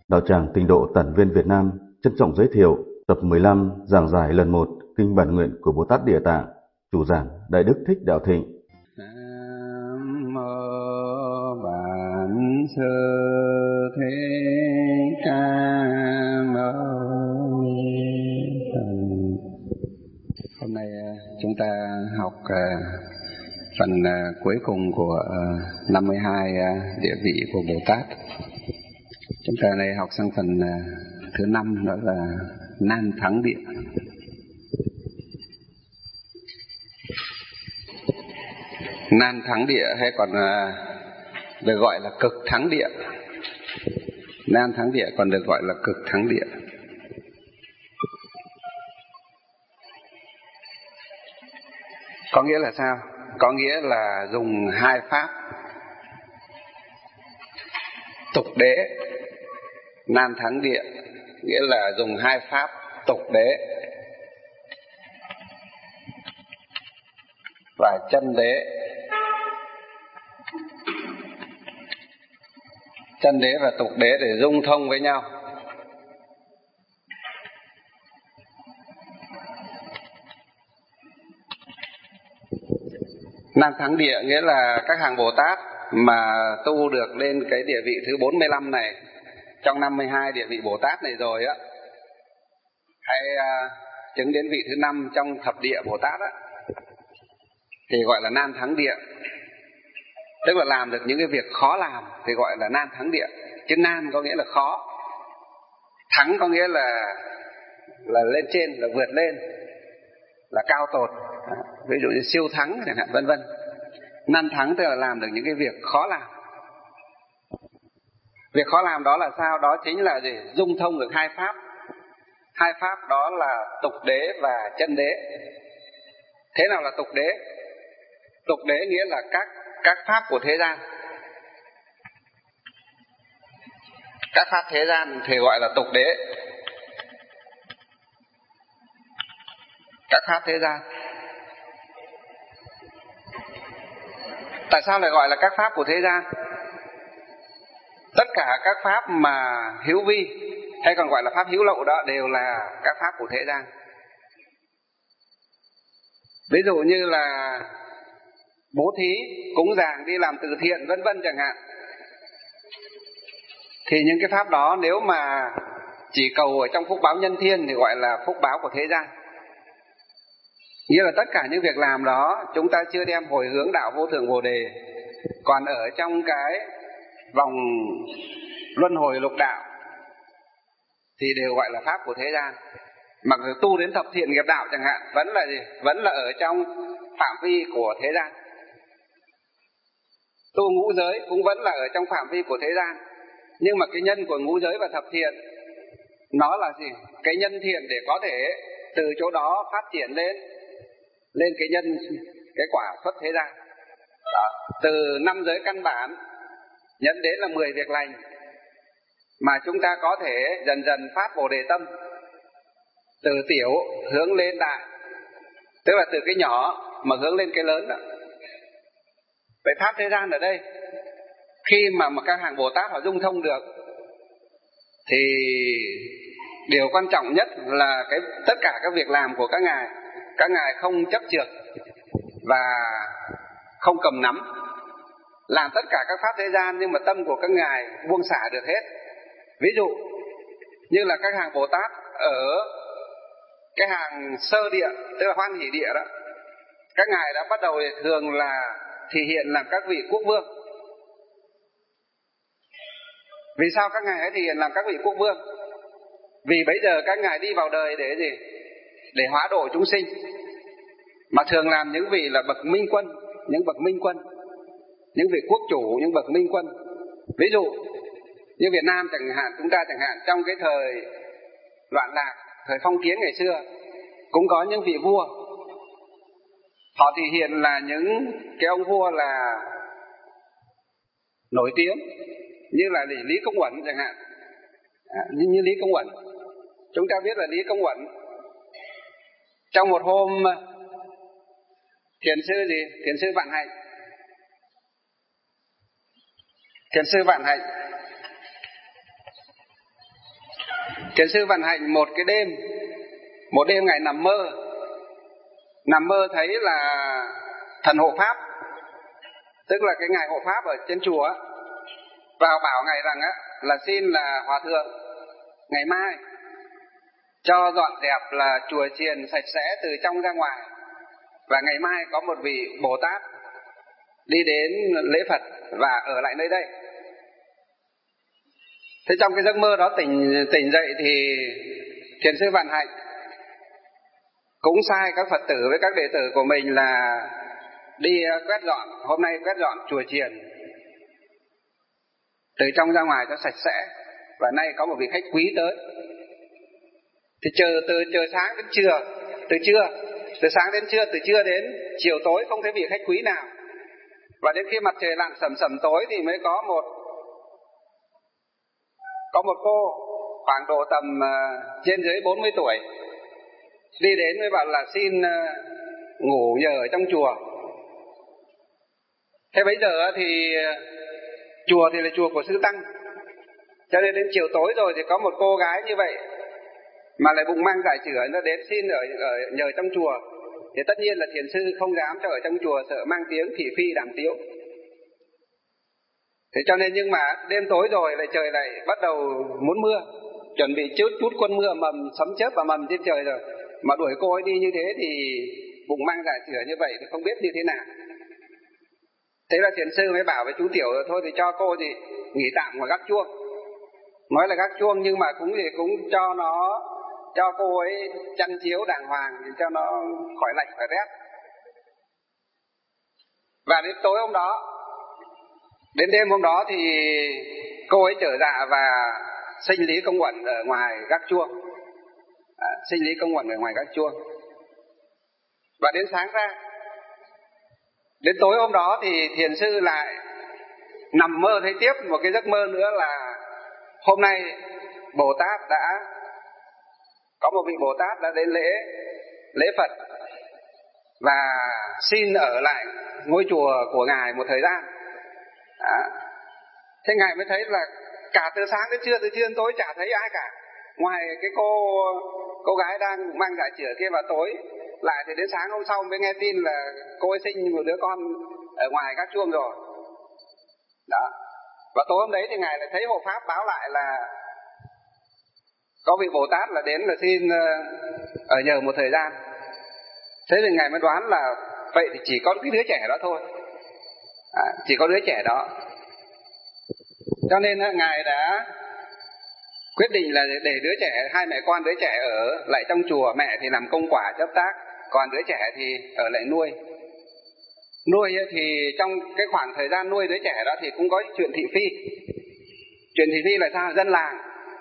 Đạo tràng Tịnh độ Tản Viên Việt Nam trân trọng giới thiệu tập 15 giảng giải lần 1 Kinh Bản Nguyện của Bồ Tát Địa Tạng, chủ giảng Đại Đức Thích Đạo Thịnh. Nam mô Bản Sư Thích Ca Mâu Ni Phật. Hôm nay chúng ta học phần cuối cùng của 52 địa vị của Bồ Tát. Chúng ta này học sang phần thứ 5, đó là Nan Thắng Địa. Nan Thắng Địa hay còn được gọi là Cực Thắng Địa. Nan Thắng Địa còn được gọi là Cực Thắng Địa. Có nghĩa là sao? Có nghĩa là dùng hai pháp tục đế. Nan Thắng Địa nghĩa là dùng hai pháp tục đế và chân đế. Chân đế và tục đế để dung thông với nhau. Nan Thắng Địa nghĩa là các hàng Bồ Tát mà tu được lên cái địa vị thứ 45 này, trong 52 địa vị Bồ Tát này rồi á, hay chứng đến vị thứ 5 trong thập địa Bồ Tát á, thì gọi là Nan Thắng Địa. Tức là làm được những cái việc khó làm thì gọi là Nan Thắng Địa. Chứ nan có nghĩa là khó, thắng có nghĩa là lên trên, là vượt lên, là cao tột. Ví dụ như siêu thắng chẳng hạn, vân vân. Nan thắng tức là làm được những cái việc khó làm. Việc khó làm đó là sao? Đó chính là gì? Dung thông được hai pháp. Hai pháp đó là tục đế và chân đế. Thế nào là tục đế? Tục đế nghĩa là các pháp của thế gian. Các pháp thế gian thì gọi là tục đế. Các pháp thế gian. Tại sao lại gọi là các pháp của thế gian? Tất cả các pháp mà hữu vi hay còn gọi là pháp hữu lậu đó đều là các pháp của thế gian. Ví dụ như là bố thí, cúng dường, đi làm từ thiện vân vân chẳng hạn, thì những cái pháp đó nếu mà chỉ cầu ở trong phúc báo nhân thiên thì gọi là phúc báo của thế gian. Nghĩa là tất cả những việc làm đó chúng ta chưa đem hồi hướng đạo vô thượng Bồ đề, còn ở trong cái vòng luân hồi lục đạo thì đều gọi là pháp của thế gian. Mặc dù tu đến thập thiện nghiệp đạo chẳng hạn, vẫn là gì? Vẫn là ở trong phạm vi của thế gian. Tu ngũ giới cũng vẫn là ở trong phạm vi của thế gian. Nhưng mà cái nhân của ngũ giới và thập thiện nó là gì? Cái nhân thiện để có thể từ chỗ đó phát triển lên cái nhân, cái quả xuất thế gian đó. Từ 5 giới căn bản nhận đến là 10 việc lành mà chúng ta có thể dần dần phát Bồ đề tâm, từ tiểu hướng lên đại, tức là từ cái nhỏ mà hướng lên cái lớn đó. Vậy pháp thế gian ở đây, khi mà các hàng Bồ Tát họ dung thông được thì điều quan trọng nhất là tất cả các việc làm của các ngài không chấp chược và không cầm nắm, làm tất cả các pháp thế gian nhưng mà tâm của các ngài buông xả được hết. Ví dụ như là các hàng Bồ Tát ở cái hàng sơ địa, tức là hoan hỷ địa đó, các ngài đã bắt đầu thường là thể hiện làm các vị quốc vương. Vì sao các ngài hãy thể hiện làm các vị quốc vương? Vì bây giờ các ngài đi vào đời để gì? Để hóa độ chúng sinh. Mà thường làm những vị là bậc minh quân, những bậc minh quân, những vị quốc chủ, những bậc minh quân. Ví dụ như Việt Nam chẳng hạn, chúng ta chẳng hạn, trong cái thời loạn lạc, thời phong kiến ngày xưa, cũng có những vị vua. Họ thể hiện là những cái ông vua là nổi tiếng, như là Lý Công Uẩn chẳng hạn. Như Lý Công Uẩn, chúng ta biết là Lý Công Uẩn trong một hôm thiền sư Vạn Hạnh Thiền sư Vạn Hạnh Thiền sư Vạn Hạnh một đêm ngài nằm mơ thấy là thần hộ pháp, tức là cái ngài hộ pháp ở trên chùa vào bảo ngài rằng là xin là hòa thượng ngày mai cho dọn dẹp là chùa chiền sạch sẽ từ trong ra ngoài, và ngày mai có một vị Bồ Tát đi đến lễ Phật và ở lại nơi đây. Thế trong cái giấc mơ đó tỉnh dậy thì Thiền sư Vạn Hạnh cũng sai các Phật tử với các đệ tử của mình là đi quét dọn, hôm nay quét dọn chùa chiền từ trong ra ngoài cho sạch sẽ, và nay có một vị khách quý tới. Thì chờ sáng đến trưa, từ sáng đến trưa, từ trưa đến chiều tối không thấy vị khách quý nào, và đến khi mặt trời lặn sầm tối thì mới có một cô khoảng độ tầm trên dưới 40 tuổi đi đến mới bảo là xin ngủ nhờ ở trong chùa. Thế bây giờ thì chùa thì là chùa của Sư Tăng, cho nên đến chiều tối rồi thì có một cô gái như vậy mà lại bụng mang giải chửa, nó đến xin ở nhờ trong chùa, thì tất nhiên là thiền sư không dám cho ở trong chùa, sợ mang tiếng thị phi đàm tiếu. Thế cho nên nhưng mà đêm tối rồi lại trời lại bắt đầu muốn mưa, chuẩn bị chút quân mưa mầm sấm chớp và mầm trên trời rồi, mà đuổi cô ấy đi như thế thì bụng mang giải chửa như vậy thì không biết như thế nào. Thế là thiền sư mới bảo với chú Tiểu thôi thì cho cô thì nghỉ tạm ngoài gác chuông. Nói là gác chuông nhưng mà cũng cho cô ấy chăn chiếu đàng hoàng để cho nó khỏi lạnh khỏi rét. Và đến tối hôm đó, đến đêm hôm đó thì cô ấy trở dạ và sinh lý công uẩn ở ngoài gác chuông. Sinh lý công uẩn ở ngoài gác chuông. Và đến sáng ra, đến tối hôm đó thì thiền sư lại nằm mơ thấy tiếp một cái giấc mơ nữa là hôm nay có một vị Bồ Tát đã đến lễ Phật và xin ở lại ngôi chùa của ngài một thời gian. Thế ngài mới thấy là cả từ sáng đến trưa, từ trưa đến tối chả thấy ai cả, ngoài cái cô gái đang mang giải chửa kia, và tối lại thì đến sáng hôm sau mới nghe tin là cô ấy sinh một đứa con ở ngoài các chuông rồi. Đó. Và tối hôm đấy thì ngài lại thấy hộ pháp báo lại là có vị Bồ Tát là đến là xin ở nhờ một thời gian. Thế thì ngài mới đoán là vậy thì chỉ có cái đứa trẻ đó thôi, chỉ có đứa trẻ đó. Cho nên ngài đã quyết định là để đứa trẻ, hai mẹ con đứa trẻ ở lại trong chùa, mẹ thì làm công quả chấp tác, còn đứa trẻ thì ở lại nuôi. Nuôi thì trong cái khoảng thời gian nuôi đứa trẻ đó thì cũng có chuyện thị phi. Chuyện thị phi là sao? Dân làng.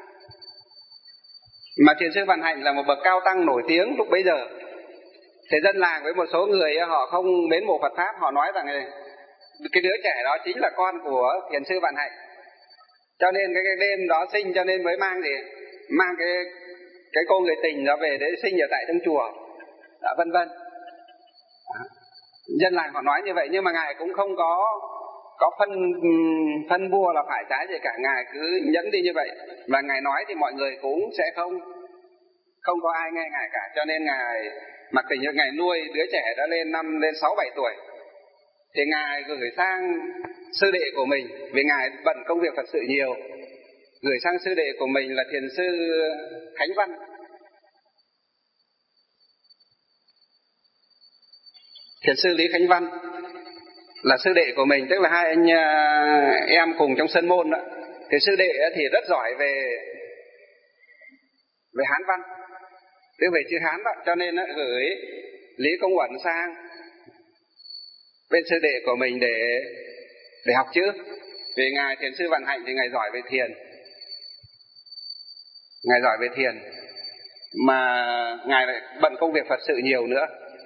Mà thiền sư Vạn Hạnh là một bậc cao tăng nổi tiếng lúc bấy giờ. Thì dân làng với một số người họ không mến mộ Phật Pháp, họ nói rằng cái đứa trẻ đó chính là con của thiền sư Vạn Hạnh. Cho nên cái đêm đó sinh cho nên mới mang cái cô người tình đó về để sinh ở tại trong chùa, vân vân. Dân làng họ nói như vậy, nhưng mà ngài cũng không có phân bua là phải trái gì cả, ngài cứ nhẫn đi như vậy. Và ngài nói thì mọi người cũng sẽ không có ai nghe ngài cả. Cho nên ngài mặc tình như ngài nuôi đứa trẻ đã lên 6-7 tuổi thì ngài gửi sang sư đệ của mình, vì ngài bận công việc Phật sự nhiều, gửi sang sư đệ của mình là thiền sư Khánh Văn. Thiền sư Lý Khánh Văn là sư đệ của mình, tức là hai anh em cùng trong sân môn đó. Thì sư đệ thì rất giỏi về Hán văn, tức về chữ Hán đó, cho nên gửi Lý Công Uẩn sang bên sư đệ của mình để học chữ. Vì ngài thiền sư Vạn Hạnh thì ngài giỏi về thiền, mà ngài lại bận công việc Phật sự nhiều nữa.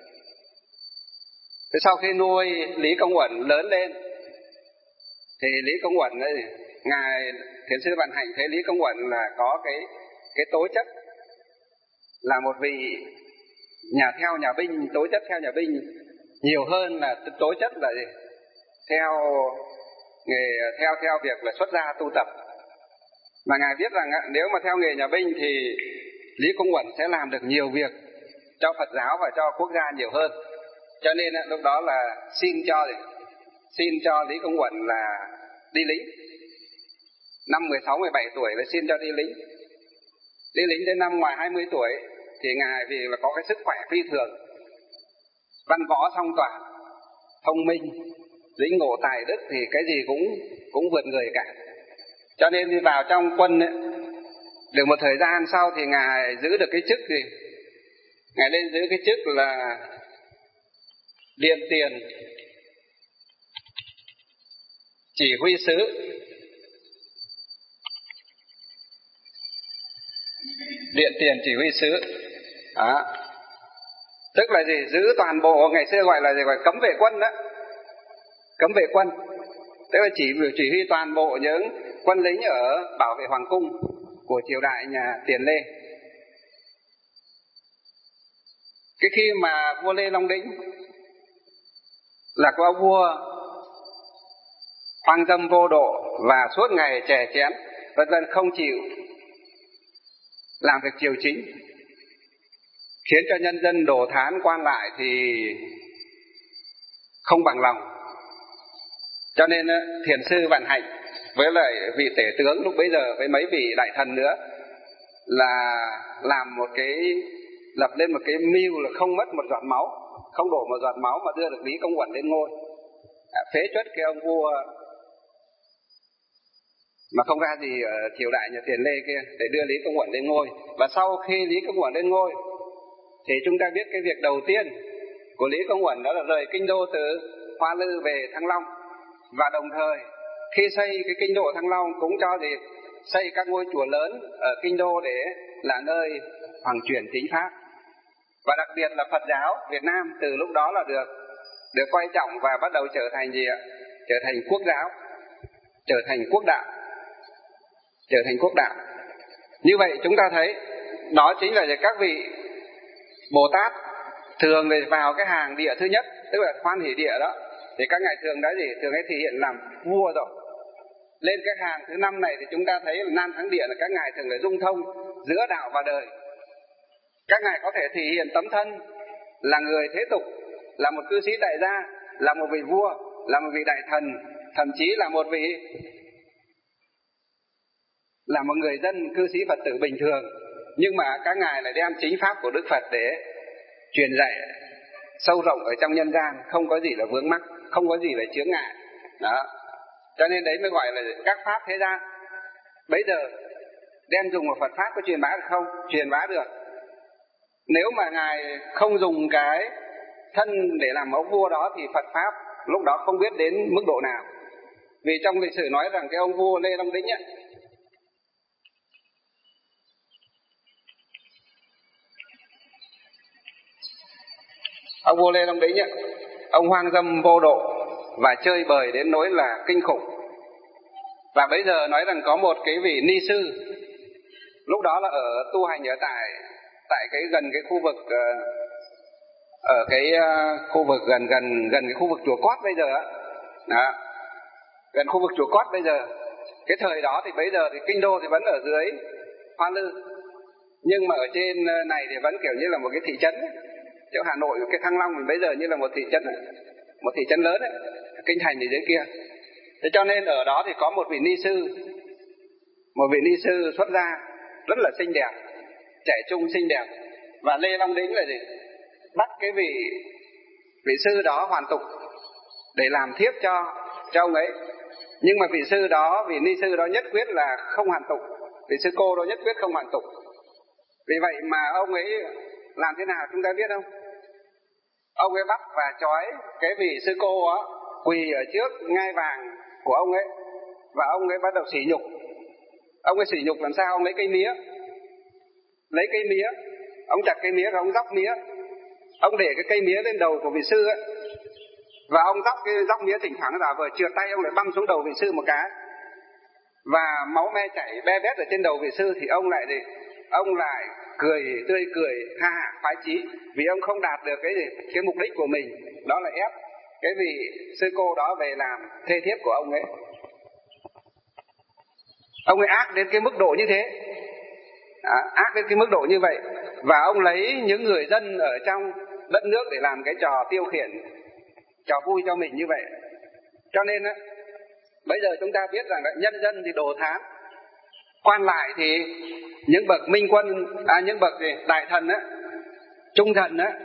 Thế sau khi nuôi Lý Công Uẩn lớn lên thì Lý Công Uẩn ấy, ngài thiền sư Vạn Hạnh thấy Lý Công Uẩn là có cái tố chất là một vị nhà binh, tố chất theo nhà binh nhiều hơn là tố chất là gì? Theo việc là xuất gia tu tập. Mà Ngài biết rằng nếu mà theo nghề nhà binh thì Lý Công Uẩn sẽ làm được nhiều việc cho Phật giáo và cho quốc gia nhiều hơn. Cho nên lúc đó là xin cho Lý Công Uẩn là đi lính. Năm 16-17 tuổi là xin cho đi lính. Đi lính đến năm ngoài 20 tuổi thì Ngài vì là có cái sức khỏe phi thường, văn võ song toàn, thông minh, lĩnh ngộ tài đức thì cái gì cũng vượt người cả. Cho nên đi vào trong quân ấy, được một thời gian sau thì Ngài giữ được cái chức gì? Ngài lên giữ cái chức là Điện Tiền Chỉ huy sứ. Điện Tiền Chỉ huy sứ. Đó. Tức là gì? Giữ toàn bộ, ngày xưa gọi là gì? Gọi cấm vệ quân đó. Cấm vệ quân. Tức là chỉ huy toàn bộ những quân lính ở bảo vệ hoàng cung của triều đại nhà Tiền Lê. Cái khi mà vua Lê Long Đĩnh là có vua hoang dâm vô độ và suốt ngày chè chén, vân vân, không chịu làm việc triều chính, khiến cho nhân dân đổ thán quan lại thì không bằng lòng. Cho nên thiền sư Vạn Hạnh với lại vị tể tướng lúc bấy giờ với mấy vị đại thần nữa là lập lên một cái mưu là không mất một giọt máu, không đổ một giọt máu mà đưa được Lý Công Uẩn lên ngôi, phế truất cái ông vua mà không ra gì ở triều đại nhà Tiền Lê kia để đưa Lý Công Uẩn lên ngôi. Và sau khi Lý Công Uẩn lên ngôi thì chúng ta biết cái việc đầu tiên của Lý Công Uẩn đó là rời kinh đô từ Hoa Lư về Thăng Long, và đồng thời khi xây cái kinh đô Thăng Long cũng cho gì xây các ngôi chùa lớn ở kinh đô để là nơi hoàng truyền chính pháp. Và đặc biệt là Phật giáo Việt Nam từ lúc đó là được coi trọng và bắt đầu trở thành gì ạ? Trở thành quốc giáo, trở thành quốc đạo, trở thành quốc đạo. Như vậy chúng ta thấy đó chính là các vị Bồ Tát thường để vào cái hàng địa thứ nhất, tức là Hoan Hỷ địa đó, thì các ngài thường đã gì? Thường ấy thể hiện làm vua rồi. Lên cái hàng thứ 5 này thì chúng ta thấy là Nam Thắng địa là các ngài thường là dung thông giữa đạo và đời. Các ngài có thể thể hiện tấm thân là người thế tục, là một cư sĩ đại gia, là một vị vua, là một vị đại thần, thậm chí là một người dân cư sĩ Phật tử bình thường. Nhưng mà các ngài lại đem chính pháp của Đức Phật để truyền dạy sâu rộng ở trong nhân gian, không có gì là vướng mắc, không có gì là chướng ngại. Đó. Cho nên đấy mới gọi là các pháp thế gian. Bây giờ đem dùng một Phật pháp có truyền bá được không? Truyền bá được. Nếu mà ngài không dùng cái thân để làm mẫu vua đó thì Phật pháp lúc đó không biết đến mức độ nào. Vì trong lịch sử nói rằng cái ông vua Lê Long Đĩnh ấy, ông vua Lê Long Đĩnh ấy, ông hoang dâm vô độ và chơi bời đến nỗi là kinh khủng. Và bây giờ nói rằng có một cái vị ni sư lúc đó là ở tu hành ở tại cái gần cái khu vực ở cái khu vực gần cái khu vực chùa Cót bây giờ đó, gần khu vực chùa Cót bây giờ. Cái thời đó thì bây giờ thì kinh đô thì vẫn ở dưới Hoa Lư, nhưng mà ở trên này thì vẫn kiểu như là một cái thị trấn. Chỗ Hà Nội cái Thăng Long thì bây giờ như là một thị trấn lớn ấy. Kinh Thành thì dưới kia. Thế cho nên ở đó thì có một vị ni sư xuất gia rất là xinh đẹp, trẻ trung xinh đẹp. Và Lê Long Đĩnh là gì? Bắt cái vị sư đó hoàn tục để làm thiếp cho ông ấy. Nhưng mà vị ni sư đó nhất quyết là không hoàn tục. Vị sư cô đó nhất quyết không hoàn tục. Vì vậy mà ông ấy làm thế nào chúng ta biết không? Ông ấy bắt và trói cái vị sư cô đó quỳ ở trước ngai vàng của ông ấy, và ông ấy bắt đầu sỉ nhục. Ông ấy sỉ nhục làm sao? Ông lấy cây mía, ông chặt cây mía và ông dóc mía, ông để cái cây mía lên đầu của vị sư ấy, và ông dóc mía thỉnh thoảng giả vờ trượt tay, ông lại băm xuống đầu vị sư một cái, và máu me chảy be bét ở trên đầu vị sư. Thì ông lại tươi cười ha hả khoái chí, vì ông không đạt được cái mục đích của mình, đó là ép cái vị sư cô đó về làm thê thiếp của ông ấy. Ông ấy ác đến cái mức độ như thế, ác đến cái mức độ như vậy. Và ông lấy những người dân ở trong đất nước để làm cái trò tiêu khiển, trò vui cho mình như vậy. Cho nên á, bây giờ chúng ta biết rằng nhân dân thì đồ thán, quan lại thì những bậc minh quân, những bậc đại thần á, trung thần á,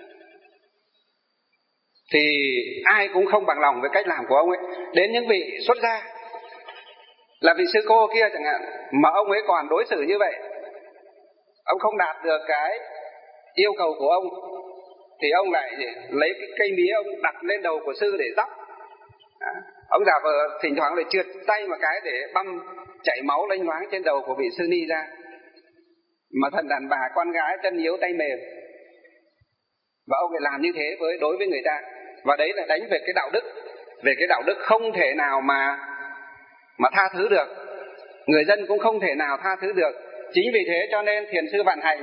thì ai cũng không bằng lòng với cách làm của ông ấy. Đến những vị xuất gia, là vị sư cô kia chẳng hạn, mà ông ấy còn đối xử như vậy, ông không đạt được cái yêu cầu của ông, thì ông lại lấy cái cây mía ông đặt lên đầu của sư để dóc. Ông giả vờ thỉnh thoảng lại trượt tay một cái để băm chảy máu lênh loáng trên đầu của vị sư ni ra. Mà thần đàn bà con gái chân yếu tay mềm, và ông lại làm như thế đối với người ta. Và đấy là đánh về cái đạo đức, về cái đạo đức không thể nào mà tha thứ được, người dân cũng không thể nào tha thứ được. Chính vì thế cho nên Thiền sư Vạn Hạnh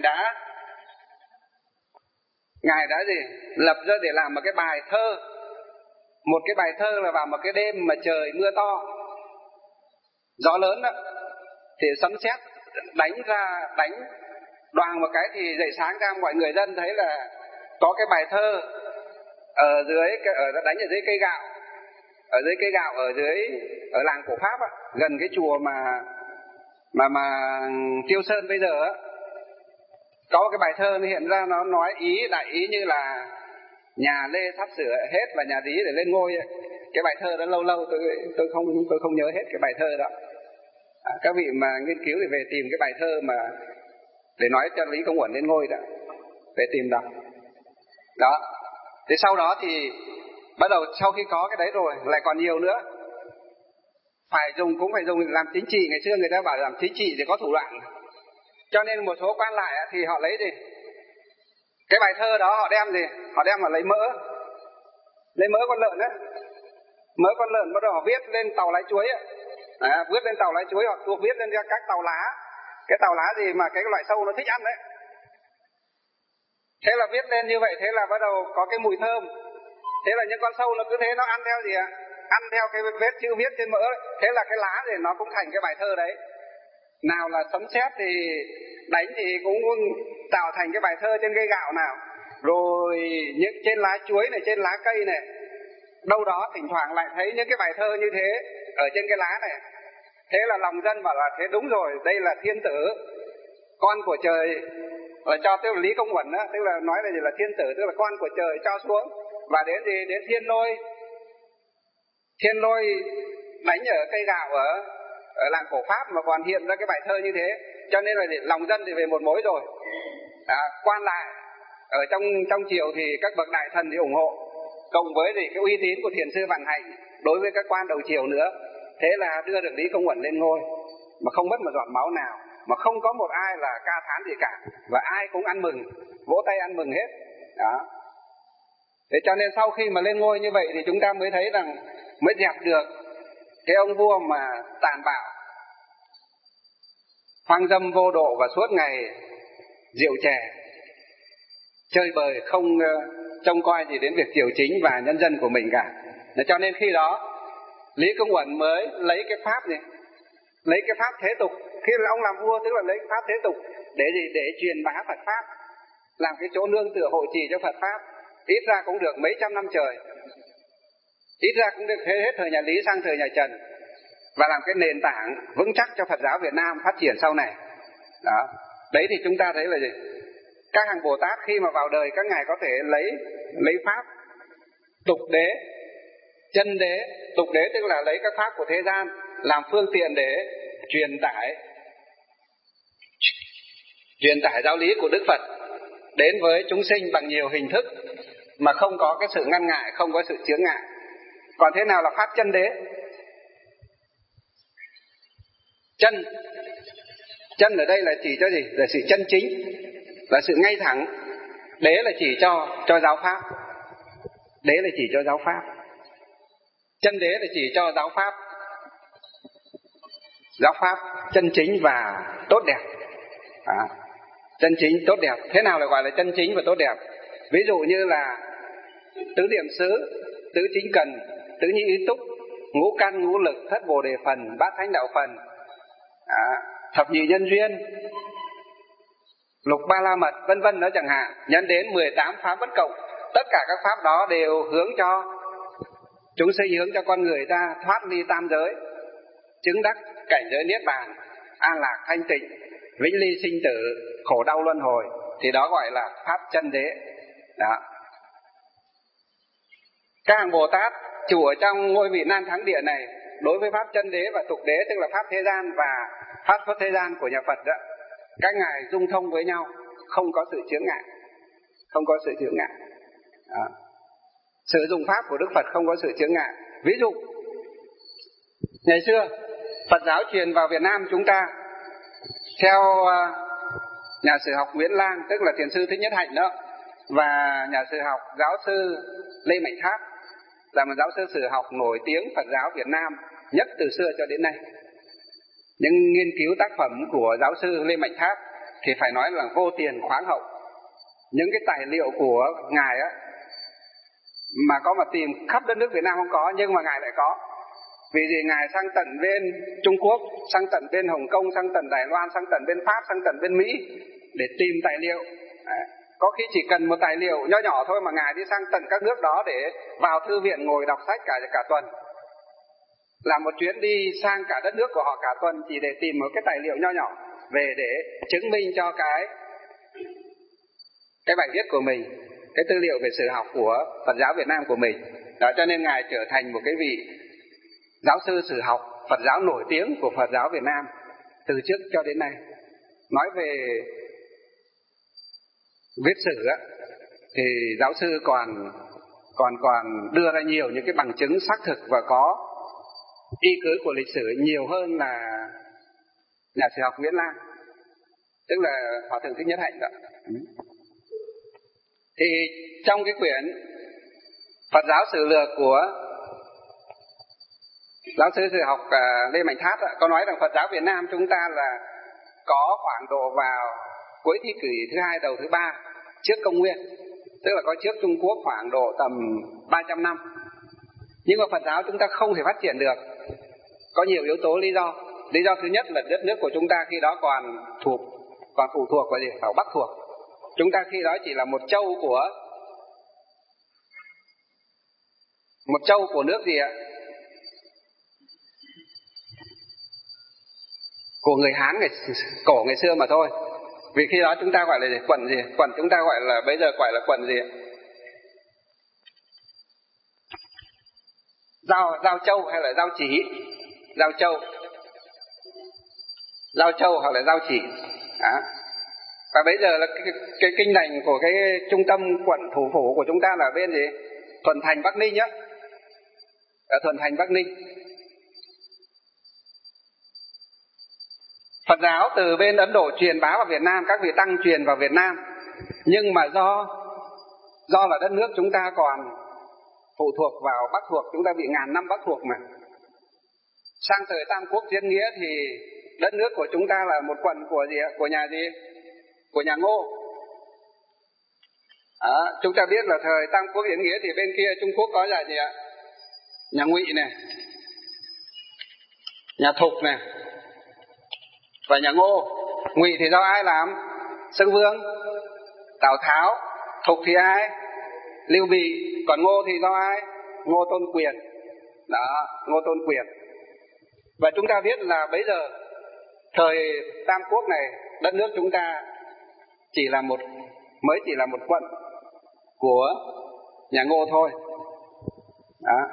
Ngài đã lập ra để làm một cái bài thơ. Một cái bài thơ là vào một cái đêm mà trời mưa to, gió lớn đó, thì sấm sét đánh đoàn một cái, thì dậy sáng ra mọi người dân thấy là có cái bài thơ ở đánh ở dưới cây gạo, ở làng Cổ Pháp á, gần cái chùa mà Tiêu Sơn bây giờ á, có cái bài thơ nó hiện ra, nó nói đại ý như là nhà Lê sắp sửa hết và nhà Lý để lên ngôi ấy. Cái bài thơ đó lâu tôi không nhớ hết cái bài thơ đó. Các vị mà nghiên cứu thì về tìm cái bài thơ mà để nói cho Lý Công Uẩn lên ngôi đó, về tìm đọc. Đó. Thế sau đó thì bắt đầu sau khi có cái đấy rồi lại còn nhiều nữa. Cũng phải dùng làm chính trị. Ngày xưa người ta bảo làm chính trị thì có thủ đoạn. Cho nên một số quan lại thì họ lấy cái bài thơ đó họ đem mà lấy mỡ con lợn á, mỡ con lợn bắt đầu họ viết lên tàu lái chuối á, viết lên tàu lái chuối, hoặc viết lên các tàu lá, cái tàu lá gì mà cái loại sâu nó thích ăn đấy. Thế là viết lên như vậy, thế là bắt đầu có cái mùi thơm. Thế là những con sâu nó cứ thế nó ăn theo ăn theo cái vết chữ viết trên mỡ ấy. Thế là cái lá thì nó cũng thành cái bài thơ đấy. Nào là sấm sét thì đánh thì cũng tạo thành cái bài thơ trên cây gạo nào. Rồi những trên lá chuối này, trên lá cây này, đâu đó thỉnh thoảng lại thấy những cái bài thơ như thế ở trên cái lá này. Thế là lòng dân bảo là thế đúng rồi, đây là thiên tử, con của trời, là cho tức là Lý Công Uẩn á, tức là nói là thiên tử, tức là con của trời cho xuống. Và đến thiên lôi đánh ở cây gạo ở làng Cổ Pháp mà còn hiện ra cái bài thơ như thế. Cho nên là lòng dân thì về một mối rồi. Quan lại ở trong triều thì các bậc đại thần thì ủng hộ, cộng với cái uy tín của Thiền sư Vạn Hạnh đối với các quan đầu triều nữa. Thế là đưa được Lý Công Uẩn lên ngôi mà không mất một giọt máu nào, mà không có một ai là ca thán gì cả, và ai cũng ăn mừng, vỗ tay ăn mừng hết. Đó. Thế cho nên sau khi mà lên ngôi như vậy thì chúng ta mới thấy rằng mới dẹp được cái ông vua mà tàn bạo, hoang dâm vô độ và suốt ngày rượu chè, chơi bời, không trông coi gì đến việc triều chính và nhân dân của mình cả. Cho nên khi đó Lý Công Uẩn mới lấy cái pháp thế tục. Khi là ông làm vua tức là lấy cái pháp thế tục để truyền bá Phật pháp, làm cái chỗ nương tựa hộ trì cho Phật pháp. Ít ra cũng được mấy trăm năm trời, ít ra cũng được hết thời nhà Lý sang thời nhà Trần, và làm cái nền tảng vững chắc cho Phật giáo Việt Nam phát triển sau này. Đó. Đấy thì chúng ta thấy là gì? Các hàng Bồ Tát khi mà vào đời, các ngài có thể lấy pháp tục đế, chân đế. Tục đế tức là lấy các pháp của thế gian làm phương tiện để truyền tải giáo lý của Đức Phật đến với chúng sinh bằng nhiều hình thức mà không có cái sự ngăn ngại, không có sự chướng ngại. Còn thế nào là pháp chân đế? Chân ở đây là chỉ cho gì? Là sự chân chính, là sự ngay thẳng. Đế là chỉ cho giáo pháp. Đế là chỉ cho giáo pháp. Chân đế là chỉ cho giáo pháp. Giáo pháp chân chính và tốt đẹp. Chân chính tốt đẹp. Thế nào là gọi là chân chính và tốt đẹp? Ví dụ như là tứ niệm xứ, tứ chính cần, tứ nhị ý túc, ngũ căn ngũ lực, thất bồ đề phần, bát thánh đạo phần. thập nhị nhân duyên, lục ba la mật, vân vân đó chẳng hạn, nhân đến 18 pháp bất cộng. Tất cả các pháp đó đều hướng cho chúng sinh, hướng cho con người ta thoát ly tam giới, chứng đắc cảnh giới niết bàn, an lạc thanh tịnh, vĩnh ly sinh tử, khổ đau luân hồi. Thì đó gọi là pháp chân đế. Đó. Các hàng Bồ Tát trụ ở trong ngôi vị nan thắng địa này, đối với pháp chân đế và tục đế, tức là pháp thế gian và pháp xuất thế gian của nhà Phật đó, các ngài dung thông với nhau, không có sự chướng ngại, không có sự chướng ngại. Đó. Sử dụng pháp của Đức Phật không có sự chướng ngại. Ví dụ ngày xưa Phật giáo truyền vào Việt Nam chúng ta theo nhà sử học Nguyễn Lang, tức là thiền sư Thích Nhất Hạnh đó, và nhà sử học giáo sư Lê Mạnh Tháp, là một giáo sư sử học nổi tiếng Phật giáo Việt Nam nhất từ xưa cho đến nay. Những nghiên cứu tác phẩm của giáo sư Lê Mạnh Tháp thì phải nói là vô tiền khoáng hậu. Những cái tài liệu của ngài á mà có mà tìm khắp đất nước Việt Nam không có, nhưng mà ngài lại có. Vì gì? Ngài sang tận bên Trung Quốc, sang tận bên Hồng Kông, sang tận Đài Loan, sang tận bên Pháp, sang tận bên Mỹ để tìm tài liệu. Có khi chỉ cần một tài liệu nho nhỏ thôi mà ngài đi sang tận các nước đó để vào thư viện ngồi đọc sách cả tuần. Làm một chuyến đi sang cả đất nước của họ cả tuần chỉ để tìm một cái tài liệu nho nhỏ về để chứng minh cho cái bài viết của mình, cái tư liệu về sử học của Phật giáo Việt Nam của mình. Đó, cho nên ngài trở thành một cái vị giáo sư sử học Phật giáo nổi tiếng của Phật giáo Việt Nam từ trước cho đến nay. Nói về viết sử á, thì giáo sư còn đưa ra nhiều những cái bằng chứng xác thực và có y cứ của lịch sử nhiều hơn là nhà sử học Nguyễn Lang, tức là Hòa thượng Thích Nhất Hạnh đó. Thì trong cái quyển Phật giáo sử lược của giáo sư sử học Lê Mạnh Tháp có nói rằng Phật giáo Việt Nam chúng ta là có khoảng độ vào cuối thế kỷ thứ 2 đầu thứ 3 trước công nguyên, tức là có trước Trung Quốc khoảng độ tầm 300 năm. Nhưng mà Phật giáo chúng ta không thể phát triển được, có nhiều yếu tố lý do. Lý do thứ nhất là đất nước của chúng ta khi đó còn phụ thuộc vào gì? Vào Bắc thuộc. Chúng ta khi đó chỉ là một châu của nước gì ạ? Của người Hán cổ ngày xưa mà thôi. Vì khi đó chúng ta gọi là gì? Quận gì? Quận chúng ta gọi là bây giờ gọi là quận gì ạ? Giao Châu hay là Giao Chỉ? Giao Châu hoặc là Giao Chỉ. Đó. Và bây giờ là cái kinh thành của cái trung tâm quận thủ phủ của chúng ta là bên gì? Thuận Thành Bắc Ninh nhá. Ở Thuận Thành Bắc Ninh. Phật giáo từ bên Ấn Độ truyền bá vào Việt Nam, các vị tăng truyền vào Việt Nam. Nhưng mà do là đất nước chúng ta còn phụ thuộc vào Bắc thuộc, chúng ta bị ngàn năm Bắc thuộc mà. Sang thời Tam Quốc Diễn Nghĩa thì đất nước của chúng ta là một quận của gì ạ? Của nhà gì? Của nhà Ngô. Chúng ta biết là thời Tam Quốc Diễn Nghĩa thì bên kia Trung Quốc có là gì ạ? Nhà Ngụy này, nhà Thục này và nhà Ngô. Ngụy thì do ai làm? Xưng Vương, Tào Tháo. Thục thì ai? Lưu Bị. Còn Ngô thì do ai? Ngô Tôn Quyền. Đó, Ngô Tôn Quyền. Và chúng ta biết là bây giờ thời Tam Quốc này, đất nước chúng ta chỉ là một quận của nhà Ngô thôi. Đó.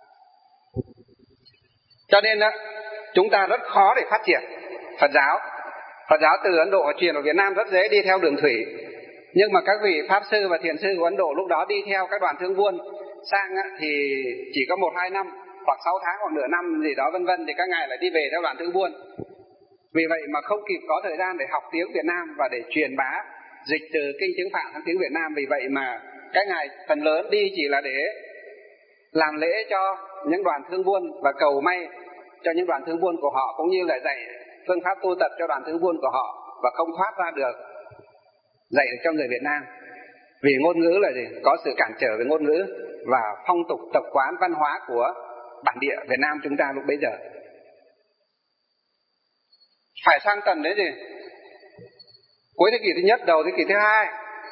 Cho nên đó, chúng ta rất khó để phát triển Phật giáo. Phật giáo từ Ấn Độ truyền vào Việt Nam rất dễ đi theo đường thủy. Nhưng mà các vị Pháp sư và Thiền sư của Ấn Độ lúc đó đi theo các đoàn thương buôn sang thì chỉ có 1-2 năm, hoặc 6 tháng hoặc nửa năm gì đó vân vân, thì các ngài lại đi về theo đoàn thương buôn. Vì vậy mà không kịp có thời gian để học tiếng Việt Nam và để truyền bá, dịch từ kinh tiếng Phạn sang tiếng Việt Nam. Vì vậy mà các ngài phần lớn đi chỉ là để làm lễ cho những đoàn thương buôn và cầu may cho những đoàn thương buôn của họ, cũng như là dạy phương pháp tu tập cho đoàn thương buôn của họ, và không thoát ra được dạy được cho người Việt Nam. Vì ngôn ngữ là gì? Có sự cản trở về ngôn ngữ và phong tục tập quán văn hóa của bản địa Việt Nam chúng ta lúc bấy giờ. phải sang tận đấy gì? Cuối thế kỷ thứ nhất, đầu thế kỷ thứ hai.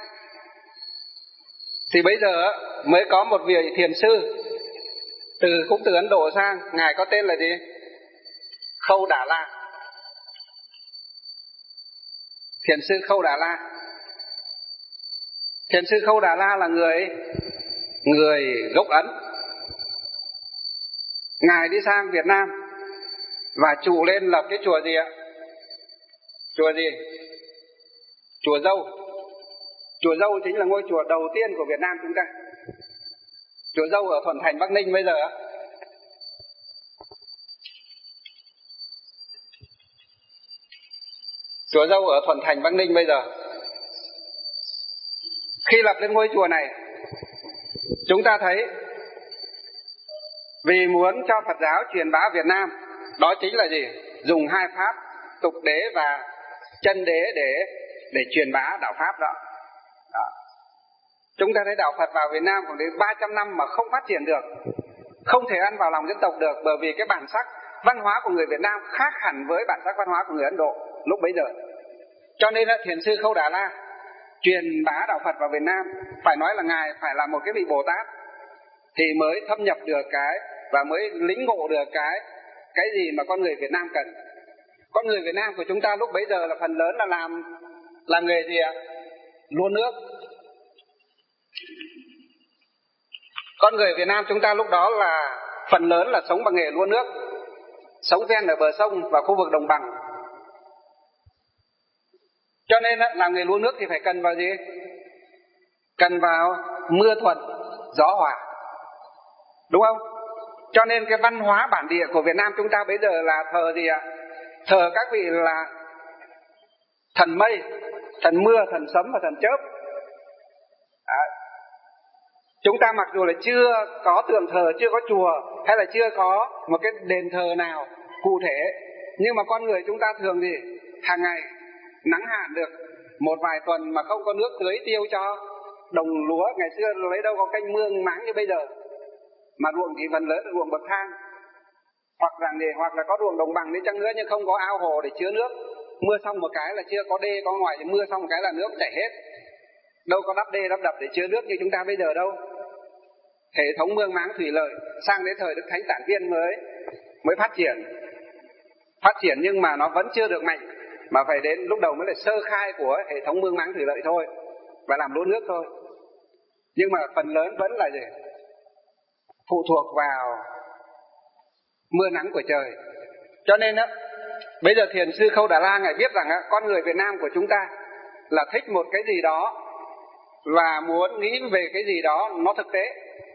Thì bây giờ mới có một vị thiền sư cũng từ Ấn Độ sang, ngài có tên là gì? Khâu Đà La. Thiền sư Khâu Đà La. Thiền sư Khâu Đà La là người gốc Ấn. Ngài đi sang Việt Nam và trụ lên lập cái chùa gì ạ? Chùa gì? Chùa Dâu. Chùa Dâu chính là ngôi chùa đầu tiên của Việt Nam chúng ta. Chùa Dâu ở Thuận Thành, Bắc Ninh bây giờ. Chùa Dâu ở Thuận Thành, Bắc Ninh bây giờ. Khi lập lên ngôi chùa này, chúng ta thấy vì muốn cho Phật giáo truyền bá Việt Nam, đó chính là gì? Dùng hai pháp, tục đế và chân đế để truyền bá đạo Pháp đó. Chúng ta thấy đạo Phật vào Việt Nam còn đến 300 năm mà không phát triển được, không thể ăn vào lòng dân tộc được, bởi vì cái bản sắc văn hóa của người Việt Nam khác hẳn với bản sắc văn hóa của người Ấn Độ lúc bấy giờ. Cho nên là thiền sư Khâu Đà La truyền bá đạo Phật vào Việt Nam, phải nói là ngài phải là một cái vị Bồ Tát thì mới thâm nhập được cái và mới lĩnh ngộ được cái gì mà con người Việt Nam cần. Con người Việt Nam của chúng ta lúc bấy giờ là phần lớn là làm nghề gì ạ? Luồn nước. Con người Việt Nam chúng ta lúc đó là phần lớn là sống bằng nghề luồn nước, sống ven ở bờ sông và khu vực đồng bằng. Cho nên làm nghề luồn nước thì phải cần vào gì? Cần vào mưa thuận, gió hòa, đúng không? Cho nên cái văn hóa bản địa của Việt Nam chúng ta bây giờ là thờ gì ạ? Thờ các vị là thần mây, thần mưa, thần sấm và thần chớp. Chúng ta mặc dù là chưa có tượng thờ, chưa có chùa hay là chưa có một cái đền thờ nào cụ thể, nhưng mà con người chúng ta thường gì? Hàng ngày nắng hạn được một vài tuần mà không có nước tưới tiêu cho đồng lúa. Ngày xưa lấy đâu có kênh mương máng như bây giờ, mà ruộng thì phần lớn là ruộng bậc thang, hoặc là có ruộng đồng bằng đi chăng nữa nhưng không có ao hồ để chứa nước. Mưa xong một cái là chưa có đê có ngoại, thì mưa xong một cái là nước chảy hết, đâu có đắp đê đắp đập để chứa nước như chúng ta bây giờ đâu. Hệ thống mương máng thủy lợi sang đến thời Đức Thánh Tản Viên mới phát triển, nhưng mà nó vẫn chưa được mạnh, mà phải đến lúc đầu mới là sơ khai của hệ thống mương máng thủy lợi thôi, và làm lúa nước thôi. Nhưng mà phần lớn vẫn là gì? Phụ thuộc vào mưa nắng của trời. Cho nên bây giờ thiền sư Khâu Đà La ngài biết rằng con người Việt Nam của chúng ta là thích một cái gì đó và muốn nghĩ về cái gì đó nó thực tế.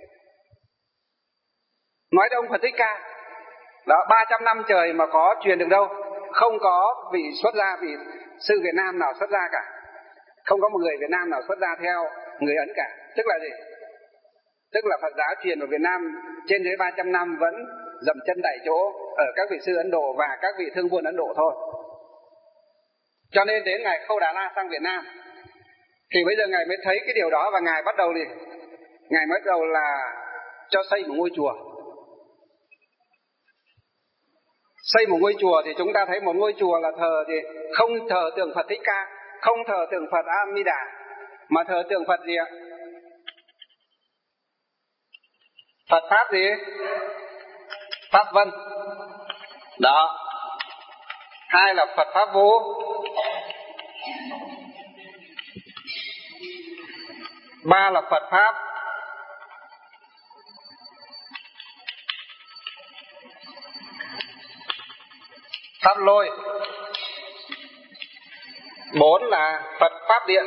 Nói đến ông Phật Thích Ca đó, 300 năm trời mà có truyền được đâu, không có vị xuất gia, vị sư Việt Nam nào xuất gia cả, không có một người Việt Nam nào xuất gia theo người Ấn cả. Tức là gì? Tức là Phật giáo truyền vào Việt Nam trên dưới 300 năm vẫn dậm chân tại chỗ ở các vị sư Ấn Độ và các vị thương buôn Ấn Độ thôi. Cho nên đến ngày Khâu Đà La sang Việt Nam thì bây giờ ngài mới thấy cái điều đó, và ngài bắt đầu là cho xây một ngôi chùa. Xây một ngôi chùa thì chúng ta thấy một ngôi chùa là thờ gì? Không thờ tượng Phật Thích Ca, không thờ tượng Phật A Di Đà, mà thờ tượng Phật gì ạ? Phật Pháp gì? Pháp Vân. Đó. Hai là Phật Pháp Vô. Ba là Phật Pháp Pháp Lôi. 4 là Phật Pháp Điện.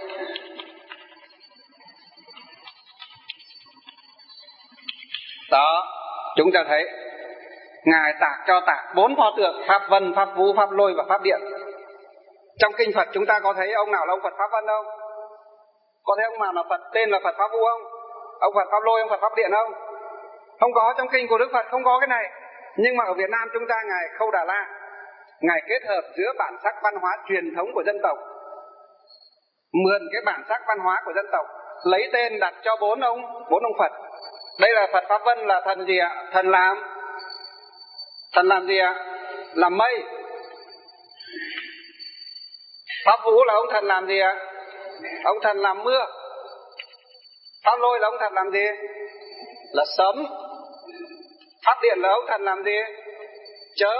Đó, chúng ta thấy ngài tạc 4 pho tượng: Pháp Vân, Pháp Vũ, Pháp Lôi và Pháp Điện. Trong kinh Phật chúng ta có thấy ông nào là ông Phật Pháp Vân không? Có thấy ông nào là Phật tên là Phật Pháp Vũ không? Ông Phật Pháp Lôi, ông Phật Pháp Điện không? Không có, trong kinh của Đức Phật không có cái này. Nhưng mà ở Việt Nam chúng ta, ngài Khâu Đà La, ngài kết hợp giữa bản sắc văn hóa truyền thống của dân tộc, mượn cái bản sắc văn hóa của dân tộc, lấy tên đặt cho 4 ông Phật. Đây là Phật Pháp Vân là thần gì ạ? Thần làm gì ạ? Làm mây. Pháp Vũ là ông thần làm gì ạ? Ông thần làm mưa. Pháp Lôi là ông thần làm gì? Là sấm. Pháp Điện là ông thần làm gì? Chớp.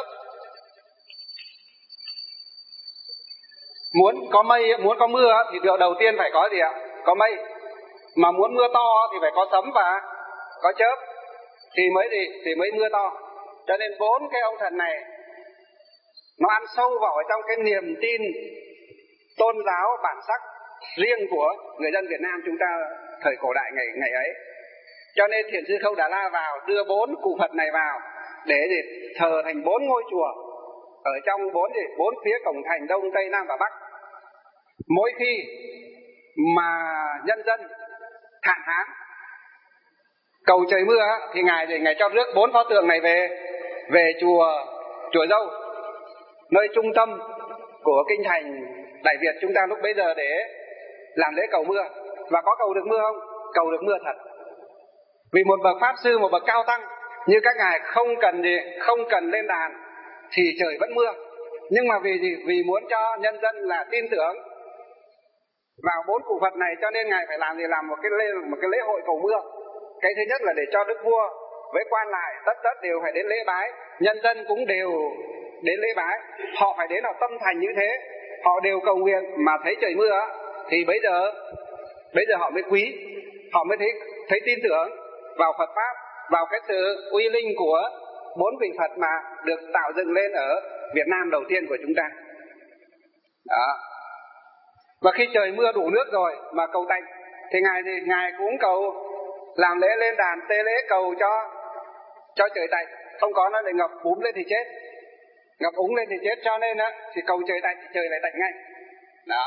Muốn có mây, muốn có mưa thì điều đầu tiên phải có gì ạ? Có mây. Mà muốn mưa to thì phải có sấm và có chớp. Thì mới gì? Thì mới mưa to. Cho nên 4 cái ông thần này nó ăn sâu vào trong cái niềm tin tôn giáo bản sắc riêng của người dân Việt Nam chúng ta thời cổ đại ngày ấy. Cho nên Thiền sư Khâu Đà La vào đưa 4 cụ Phật này vào để thờ thành 4 ngôi chùa ở trong 4 phía cổng thành Đông, Tây, Nam và Bắc. Mỗi khi mà nhân dân hạn hán cầu trời mưa thì ngài cho rước 4 pho tượng này về chùa Dâu, nơi trung tâm của kinh thành Đại Việt chúng ta lúc bấy giờ để làm lễ cầu mưa. Và có cầu được mưa không? Cầu được mưa thật. Vì một bậc pháp sư, một bậc cao tăng như các ngài không cần lên đàn thì trời vẫn mưa. Nhưng mà vì gì? Vì muốn cho nhân dân là tin tưởng vào 4 cụ Phật này, cho nên ngài phải làm gì? Làm một cái lễ hội cầu mưa. Cái thứ nhất là để cho đức vua với quan lại tất đều phải đến lễ bái, nhân dân cũng đều đến lễ bái. Họ phải đến ở tâm thành như thế, họ đều cầu nguyện mà thấy trời mưa thì bây giờ họ mới quý, họ mới thấy tin tưởng vào Phật pháp, vào cái sự uy linh của 4 vị Phật mà được tạo dựng lên ở Việt Nam đầu tiên của chúng ta. Đó. Và khi trời mưa đủ nước rồi mà cầu tạnh thì ngài cũng cầu làm lễ lên đàn tế lễ cầu cho trời tạnh, không có nó lại ngập úng lên thì chết, ngập úng lên thì chết, cho nên thì cầu trời tạnh thì trời lại tạnh ngay. Đó.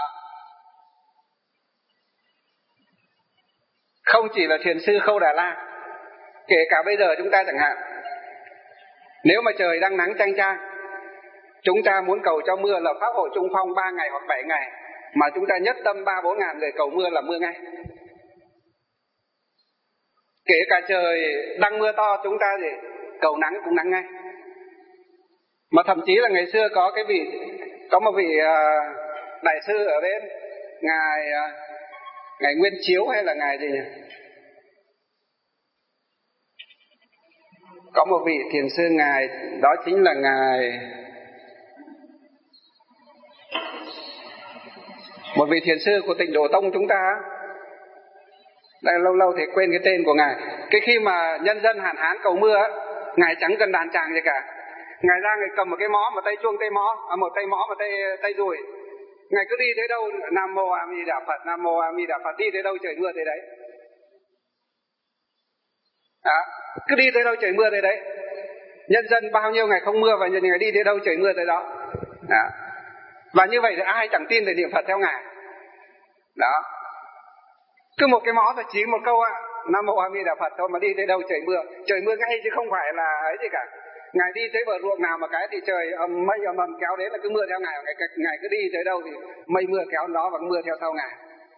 Không chỉ là Thiền sư Khâu Đà La, kể cả bây giờ chúng ta chẳng hạn, nếu mà trời đang nắng chang chang, chúng ta muốn cầu cho mưa là pháp hội trung phong 3 ngày hoặc 7 ngày, mà chúng ta nhất tâm 3-4 ngàn người cầu mưa là mưa ngay. Kể cả trời đang mưa to, chúng ta thì cầu nắng cũng nắng ngay. Mà thậm chí là ngày xưa có một vị đại sư ở bên ngài Nguyên Chiếu hay là ngài gì nhỉ? Có một vị thiền sư ngài, đó chính là một vị thiền sư của Tịnh Độ Tông chúng ta. Đây lâu thì quên cái tên của ngài. Cái khi mà nhân dân hạn hán cầu mưa ngài chẳng cần đàn tràng gì cả. Ngài ra ngài cầm một cái mõ, một tay chuông tay mõ, một tay mõ, một tay dùi. Ngài cứ đi tới đâu Nam Mô A Di Đà Phật, Nam Mô A Di Đà Phật, đi tới đâu trời mưa tới đấy. Đó, cứ đi tới đâu trời mưa tới đấy. Nhân dân bao nhiêu ngày không mưa và ngài đi tới đâu trời mưa tới đó. Đó. Và như vậy thì ai chẳng tin để niệm Phật theo ngài. Đó. Cứ một cái mõ thôi, chỉ một câu Nam Mô A Di Đà Phật thôi mà đi tới đâu trời mưa ngay chứ không phải là ấy gì cả. Ngài đi tới bờ ruộng nào mà cái thì trời mây ầm kéo đến là cứ mưa theo ngài, ngài cứ đi tới đâu thì mây mưa kéo đó và mưa theo sau ngài.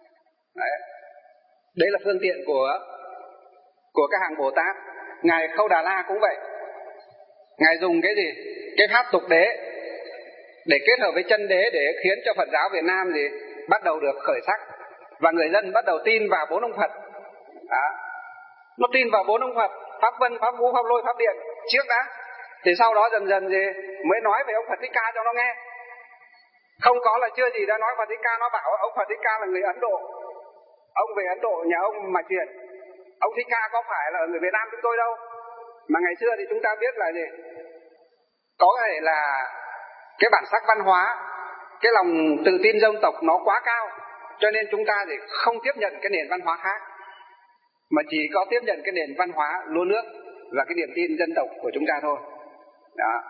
Đấy là phương tiện của các hàng Bồ Tát. Ngài Khâu Đà La cũng vậy. Ngài dùng cái gì? Cái pháp tục đế để kết hợp với chân đế để khiến cho Phật giáo Việt Nam thì bắt đầu được khởi sắc và người dân bắt đầu tin vào 4 ông Phật. Đó. Nó tin vào 4 ông Phật, Pháp Vân, Pháp Vũ, Pháp Lôi, Pháp Điện trước đã. Thì sau đó dần dần gì mới nói về ông Phật Thích Ca cho nó nghe. Không có là chưa gì đã nói Phật Thích Ca, nó bảo ông Phật Thích Ca là người Ấn Độ. Ông về Ấn Độ nhà ông mà truyền. Ông Thích Ca có phải là người Việt Nam chúng tôi đâu. Mà ngày xưa thì chúng ta biết là gì? Có thể là cái bản sắc văn hóa, cái lòng tự tin dân tộc nó quá cao, cho nên chúng ta thì không tiếp nhận cái nền văn hóa khác, mà chỉ có tiếp nhận cái nền văn hóa lúa nước và cái niềm tin dân tộc của chúng ta thôi. Đó.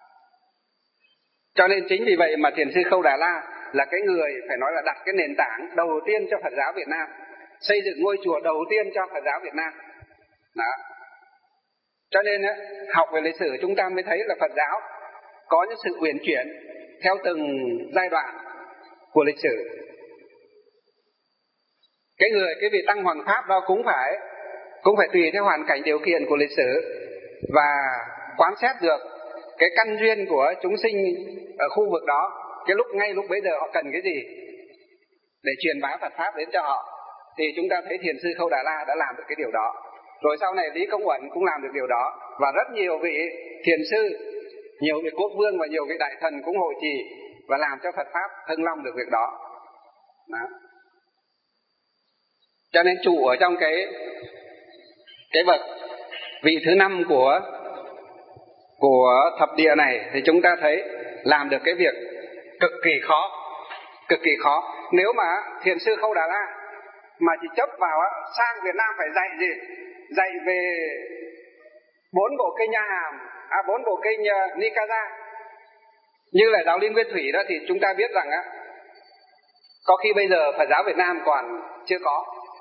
Cho nên chính vì vậy mà Thiền sư Khâu Đà La là cái người phải nói là đặt cái nền tảng đầu tiên cho Phật giáo Việt Nam, xây dựng ngôi chùa đầu tiên cho Phật giáo Việt Nam. Đó. Cho nên học về lịch sử chúng ta mới thấy là Phật giáo có những sự uyển chuyển theo từng giai đoạn của lịch sử. Cái vị Tăng Hoàng Pháp đó cũng phải tùy theo hoàn cảnh điều kiện của lịch sử và quán xét được cái căn duyên của chúng sinh ở khu vực đó ngay lúc bấy giờ họ cần cái gì để truyền bá Phật Pháp đến cho họ. Thì chúng ta thấy Thiền sư Khâu Đà La đã làm được cái điều đó. Rồi sau này Lý Công Uẩn cũng làm được điều đó. Và rất nhiều vị thiền sư, nhiều vị quốc vương và nhiều vị đại thần cũng hộ trì và làm cho Phật Pháp hưng long được việc đó. Cho nên trụ ở trong cái bậc vị thứ 5 của thập địa này thì chúng ta thấy làm được cái việc cực kỳ khó. Nếu mà Thiền sư Khâu Đà La mà chỉ chấp vào sang Việt Nam phải dạy gì? Dạy về 4 bộ kinh Nha Hàm, 4 bộ kinh Nikaya như là giáo lý Nguyên Thủy đó, thì chúng ta biết rằng có khi bây giờ Phật giáo Việt Nam còn chưa có.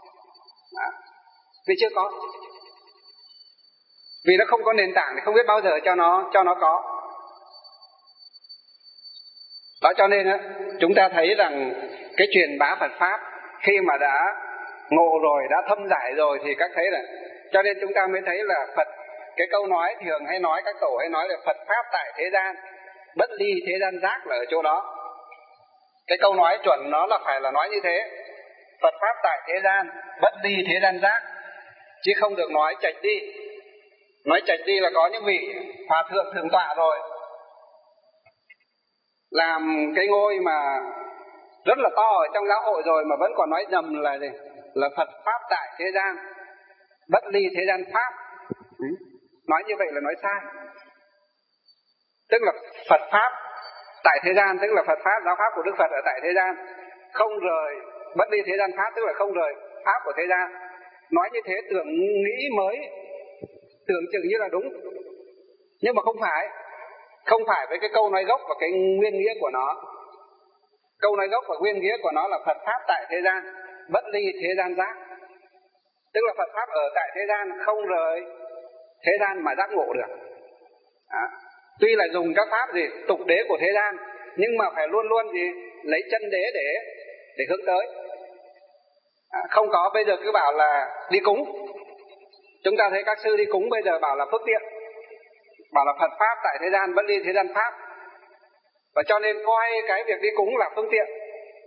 Vì chưa có, vì nó không có nền tảng thì không biết bao giờ cho nó có. Đó, cho nên chúng ta thấy rằng cái truyền bá Phật Pháp khi mà đã ngộ rồi, đã thâm giải rồi thì các thấy là, cho nên chúng ta mới thấy là Phật, cái câu nói thường hay nói, các tổ hay nói là Phật Pháp tại thế gian, bất ly thế gian giác là ở chỗ đó. Cái câu nói chuẩn nó là phải là nói như thế, Phật Pháp tại thế gian, bất ly thế gian giác, chứ không được nói chệch đi. Nói chệch đi là có những vị hòa thượng thượng tọa rồi, làm cái ngôi mà rất là to ở trong giáo hội rồi mà vẫn còn nói nhầm là gì? Là Phật Pháp tại thế gian, bất ly thế gian Pháp. Nói như vậy là nói sai. Tức là Phật Pháp tại thế gian, tức là Phật Pháp, giáo Pháp của Đức Phật ở tại thế gian, không rời bất ly thế gian Pháp, tức là không rời Pháp của thế gian. Nói như thế tưởng nghĩ mới, tưởng chừng như là đúng, nhưng mà không phải với cái câu nói gốc và cái nguyên nghĩa của nó. Câu nói gốc và nguyên nghĩa của nó là Phật Pháp tại thế gian, bất ly thế gian giác, tức là Phật Pháp ở tại thế gian, không rời thế gian mà giác ngộ được. Tuy là dùng các pháp gì tục đế của thế gian, nhưng mà phải luôn luôn gì lấy chân đế để hướng tới. Không có bây giờ cứ bảo là đi cúng. Chúng ta thấy các sư đi cúng bây giờ bảo là phước tiện, bảo là Phật Pháp tại thế gian, bất ly thế gian Pháp, và cho nên coi cái việc đi cúng là phương tiện.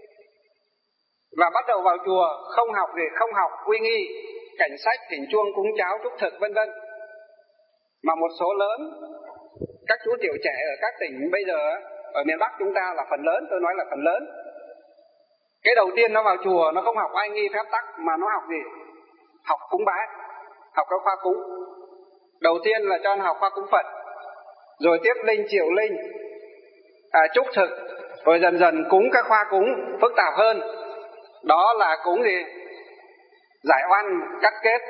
Và bắt đầu vào chùa không học gì, không học quy nghi, cảnh sách, thỉnh chuông, cúng cháo, chúc thực vân vân. Mà một số lớn các chú tiểu trẻ ở các tỉnh bây giờ ở miền Bắc chúng ta là phần lớn, tôi nói là phần lớn. Cái đầu tiên nó vào chùa nó không học oai nghi phép tắc mà nó học gì? Học cúng bái, học các khoa cúng. Đầu tiên là cho nó học khoa cúng Phật, rồi tiếp linh triệu linh, chúc thực, rồi dần dần cúng các khoa cúng phức tạp hơn. Đó là cúng gì? Giải oan, cắt kết,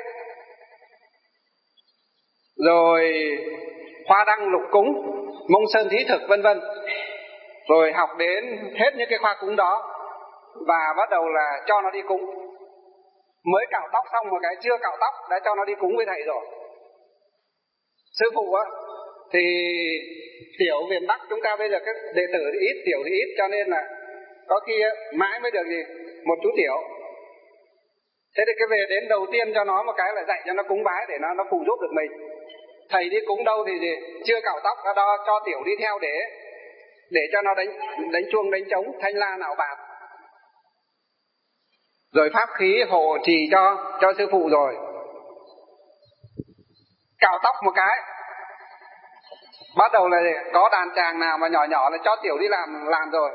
rồi hoa đăng lục cúng, mông sơn thí thực vân vân. Rồi học đến hết những cái khoa cúng đó và bắt đầu là cho nó đi cúng. Mới cạo tóc xong một cái, chưa cạo tóc đã cho nó đi cúng với thầy rồi. Sư phụ thì tiểu miền Bắc chúng ta bây giờ các đệ tử thì ít, tiểu thì ít, cho nên là có khi mãi mới được gì một chú tiểu. Thế thì cái về đến đầu tiên cho nó một cái là dạy cho nó cúng bái để nó phụ giúp được mình. Thầy đi cúng đâu thì gì chưa cạo tóc đã đo cho tiểu đi theo để cho nó đánh chuông, đánh trống, thanh la nạo bạt, rồi pháp khí hộ trì cho sư phụ. Rồi cạo tóc một cái bắt đầu là có đàn chàng nào mà nhỏ nhỏ là cho tiểu đi làm rồi.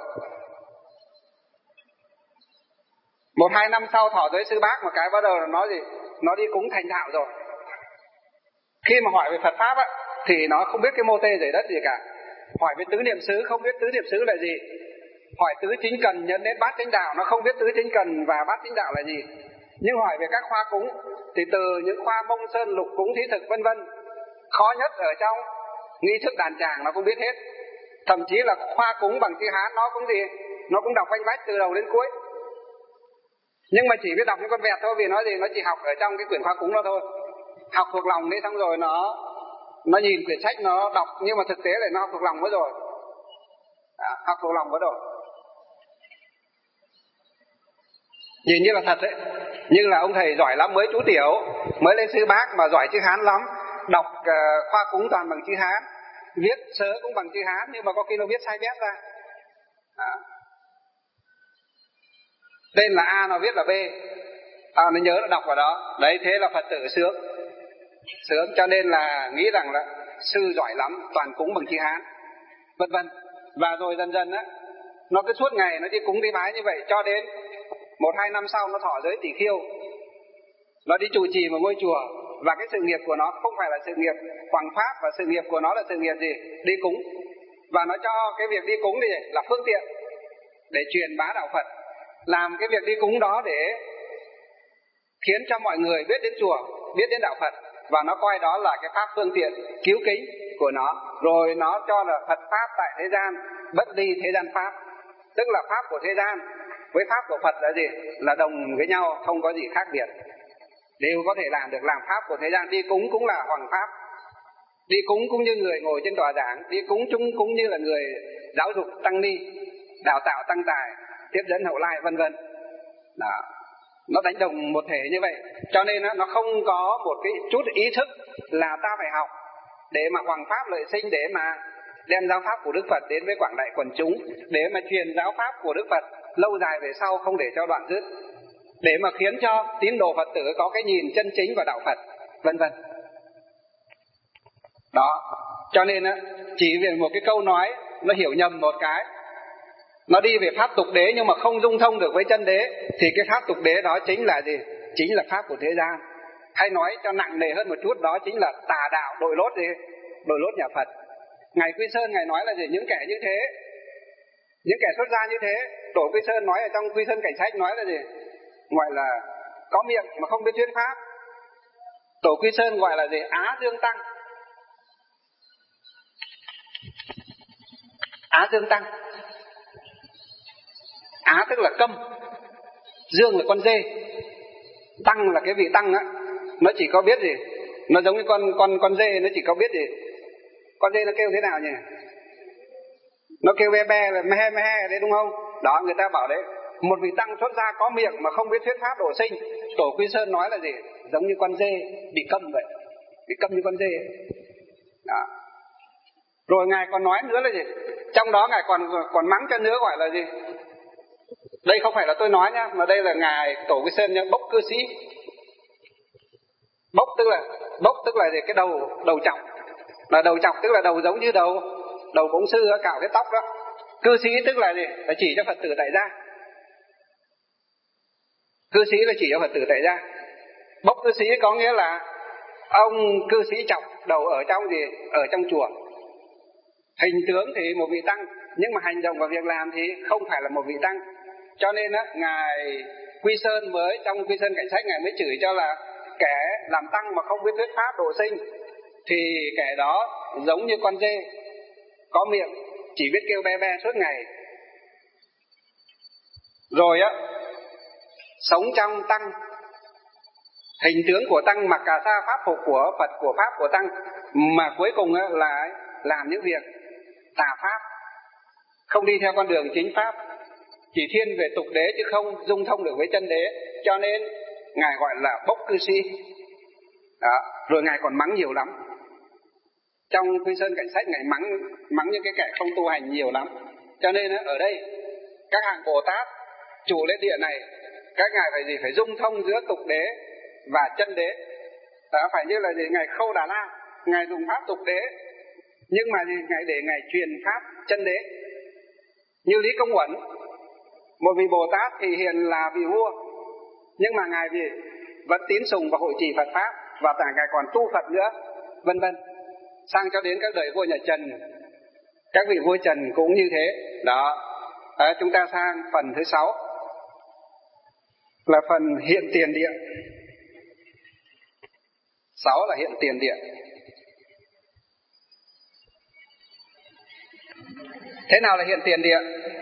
1-2 năm sau thọ giới sư bác một cái bắt đầu là nó gì, nó đi cúng thành thạo rồi. Khi mà hỏi về Phật Pháp thì nó không biết cái mô tê rời đất gì cả. Hỏi về tứ niệm xứ không biết tứ niệm xứ là gì. Hỏi tứ chính cần nhấn đến bát chánh đạo, nó không biết tứ chính cần và bát chánh đạo là gì. Nhưng hỏi về các khoa cúng thì từ những khoa mông sơn lục cúng thí thực vân vân, khó nhất ở trong nghi thức đàn tràng nó cũng biết hết. Thậm chí là khoa cúng bằng chữ Hán nó cũng gì, nó cũng đọc vanh vách từ đầu đến cuối. Nhưng mà chỉ biết đọc những con vẹt thôi, vì nó gì, nó chỉ học ở trong cái quyển khoa cúng đó thôi. Học thuộc lòng đi, xong rồi nó nhìn quyển sách nó đọc, nhưng mà thực tế là nó học thuộc lòng mất rồi. Học thuộc lòng mất rồi. Nhìn như là thật đấy, nhưng là ông thầy giỏi lắm, mới chú tiểu, mới lên sư bác mà giỏi chữ Hán lắm, đọc khoa cúng toàn bằng chữ Hán, viết sớ cũng bằng chữ Hán, nhưng mà có khi nó viết sai bét ra. Tên là A nó viết là B, nó nhớ nó đọc vào đó. Đấy, thế là Phật tử sướng. Cho nên là nghĩ rằng là sư giỏi lắm, toàn cúng bằng chữ Hán, vân vân. Và rồi dần dần á, nó cứ suốt ngày nó đi cúng đi bái như vậy, cho đến 1-2 năm sau nó thọ giới tỷ khiêu, nó đi trụ trì một ngôi chùa. Và cái sự nghiệp của nó không phải là sự nghiệp hoằng pháp, và sự nghiệp của nó là sự nghiệp gì? Đi cúng. Và nó cho cái việc đi cúng thì là phương tiện để truyền bá đạo Phật, làm cái việc đi cúng đó để khiến cho mọi người biết đến chùa, biết đến đạo Phật, và nó coi đó là cái pháp phương tiện cứu kính của nó. Rồi nó cho là Phật pháp tại thế gian, bất ly thế gian pháp, tức là pháp của thế gian với pháp của Phật là gì? Là đồng với nhau, không có gì khác biệt, đều có thể làm được. Làm pháp của thế gian, đi cúng cũng là hoằng pháp, đi cúng cũng như người ngồi trên tòa giảng, đi cúng cũng như là người giáo dục tăng ni, đào tạo tăng tài, tiếp dẫn hậu lai, vân vân. Đó, nó đánh đồng một thể như vậy. Cho nên nó không có một cái chút ý thức là ta phải học để mà hoằng pháp lợi sinh, để mà đem giáo pháp của Đức Phật đến với quảng đại quần chúng, để mà truyền giáo pháp của Đức Phật lâu dài về sau, không để cho đoạn dứt, để mà khiến cho tín đồ Phật tử có cái nhìn chân chính vào đạo Phật, vân vân. Đó, cho nên chỉ vì một cái câu nói nó hiểu nhầm một cái, nó đi về pháp tục đế nhưng mà không dung thông được với chân đế, thì cái pháp tục đế đó chính là gì? Chính là pháp của thế gian. Hay nói cho nặng nề hơn một chút, đó chính là tà đạo đội lốt gì? Đội lốt nhà Phật. Ngài Quy Sơn Ngài nói là gì? Những kẻ như thế, những kẻ xuất gia như thế, Tổ Quy Sơn nói ở trong Quy Sơn Cảnh Sách nói là gì? Gọi là có miệng mà không biết thuyết pháp. Tổ Quy Sơn gọi là gì? Á Dương Tăng. Á Dương Tăng. Á tức là câm, Dương là con dê, Tăng là cái vị tăng á, nó chỉ có biết gì? Nó giống như con dê, nó chỉ có biết gì? Con dê nó kêu thế nào nhỉ? Nó kêu be be là me me đấy, đúng không? Đó, người ta bảo đấy, một vị tăng xuất gia có miệng mà không biết thuyết pháp độ sinh. Tổ Quy Sơn nói là gì? Giống như con dê bị câm vậy, bị câm như con dê. Đó. Rồi Ngài còn nói nữa là gì? Trong đó Ngài còn mắng cho nữa, gọi là gì? Đây không phải là tôi nói nhá, mà đây là Ngài Tổ Quy Sơn nhá, bốc cư sĩ. Bốc tức là gì? Cái đầu chọc. Là đầu chọc tức là đầu giống như đầu bổng sư cạo cái tóc đó. Cư sĩ tức là gì? Là chỉ cho Phật tử tại gia. Cư sĩ là chỉ cho Phật tử tại gia. Bốc cư sĩ có nghĩa là ông cư sĩ chọc đầu ở trong gì? Ở trong chùa. Hình tướng thì một vị tăng, nhưng mà hành động và việc làm thì không phải là một vị tăng. Cho nên Ngài Quy Sơn mới trong Quy Sơn Cảnh Sách Ngài mới chửi cho là kẻ làm tăng mà không biết thuyết pháp độ sinh thì kẻ đó giống như con dê có miệng chỉ biết kêu be be suốt ngày. Rồi sống trong tăng, hình tướng của tăng, mặc cà sa pháp phục của Phật, của pháp của tăng, mà cuối cùng là làm những việc tà pháp, không đi theo con đường chính pháp, chỉ thiên về tục đế chứ không dung thông được với chân đế. Cho nên Ngài gọi là bốc cư sĩ. Đó. Rồi Ngài còn mắng nhiều lắm. Trong Quy Sơn Cảnh Sách Ngài mắng những cái kẻ không tu hành nhiều lắm. Cho nên ở đây các hàng Bồ Tát chủ lễ địa này, các ngài phải gì? Phải dung thông giữa tục đế và chân đế. Đó, phải như là gì? Ngài Khâu Đà La, Ngài dùng pháp tục đế, nhưng mà Ngài để Ngài truyền pháp chân đế. Như Lý Công Uẩn, một vị Bồ Tát thì hiện là vị vua, nhưng mà Ngài vì vẫn tín sùng và hội trì Phật pháp, và cả Ngài còn tu Phật nữa, vân vân. Sang cho đến các đời vua nhà Trần, các vị vua Trần cũng như thế. Đó. Chúng ta sang phần thứ 6 là phần hiện tiền địa. 6 là hiện tiền địa. Thế nào là hiện tiền địa?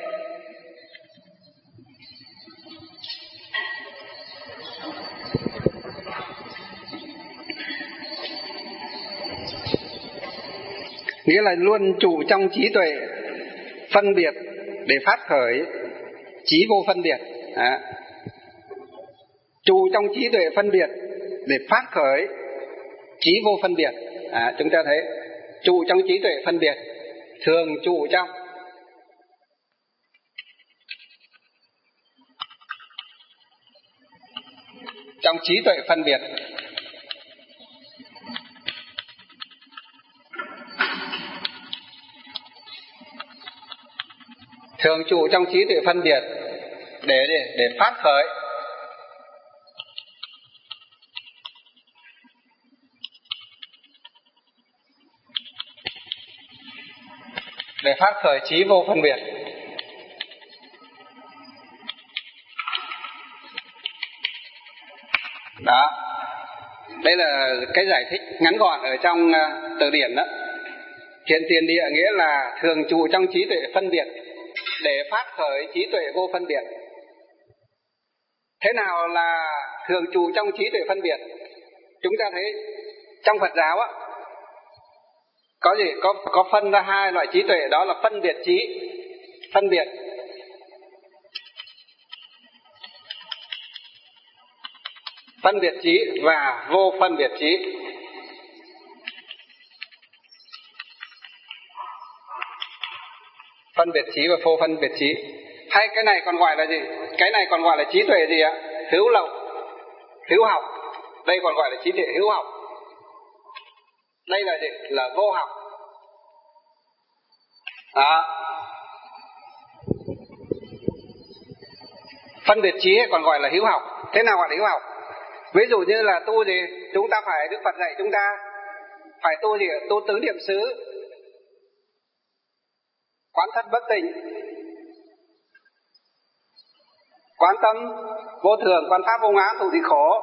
Nghĩa là luôn trụ trong trí tuệ phân biệt để phát khởi trí vô phân biệt. Trụ trong trí tuệ phân biệt để phát khởi trí vô phân biệt. Chúng ta thấy trụ trong trí tuệ phân biệt, thường trụ trong trong trí tuệ phân biệt. Thường trụ trong trí tuệ phân biệt để phát khởi trí vô phân biệt. Đó, đây là cái giải thích ngắn gọn ở trong từ điển đó. Hiện tiền địa nghĩa là thường trụ trong trí tuệ phân biệt để phát khởi trí tuệ vô phân biệt. Thế nào là thường trụ trong trí tuệ phân biệt? Chúng ta thấy trong Phật giáo á, có gì? Có phân ra hai loại trí tuệ, đó là phân biệt trí, phân biệt. Phân biệt trí và vô phân biệt trí. Phân biệt trí và vô phân biệt trí. Hay cái này còn gọi là gì? Cái này còn gọi là trí tuệ gì ạ? Hữu lậu, hữu học. Đây còn gọi là trí tuệ hữu học. Đây là gì? Là vô học. Đó. Phân biệt trí còn gọi là hữu học. Thế nào gọi là hữu học? Ví dụ như là tu gì? Chúng ta phải, Đức Phật dạy chúng ta phải tu gì? Tu tứ niệm xứ, quán thân bất tịnh, quán tâm vô thường, quán pháp vô ngã, thụ thị khổ,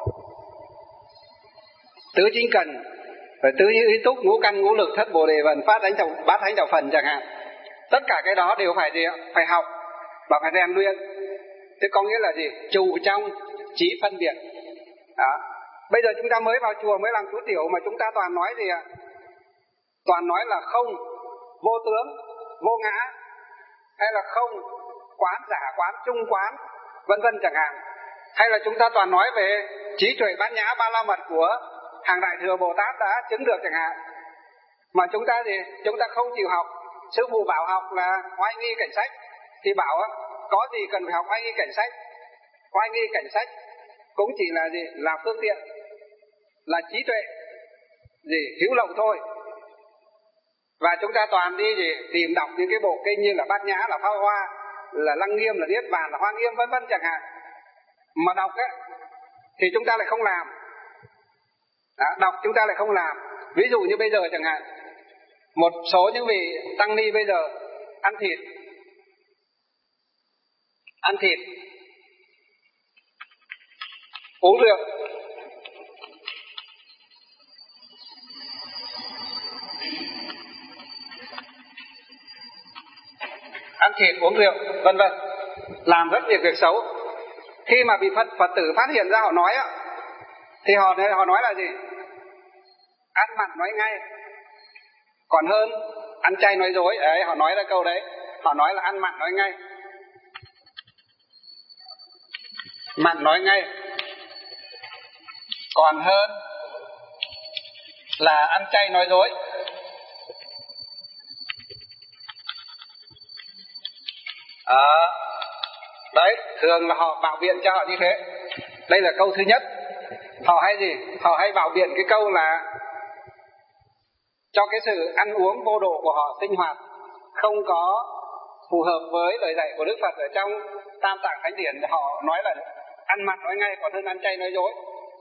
tứ chính cần, rồi tứ ý túc, ngũ căn ngũ lực, thất bồ đề vần, bát thánh đạo phần chẳng hạn. Tất cả cái đó đều phải gì? Phải học và phải rèn luyện. Thế có nghĩa là gì? Trụ trong trí phân biệt. Đó. Bây giờ chúng ta mới vào chùa, mới làm chú tiểu mà chúng ta toàn nói gì ạ? Toàn nói là không, vô tướng, vô ngã, hay là không, quán, giả quán, trung quán, vân vân chẳng hạn. Hay là chúng ta toàn nói về trí tuệ bát nhã ba la mật của hàng Đại Thừa Bồ Tát đã chứng được chẳng hạn. Mà chúng ta gì? Chúng ta không chịu học. Sư phụ bảo học là oai nghi cảnh sách, thì bảo có gì cần phải học oai nghi cảnh sách. Oai nghi cảnh sách cũng chỉ là gì? Là phương tiện, là trí tuệ gì? Hữu lậu thôi. Và chúng ta toàn đi gì? Tìm đọc những cái bộ kinh như là Bát Nhã, là Pháp Hoa, là Lăng Nghiêm, là Niết Bàn, là Hoa Nghiêm, vân vân chẳng hạn. Mà đọc á thì chúng ta lại không làm. Đó, đọc chúng ta lại không làm. Ví dụ như bây giờ chẳng hạn, một số những vị tăng ni bây giờ ăn thịt, uống rượu, vân vân, làm rất nhiều việc xấu. Khi mà bị Phật tử phát hiện ra, họ nói á, thì họ nói là gì? Ăn mặn nói ngay, còn hơn ăn chay nói dối. Đấy, họ nói ra câu đấy. Họ nói là ăn mặn nói ngay, mặn nói ngay, còn hơn là ăn chay nói dối. Đấy, thường là họ bảo biện cho họ như thế. Đây là câu thứ nhất. Họ hay gì? Họ hay bảo biện cái câu là cho cái sự ăn uống vô độ của họ, sinh hoạt không có phù hợp với lời dạy của Đức Phật ở trong Tam Tạng Thánh Điển. Họ nói là ăn mặn nói ngay, còn hơn ăn chay nói dối.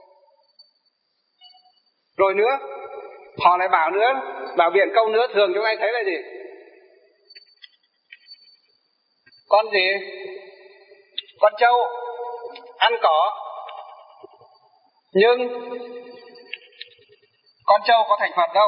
Rồi nữa, họ lại bảo biện câu nữa, thường chúng anh thấy là gì? Con gì? Con trâu ăn cỏ, nhưng con trâu có thành Phật đâu.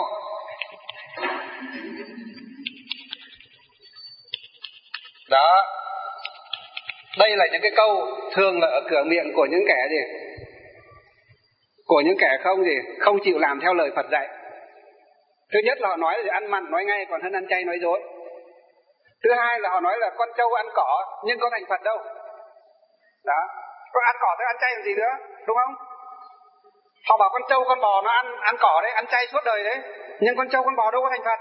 Đó, đây là những cái câu thường là ở cửa miệng của những kẻ gì? Của những kẻ không chịu làm theo lời Phật dạy. Thứ nhất là họ nói là ăn mặn nói ngay, còn hơn ăn chay nói dối. Thứ hai là họ nói là con trâu ăn cỏ nhưng có thành Phật đâu. Đó, con ăn cỏ thì ăn chay làm gì nữa, đúng không? Họ bảo con trâu con bò nó ăn cỏ đấy, ăn chay suốt đời đấy, nhưng con trâu con bò đâu có thành Phật.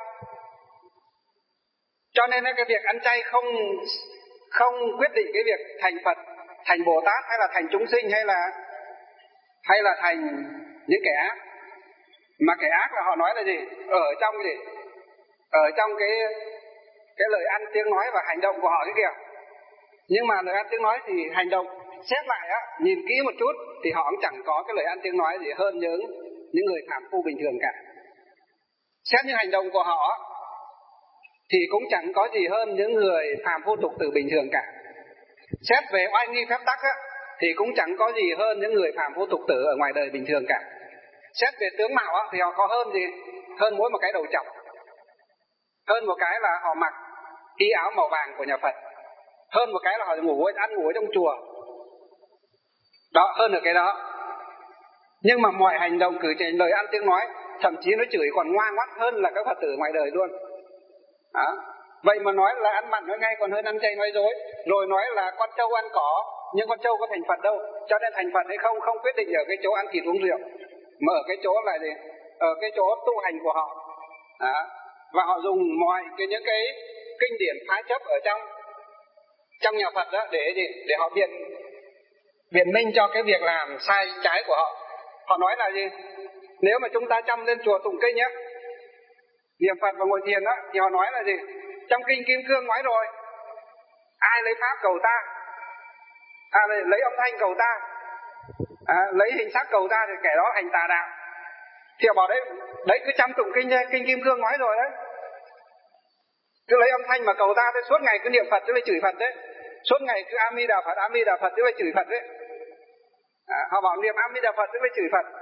Cho nên cái việc ăn chay không quyết định cái việc thành Phật, thành Bồ Tát, hay là thành chúng sinh, hay là hay là thành những kẻ ác. Mà kẻ ác là họ nói là gì? Ở trong cái gì? Ở trong cái lời ăn tiếng nói và hành động của họ cái kìa. Nhưng mà lời ăn tiếng nói thì hành động xét lại á, nhìn kỹ một chút thì họ cũng chẳng có cái lời ăn tiếng nói gì hơn những người phàm phu bình thường cả. Xét những hành động của họ thì cũng chẳng có gì hơn những người phàm phu tục tử bình thường cả. Xét về oai nghi phép tắc á, thì cũng chẳng có gì hơn những người phàm phu tục tử ở ngoài đời bình thường cả. Xét về tướng mạo á, thì họ có hơn gì? Hơn mỗi một cái đầu chọc. Hơn một cái là họ mặc y áo màu vàng của nhà Phật. Hơn một cái là họ ăn ngủ ở trong chùa. Đó, hơn ở cái đó. Nhưng mà mọi hành động cử chỉ, lời ăn tiếng nói, thậm chí nó chửi còn ngoan ngoắt hơn là các Phật tử ngoài đời luôn. Đó. Vậy mà nói là ăn mặn nói ngay còn hơn ăn chay nói dối. Rồi nói là con trâu ăn cỏ, nhưng con trâu có thành Phật đâu. Cho nên thành Phật hay không quyết định ở cái chỗ ăn thịt uống rượu, mà ở cái chỗ là gì? Ở cái chỗ tu hành của họ. Đó. Và họ dùng mọi những cái kinh điển phá chấp ở trong nhà Phật đó để gì? Để họ biện minh cho cái việc làm sai trái của họ. Họ nói là gì? Nếu mà chúng ta chăm lên chùa tụng kinh nhé, niệm Phật và ngồi thiền đó, thì họ nói là gì? Trong kinh Kim Cương nói rồi, ai lấy pháp cầu ta, lấy âm thanh cầu ta, lấy hình sắc cầu ta thì kẻ đó hành tà đạo. Thì họ bảo đấy cứ chăm tụng kinh Kim Cương nói rồi đấy. Cứ lấy âm thanh mà cầu ta thế, suốt ngày cứ niệm Phật chứ lại chửi Phật đấy. Suốt ngày cứ A Di Đà Phật chứ lại chửi Phật đấy. Họ bảo niệm A Di Đà Phật chứ lại chửi Phật.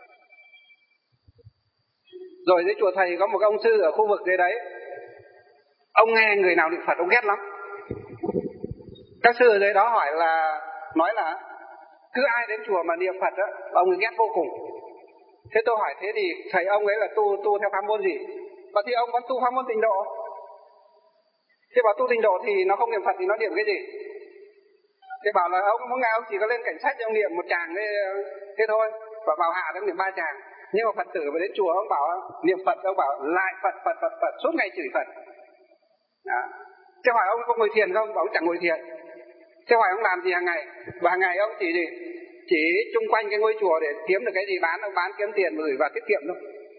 Rồi dưới chùa thầy có một ông sư ở khu vực dưới đấy, ông nghe người nào niệm Phật ông ghét lắm. Các sư ở dưới đó nói là cứ ai đến chùa mà niệm Phật đó, ông ấy ghét vô cùng. Thế tôi hỏi thế thì thầy ông ấy là tu theo pháp môn gì? Và thì ông vẫn tu pháp môn Tịnh Độ. Thế bảo tu Tịnh Độ thì nó không niệm Phật thì nó niệm cái gì? Thế bảo là ông mỗi ngày ông chỉ có lên cảnh sách ông niệm một tràng thế thôi, và vào hạ ông niệm 3 tràng. Nhưng mà Phật tử mà đến chùa ông bảo niệm Phật, ông bảo lại Phật suốt ngày chửi Phật. Đó. Thế hỏi ông có ngồi thiền không? Bảo ông chẳng ngồi thiền. Thế hỏi ông làm gì hàng ngày? Và hàng ngày ông chỉ chung quanh cái ngôi chùa để kiếm được cái gì bán, ông bán kiếm tiền gửi vào tiết kiệm thôi.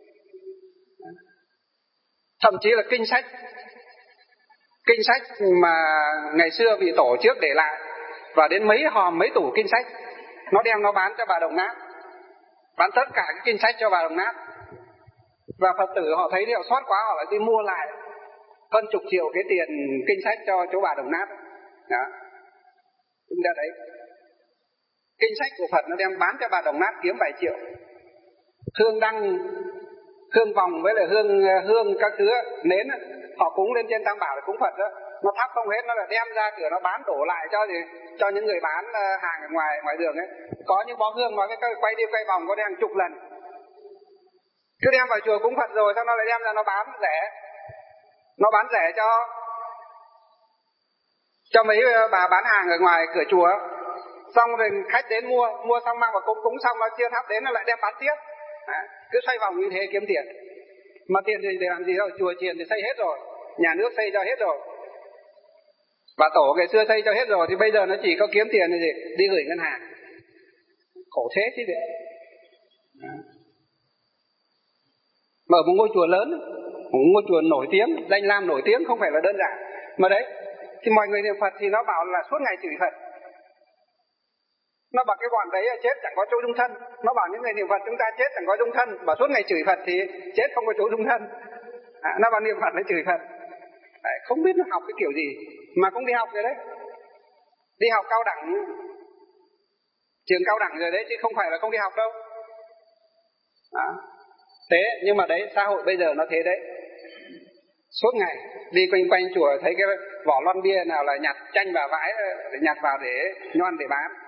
Thậm chí là kinh sách mà ngày xưa vị tổ trước để lại, và đến mấy tủ kinh sách, nó đem nó bán cho bà Đồng Nát, bán tất cả cái kinh sách cho bà Đồng Nát. Và Phật tử họ thấy thì họ xót quá, họ lại đi mua lại hơn chục triệu cái tiền kinh sách cho chỗ bà Đồng Nát. Đó. Chúng ta thấy kinh sách của Phật nó đem bán cho bà Đồng Nát kiếm vài triệu. Hương đăng, hương vòng với lại hương các thứ nến họ cúng lên trên Tam Bảo để cúng Phật đó, nó thắp không hết, nó lại đem ra cửa nó bán đổ lại cho những người bán hàng ở ngoài đường ấy. Có những bó hương mà cái quay đi quay vòng có hàng chục lần. Cứ đem vào chùa cúng Phật rồi sau nó lại đem ra nó bán rẻ. Nó bán rẻ cho mấy bà bán hàng ở ngoài cửa chùa. Xong rồi khách đến mua xong mang vào cúng xong nó chưa thắp đến nó lại đem bán tiếp. Cứ xoay vòng như thế kiếm tiền. Mà tiền thì để làm gì đâu? Chùa chiền thì xây hết rồi, nhà nước xây cho hết rồi, bà tổ ngày xưa xây cho hết rồi, thì bây giờ nó chỉ có kiếm tiền thì gì? Đi gửi ngân hàng. Khổ thế chứ gì. Mở một ngôi chùa lớn, một ngôi chùa nổi tiếng, danh lam nổi tiếng không phải là đơn giản. Mà đấy, thì mọi người niệm Phật thì nó bảo là suốt ngày chửi Phật. Nó bảo cái bọn đấy chết chẳng có chỗ dung thân. Nó bảo những người niệm Phật chúng ta chết chẳng có dung thân. Bảo suốt ngày chửi Phật thì chết không có chỗ dung thân. Nó bảo niệm Phật nó chửi Phật. Đấy, không biết nó học cái kiểu gì mà cũng đi học rồi đấy. Đi học cao đẳng, trường cao đẳng rồi đấy, chứ không phải là không đi học đâu. Đó. Thế nhưng mà đấy, xã hội bây giờ nó thế đấy. Suốt ngày đi quanh chùa thấy cái vỏ lon bia nào là nhặt chanh và vãi, nhặt vào để nhoan để bán.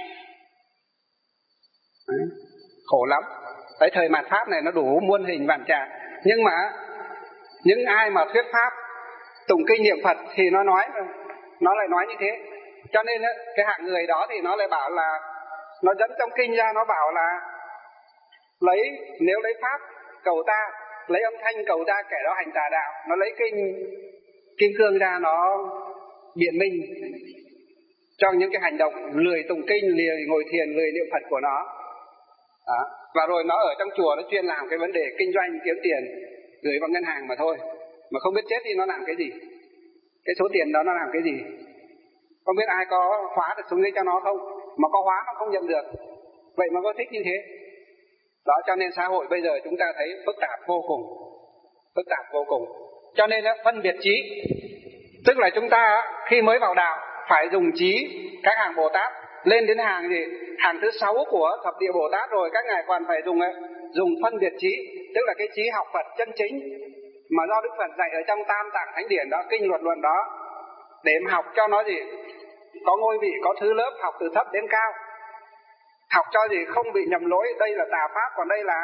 Đấy. Khổ lắm. Cái thời mạt Pháp này nó đủ muôn hình vạn trạng. Nhưng mà những ai mà thuyết pháp tụng kinh niệm Phật thì nó lại nói như thế. Cho nên cái hạng người đó thì nó lại bảo là, nó dẫn trong kinh ra, nó bảo là nếu lấy pháp cầu ta, lấy âm thanh cầu ta, kẻ đó hành tà đạo. Nó lấy Kim Cương ra, nó biện minh cho những cái hành động lười tụng kinh, lười ngồi thiền, lười niệm Phật của nó. Đó. Và rồi nó ở trong chùa nó chuyên làm cái vấn đề kinh doanh kiếm tiền gửi vào ngân hàng mà thôi, mà không biết chết thì nó làm cái gì, cái số tiền đó nó làm cái gì, không biết ai có khóa được xuống dưới cho nó không, mà có khóa nó không nhận được, vậy mà có thích như thế. Đó, cho nên xã hội bây giờ chúng ta thấy phức tạp vô cùng. Cho nên phân biệt trí, tức là chúng ta khi mới vào đạo phải dùng trí. Các hàng Bồ Tát lên đến hàng gì, hàng thứ 6 của thập địa Bồ Tát rồi, các ngài còn phải dùng phân biệt trí, tức là cái trí học Phật chân chính mà do Đức Phật dạy ở trong Tam Tạng Thánh Điển đó, kinh luật luận đó, để mà học cho nó gì có ngôi vị, có thứ lớp, học từ thấp đến cao, học cho gì không bị nhầm lỗi, đây là tà pháp, còn đây là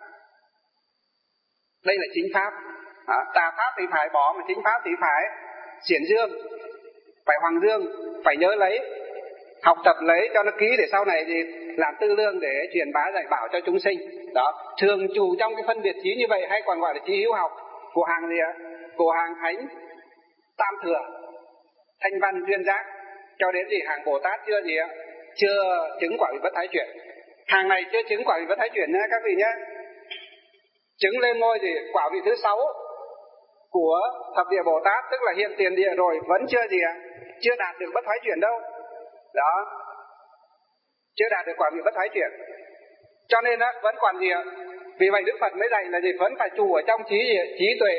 chính pháp. Tà pháp thì phải bỏ, mà chính pháp thì phải xiển dương, phải hoàng dương, phải nhớ lấy, học tập lấy cho nó kỹ, để sau này thì làm tư lương để truyền bá dạy bảo cho chúng sinh. Đó, thường trù trong cái phân biệt trí như vậy, hay còn gọi là trí hữu học của hàng gì ạ? Của hàng thánh tam thừa, thanh văn duyên giác, cho đến gì hàng Bồ Tát chưa gì ạ? Chưa chứng quả vị bất thái chuyển. Hàng này chưa chứng quả vị bất thái chuyển nhé các vị nhé. Chứng lên ngôi thì quả vị thứ 6 của thập địa Bồ Tát, tức là hiện tiền địa rồi, vẫn chưa gì ạ? Chưa đạt được bất thoái chuyển đâu. Đó, chưa đạt được quả vị bất thoái chuyển. Cho nên đó, vẫn còn gì ạ? Vì vậy Đức Phật mới dạy là gì? Vẫn phải trụ ở trong trí tuệ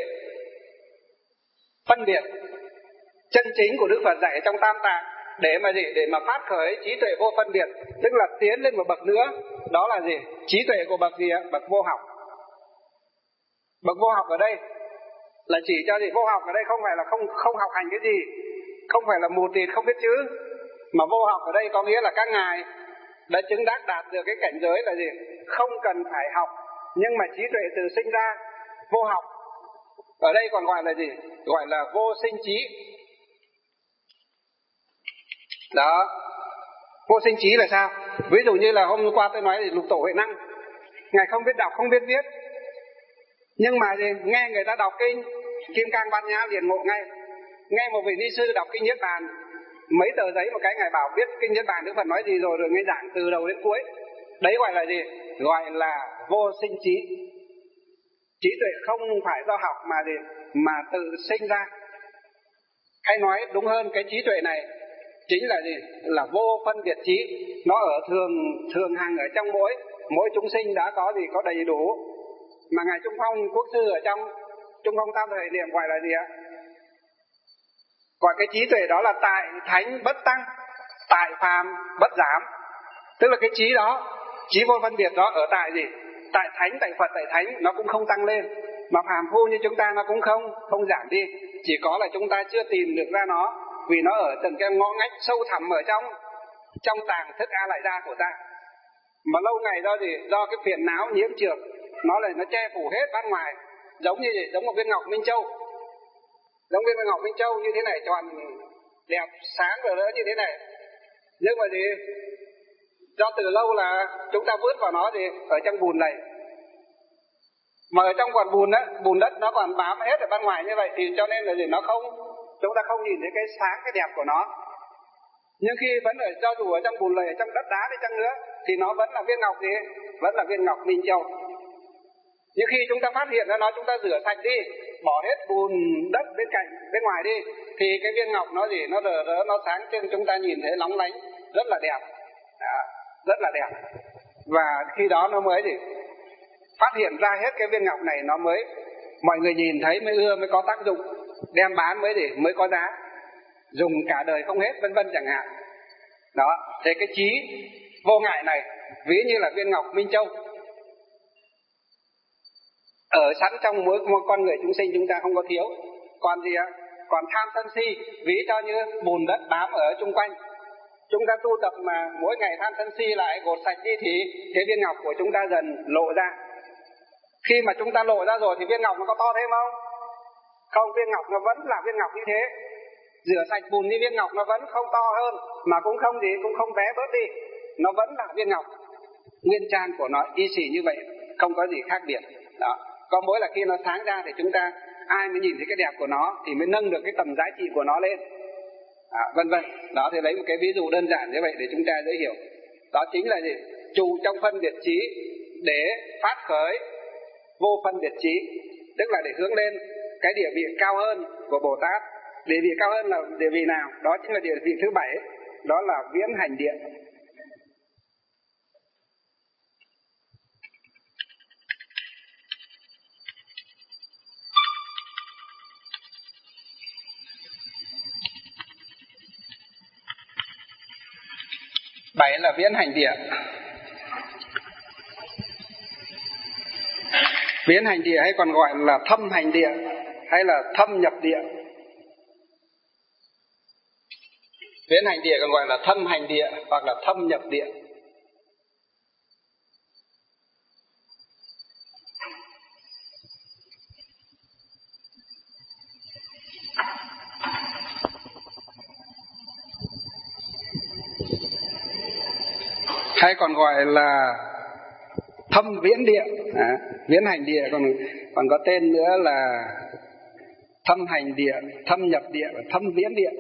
phân biệt chân chính của Đức Phật dạy ở trong Tam Tạng, để mà gì? Để mà phát khởi trí tuệ vô phân biệt, tức là tiến lên một bậc nữa. Đó là gì? Trí tuệ của bậc gì ạ? Bậc vô học. Bậc vô học ở đây là chỉ cho gì? Vô học ở đây không phải là không học hành cái gì, không phải là mù tịt không biết chữ, mà vô học ở đây có nghĩa là các ngài đã chứng đắc đạt được cái cảnh giới là gì? Không cần phải học, nhưng mà trí tuệ từ sinh ra. Vô học ở đây còn gọi là gì? Gọi là vô sinh trí. Đó, vô sinh trí là sao? Ví dụ như là hôm qua tôi nói thì Lục Tổ Huệ Năng, ngài không biết đọc không biết viết, nhưng mà gì? Nghe người ta đọc kinh Kim Cang Bát Nhã liền ngộ ngay. Nghe một vị ni sư đọc kinh Niết Bàn, mấy tờ giấy một cái ngài bảo biết kinh Niết Bàn Đức Phật nói gì rồi, rồi nghe giảng từ đầu đến cuối. Đấy gọi là gì? Gọi là vô sinh trí. Trí tuệ không phải do học mà gì? Mà tự sinh ra. Hay nói đúng hơn, cái trí tuệ này chính là gì? Là vô phân biệt trí. Nó ở thường hằng ở trong mỗi chúng sinh đã có gì? Có đầy đủ. Mà ngài Trung Phong Quốc sư ở trong Trung Phong Tam Thời Niệm gọi là gì ạ? Gọi cái trí tuệ đó là tại thánh bất tăng, tại phàm bất giảm. Tức là cái trí đó, trí vô phân biệt đó ở tại gì? Tại thánh, tại Phật, tại thánh nó cũng không tăng lên, mà phàm phu như chúng ta nó cũng không giảm đi. Chỉ có là chúng ta chưa tìm được ra nó, vì nó ở từng cái ngõ ngách sâu thẳm ở trong tàng thức A Lại Gia của ta. Mà lâu ngày do gì? Do cái phiền não nhiễm trược, nó che phủ hết ban ngoài, giống như gì? Giống một viên ngọc Minh Châu. Giống viên ngọc Minh Châu như thế này, tròn đẹp sáng rỡ rỡ như thế này, nhưng mà gì? Do từ lâu là chúng ta vứt vào nó thì ở trong bùn này, mà ở trong còn bùn đất nó còn bám hết ở ban ngoài như vậy, thì cho nên là gì? Chúng ta không nhìn thấy cái sáng, cái đẹp của nó. Nhưng khi vẫn ở, cho dù ở trong bùn lầy, ở trong đất đá đi chăng nữa, thì nó vẫn là viên ngọc gì? Vẫn là viên ngọc Minh Châu. Nhưng khi chúng ta phát hiện ra nó, chúng ta rửa sạch đi, bỏ hết bùn đất bên ngoài đi, thì cái viên ngọc nó gì? Nó rỡ rỡ, nó sáng trưng, chúng ta nhìn thấy lóng lánh, rất là đẹp. Đó, rất là đẹp. Và khi đó nó mới gì? Phát hiện ra hết cái viên ngọc này, nó mới mọi người nhìn thấy mới ưa, mới có tác dụng, đem bán mới có giá, dùng cả đời không hết, vân vân chẳng hạn. Đó, thế cái trí vô ngại này ví như là viên ngọc Minh Châu ở sẵn trong mỗi con người chúng sinh, chúng ta không có thiếu. Còn gì ạ? Còn tham sân si ví cho như bùn đất bám ở chung quanh. Chúng ta tu tập mà mỗi ngày tham sân si lại gột sạch đi, thì cái viên ngọc của chúng ta dần lộ ra. Khi mà chúng ta lộ ra rồi thì viên ngọc nó có to thêm không? Không, viên ngọc nó vẫn là viên ngọc như thế. Rửa sạch bùn như viên ngọc nó vẫn không to hơn, mà cũng không gì, cũng không bé bớt đi. Nó vẫn là viên ngọc nguyên trang của nó, y xì như vậy, không có gì khác biệt. Đó, có mỗi là khi nó sáng ra thì chúng ta ai mới nhìn thấy cái đẹp của nó thì mới nâng được cái tầm giá trị của nó lên, vân vân. Đó, thì lấy một cái ví dụ đơn giản như vậy để chúng ta dễ hiểu. Đó chính là gì? trụ trong phân biệt trí để phát khởi vô phân biệt trí, tức là để hướng lên cái địa vị cao hơn của Bồ Tát. Địa vị cao hơn là địa vị nào? Đó chính là địa vị thứ 7, đó là viễn hành địa. Bảy là viễn hành địa. Viễn hành địa hay còn gọi là thâm hành địa hay là thâm nhập địa. Viễn hành địa còn gọi là thâm hành địa hoặc là thâm nhập địa. Hay còn gọi là thâm viễn địa. Viễn hành địa còn có tên nữa là thâm hành địa, thâm nhập địa và thâm viễn địa.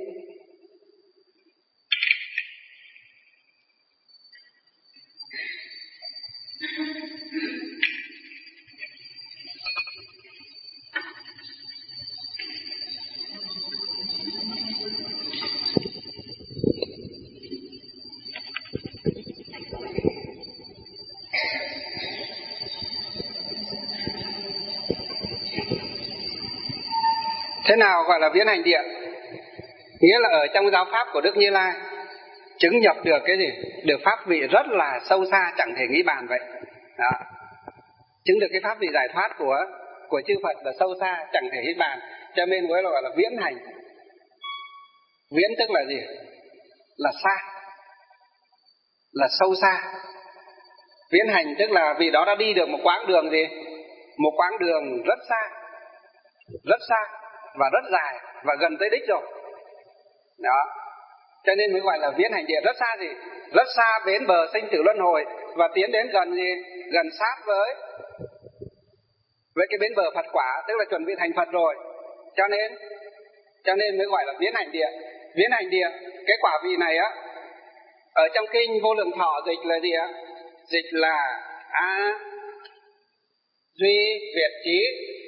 Thế nào gọi là viễn hành địa? Nghĩa là ở trong giáo pháp của Đức Như Lai chứng nhập được cái gì? Được pháp vị rất là sâu xa, chẳng thể nghĩ bàn vậy. Đó. Chứng được cái pháp vị giải thoát của chư Phật là sâu xa, chẳng thể nghĩ bàn. Cho nên mới gọi là viễn hành. Viễn tức là gì? Là xa, là sâu xa. Viễn hành tức là vì đó đã đi được một quãng đường gì? Một quãng đường rất xa, rất xa và rất dài và gần tới đích rồi. Đó. Cho nên mới gọi là viễn hành địa. Rất xa gì? Rất xa bến bờ sinh tử luân hồi và tiến đến gần gì? Gần sát với cái bến bờ Phật quả, tức là chuẩn bị thành Phật rồi. Cho nên mới gọi là viễn hành địa. Viễn hành địa, cái quả vị này á, ở trong kinh Vô Lượng Thọ dịch là gì á? Dịch là A Duy Việt Chí,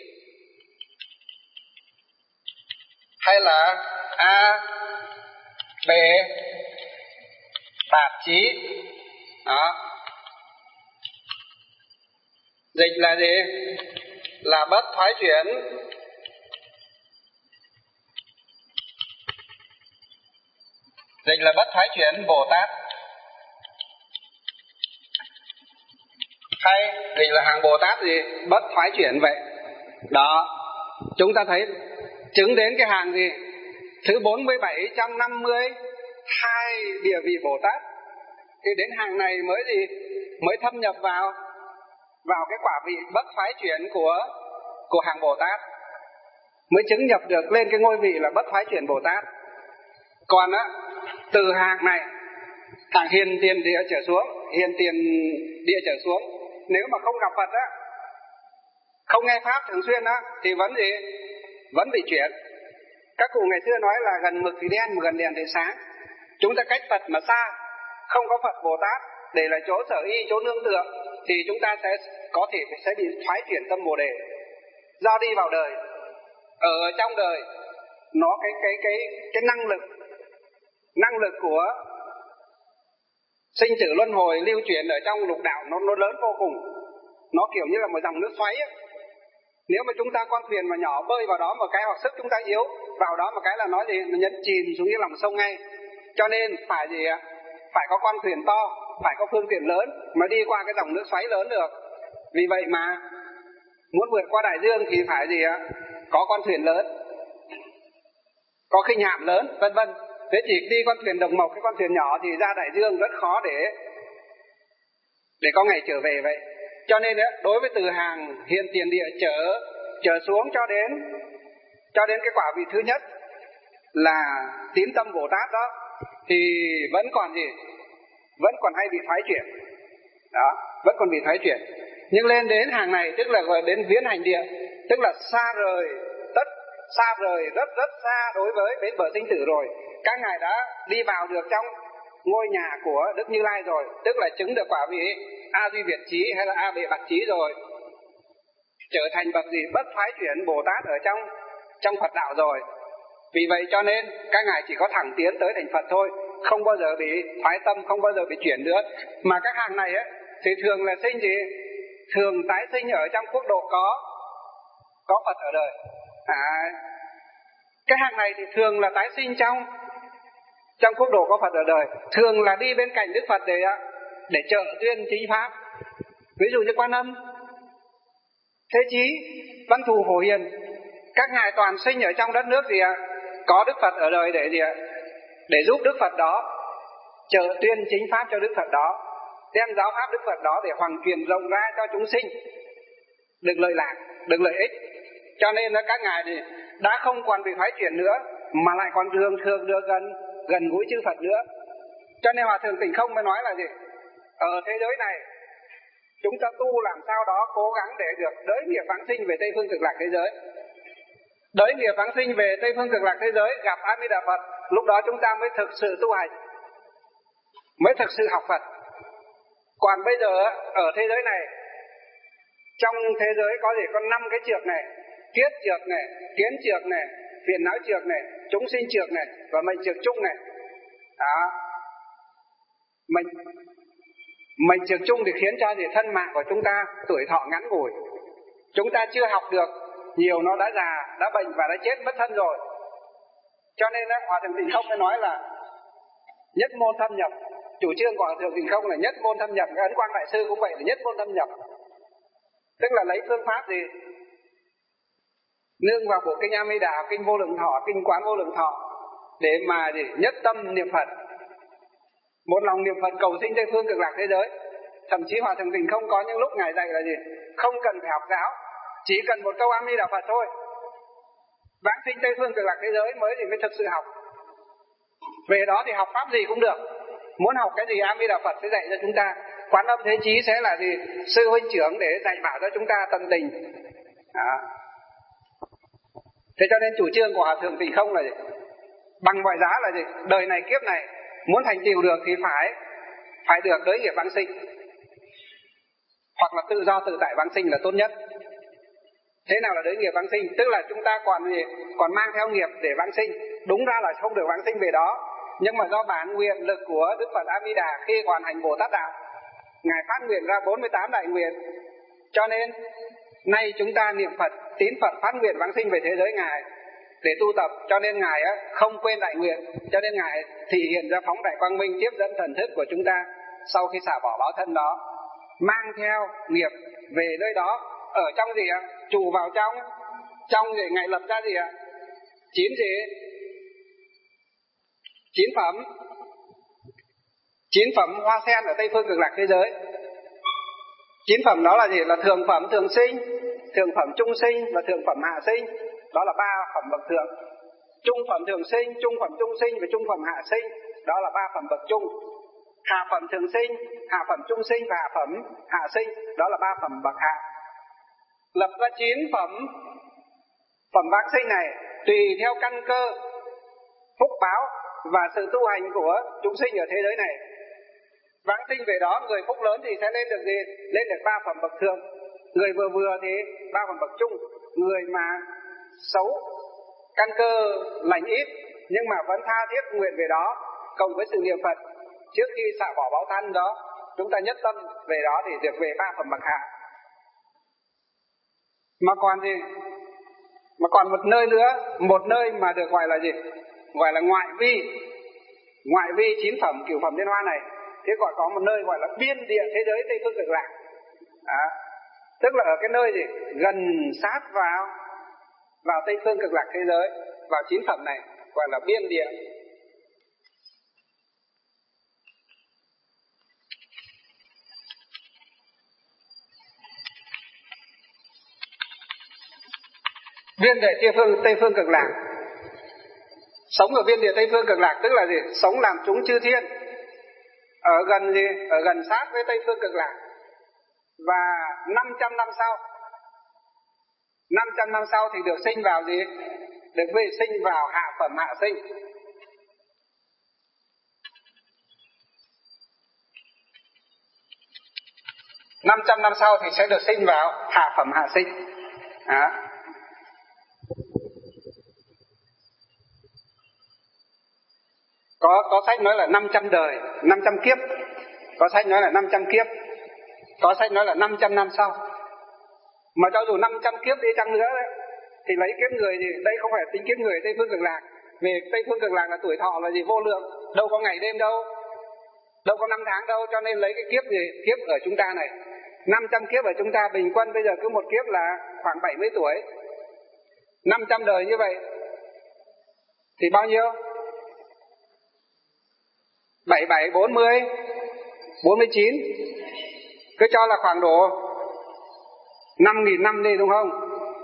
hay là A Bề Tạp Chí. Đó. Dịch là gì? Là bất thoái chuyển, dịch là bất thoái chuyển Bồ Tát, hay dịch là hàng Bồ Tát gì? Bất thoái chuyển vậy. Đó. Chúng ta thấy chứng đến cái hàng gì? Thứ 47 trong 52 địa vị Bồ Tát. Thì đến hàng này mới gì? Mới thâm nhập vào cái quả vị bất thoái chuyển của hàng Bồ Tát, mới chứng nhập được lên cái ngôi vị là bất thoái chuyển Bồ Tát. Còn á, từ hàng này, hàng hiền tiền địa trở xuống, nếu mà không gặp Phật á, không nghe pháp thường xuyên á, thì vẫn gì? Vẫn bị chuyển. Các cụ ngày xưa nói là gần mực thì đen mà gần đèn thì sáng. Chúng ta cách Phật mà xa, không có Phật Bồ Tát để là chỗ sở y, chỗ nương tựa, thì chúng ta sẽ bị thoái chuyển tâm Bồ Đề. Do đi vào đời, ở trong đời nó cái năng lực của sinh tử luân hồi lưu chuyển ở trong lục đạo nó lớn vô cùng. Nó kiểu như là một dòng nước xoáy ấy. Nếu mà chúng ta con thuyền mà nhỏ bơi vào đó một cái, hoặc sức chúng ta yếu vào đó một cái là nó gì? Nó nhấn chìm xuống cái lòng sông ngay. Cho nên phải gì ạ? Phải có con thuyền to, phải có phương tiện lớn mới đi qua cái dòng nước xoáy lớn được. Vì vậy mà muốn vượt qua đại dương thì phải gì ạ? Có con thuyền lớn, có khinh hạm lớn, vân vân. Thế chỉ đi con thuyền đồng mộc, cái con thuyền nhỏ thì ra đại dương rất khó để có ngày trở về vậy. Cho nên đối với từ hàng hiện tiền địa trở xuống cho đến cái quả vị thứ nhất là tín tâm Bồ Tát đó, thì vẫn còn gì? Vẫn còn hay bị thoái chuyển. Đó, vẫn còn bị thoái chuyển. Nhưng lên đến hàng này tức là gọi đến viễn hành địa, tức là xa rời rất rất xa đối với bến bờ sinh tử rồi. Các ngài đã đi vào được ngôi nhà của Đức Như Lai rồi, tức là chứng được quả vị A Duy Việt Chí hay là A Bệ Bạc Chí rồi, trở thành bậc gì bất thoái chuyển Bồ Tát ở trong Phật đạo rồi. Vì vậy cho nên các ngài chỉ có thẳng tiến tới thành Phật thôi, không bao giờ bị thoái tâm, không bao giờ bị chuyển nữa. Mà các hàng này ấy, thì thường là sinh gì? Thường tái sinh ở trong quốc độ có Phật ở đời. Cái hàng này thì thường là tái sinh trong quốc độ có Phật ở đời, thường là đi bên cạnh Đức Phật để trợ duyên chính pháp. Ví dụ như Quan Âm, Thế Chí, Văn Thù, Phổ Hiền, các ngài toàn sinh ở trong đất nước có Đức Phật ở đời để giúp Đức Phật đó trợ tuyên chính pháp cho Đức Phật đó, đem giáo pháp Đức Phật đó để hoàn truyền rộng ra cho chúng sinh được lợi lạc, được lợi ích. Cho nên là các ngài thì đã không còn bị thoái chuyển nữa, mà lại còn thường được gần gũi chư Phật nữa. Cho nên Hòa Thượng Tịnh Không mới nói là gì? Ở thế giới này chúng ta tu làm sao đó cố gắng để được đới nghiệp vãng sinh về Tây Phương Cực Lạc thế giới. Đới nghiệp vãng sinh về Tây Phương Cực Lạc thế giới, gặp A Di Đà Phật, lúc đó chúng ta mới thực sự tu hành, mới thực sự học Phật. Còn bây giờ ở thế giới này, trong thế giới có gì? Có 5 cái trược này: kiết trược này, kiến trược này, phiền não trược này, chúng sinh trược này, và mệnh trược chung này. Đó. Mệnh trược chung thì khiến cho thân mạng của chúng ta tuổi thọ ngắn ngủi. Chúng ta chưa học được nhiều, nó đã già, đã bệnh và đã chết mất thân rồi. Cho nên Hòa Thượng Tịnh Không mới nói là nhất môn thâm nhập. Chủ trương của Hòa Thượng Tịnh Không là nhất môn thâm nhập. Ấn Quang Đại Sư cũng vậy, là nhất môn thâm nhập. Tức là lấy phương pháp gì? Nương vào bộ kinh A Di Đà, kinh Vô Lượng Thọ, kinh Quán Vô Lượng Thọ, để mà nhất tâm niệm Phật, một lòng niệm Phật cầu sinh Tây Phương Cực Lạc thế giới. Thậm chí Hòa Thượng Tịnh Không có những lúc ngài dạy là gì? Không cần phải học giáo, chỉ cần một câu A Di Đà Phật thôi, vãng sinh Tây Phương Cực Lạc thế giới mới thực sự học. Về đó thì học pháp gì cũng được, muốn học cái gì A Di Đà Phật sẽ dạy cho chúng ta. Quán Âm Thế Chí sẽ là gì? Sư huynh trưởng để dạy bảo cho chúng ta tận tình. Đó. Thế cho nên chủ trương của Hòa Thượng Tịnh Không là gì? Bằng mọi giá là gì? Đời này kiếp này muốn thành tựu được thì phải được đới nghiệp vãng sinh, hoặc là tự do tự tại vãng sinh là tốt nhất. Thế nào là đới nghiệp vãng sinh? Tức là chúng ta còn mang theo nghiệp để vãng sinh. Đúng ra là không được vãng sinh về đó, nhưng mà do bản nguyện lực của Đức Phật A Di Đà khi còn hành Bồ Tát đạo, ngài phát nguyện ra 48 đại nguyện. Cho nên nay chúng ta niệm Phật, tín Phật, phát nguyện vãng sinh về thế giới ngài để tu tập. Cho nên ngài không quên đại nguyện, cho nên ngài thị hiện ra phóng đại quang minh, tiếp dẫn thần thức của chúng ta sau khi xả bỏ báo thân đó, mang theo nghiệp về nơi đó. Ở trong gì ạ? Trụ vào trong gì? Ngài lập ra gì ạ? 9 gì? 9 phẩm. 9 phẩm hoa sen ở Tây Phương Cực Lạc thế giới. 9 phẩm đó là gì? Là thượng phẩm thường sinh, thượng phẩm trung sinh và thượng phẩm hạ sinh. Đó là 3 phẩm bậc thượng. Trung phẩm thường sinh, trung phẩm trung sinh và trung phẩm hạ sinh. Đó là 3 phẩm bậc trung. Hạ phẩm thường sinh, hạ phẩm trung sinh và hạ phẩm hạ sinh. Đó là 3 phẩm bậc hạ. Lập ra 9 phẩm vãng sinh này tùy theo căn cơ, phúc báo và sự tu hành của chúng sinh ở thế giới này. Vãng sinh về đó, người phúc lớn thì sẽ lên được gì? Lên được 3 phẩm bậc thượng. Người vừa thì 3 phẩm bậc trung. Người mà xấu, căn cơ lành ít nhưng mà vẫn tha thiết nguyện về đó, cộng với sự niệm Phật trước khi xả bỏ báo thân đó, chúng ta nhất tâm về đó thì được về 3 phẩm bậc hạ. Mà còn gì? Mà còn một nơi nữa, một nơi mà được gọi là gì? Gọi là ngoại vi 9 phẩm cửu phẩm liên hoa này. Thế gọi có một nơi gọi là biên địa thế giới Tây Phương Cực Lạc. Tức là ở cái nơi gì? Gần sát vào Tây Phương Cực Lạc thế giới, vào 9 phẩm này gọi là biên địa. Biên địa Tây Phương Cực Lạc. Sống ở biên địa Tây Phương Cực Lạc tức là gì? Sống làm chúng chư thiên. Ở gần gì? Ở gần sát với Tây Phương Cực Lạc. Và 500 năm sau, 500 năm sau thì được sinh vào gì? Được sinh vào hạ phẩm hạ sinh. 500 năm sau thì sẽ được sinh vào hạ phẩm hạ sinh. Có sách nói là 500 đời, 500 kiếp. Có sách nói là 500 kiếp. Có sách nói là 500 năm sau. Mà cho dù 500 kiếp đi chăng nữa đấy, thì lấy kiếp người thì đây không phải tính kiếp người Tây Phương Cực Lạc. Về Tây Phương Cực Lạc là tuổi thọ là gì vô lượng, đâu có ngày đêm đâu, đâu có năm tháng đâu, cho nên lấy cái kiếp gì, kiếp ở chúng ta này. 500 kiếp ở chúng ta bình quân bây giờ cứ một kiếp là khoảng 70 tuổi. 500 đời như vậy thì bao nhiêu? 77, 40, 49. Cứ cho là khoảng độ 5.000 năm đi đúng không?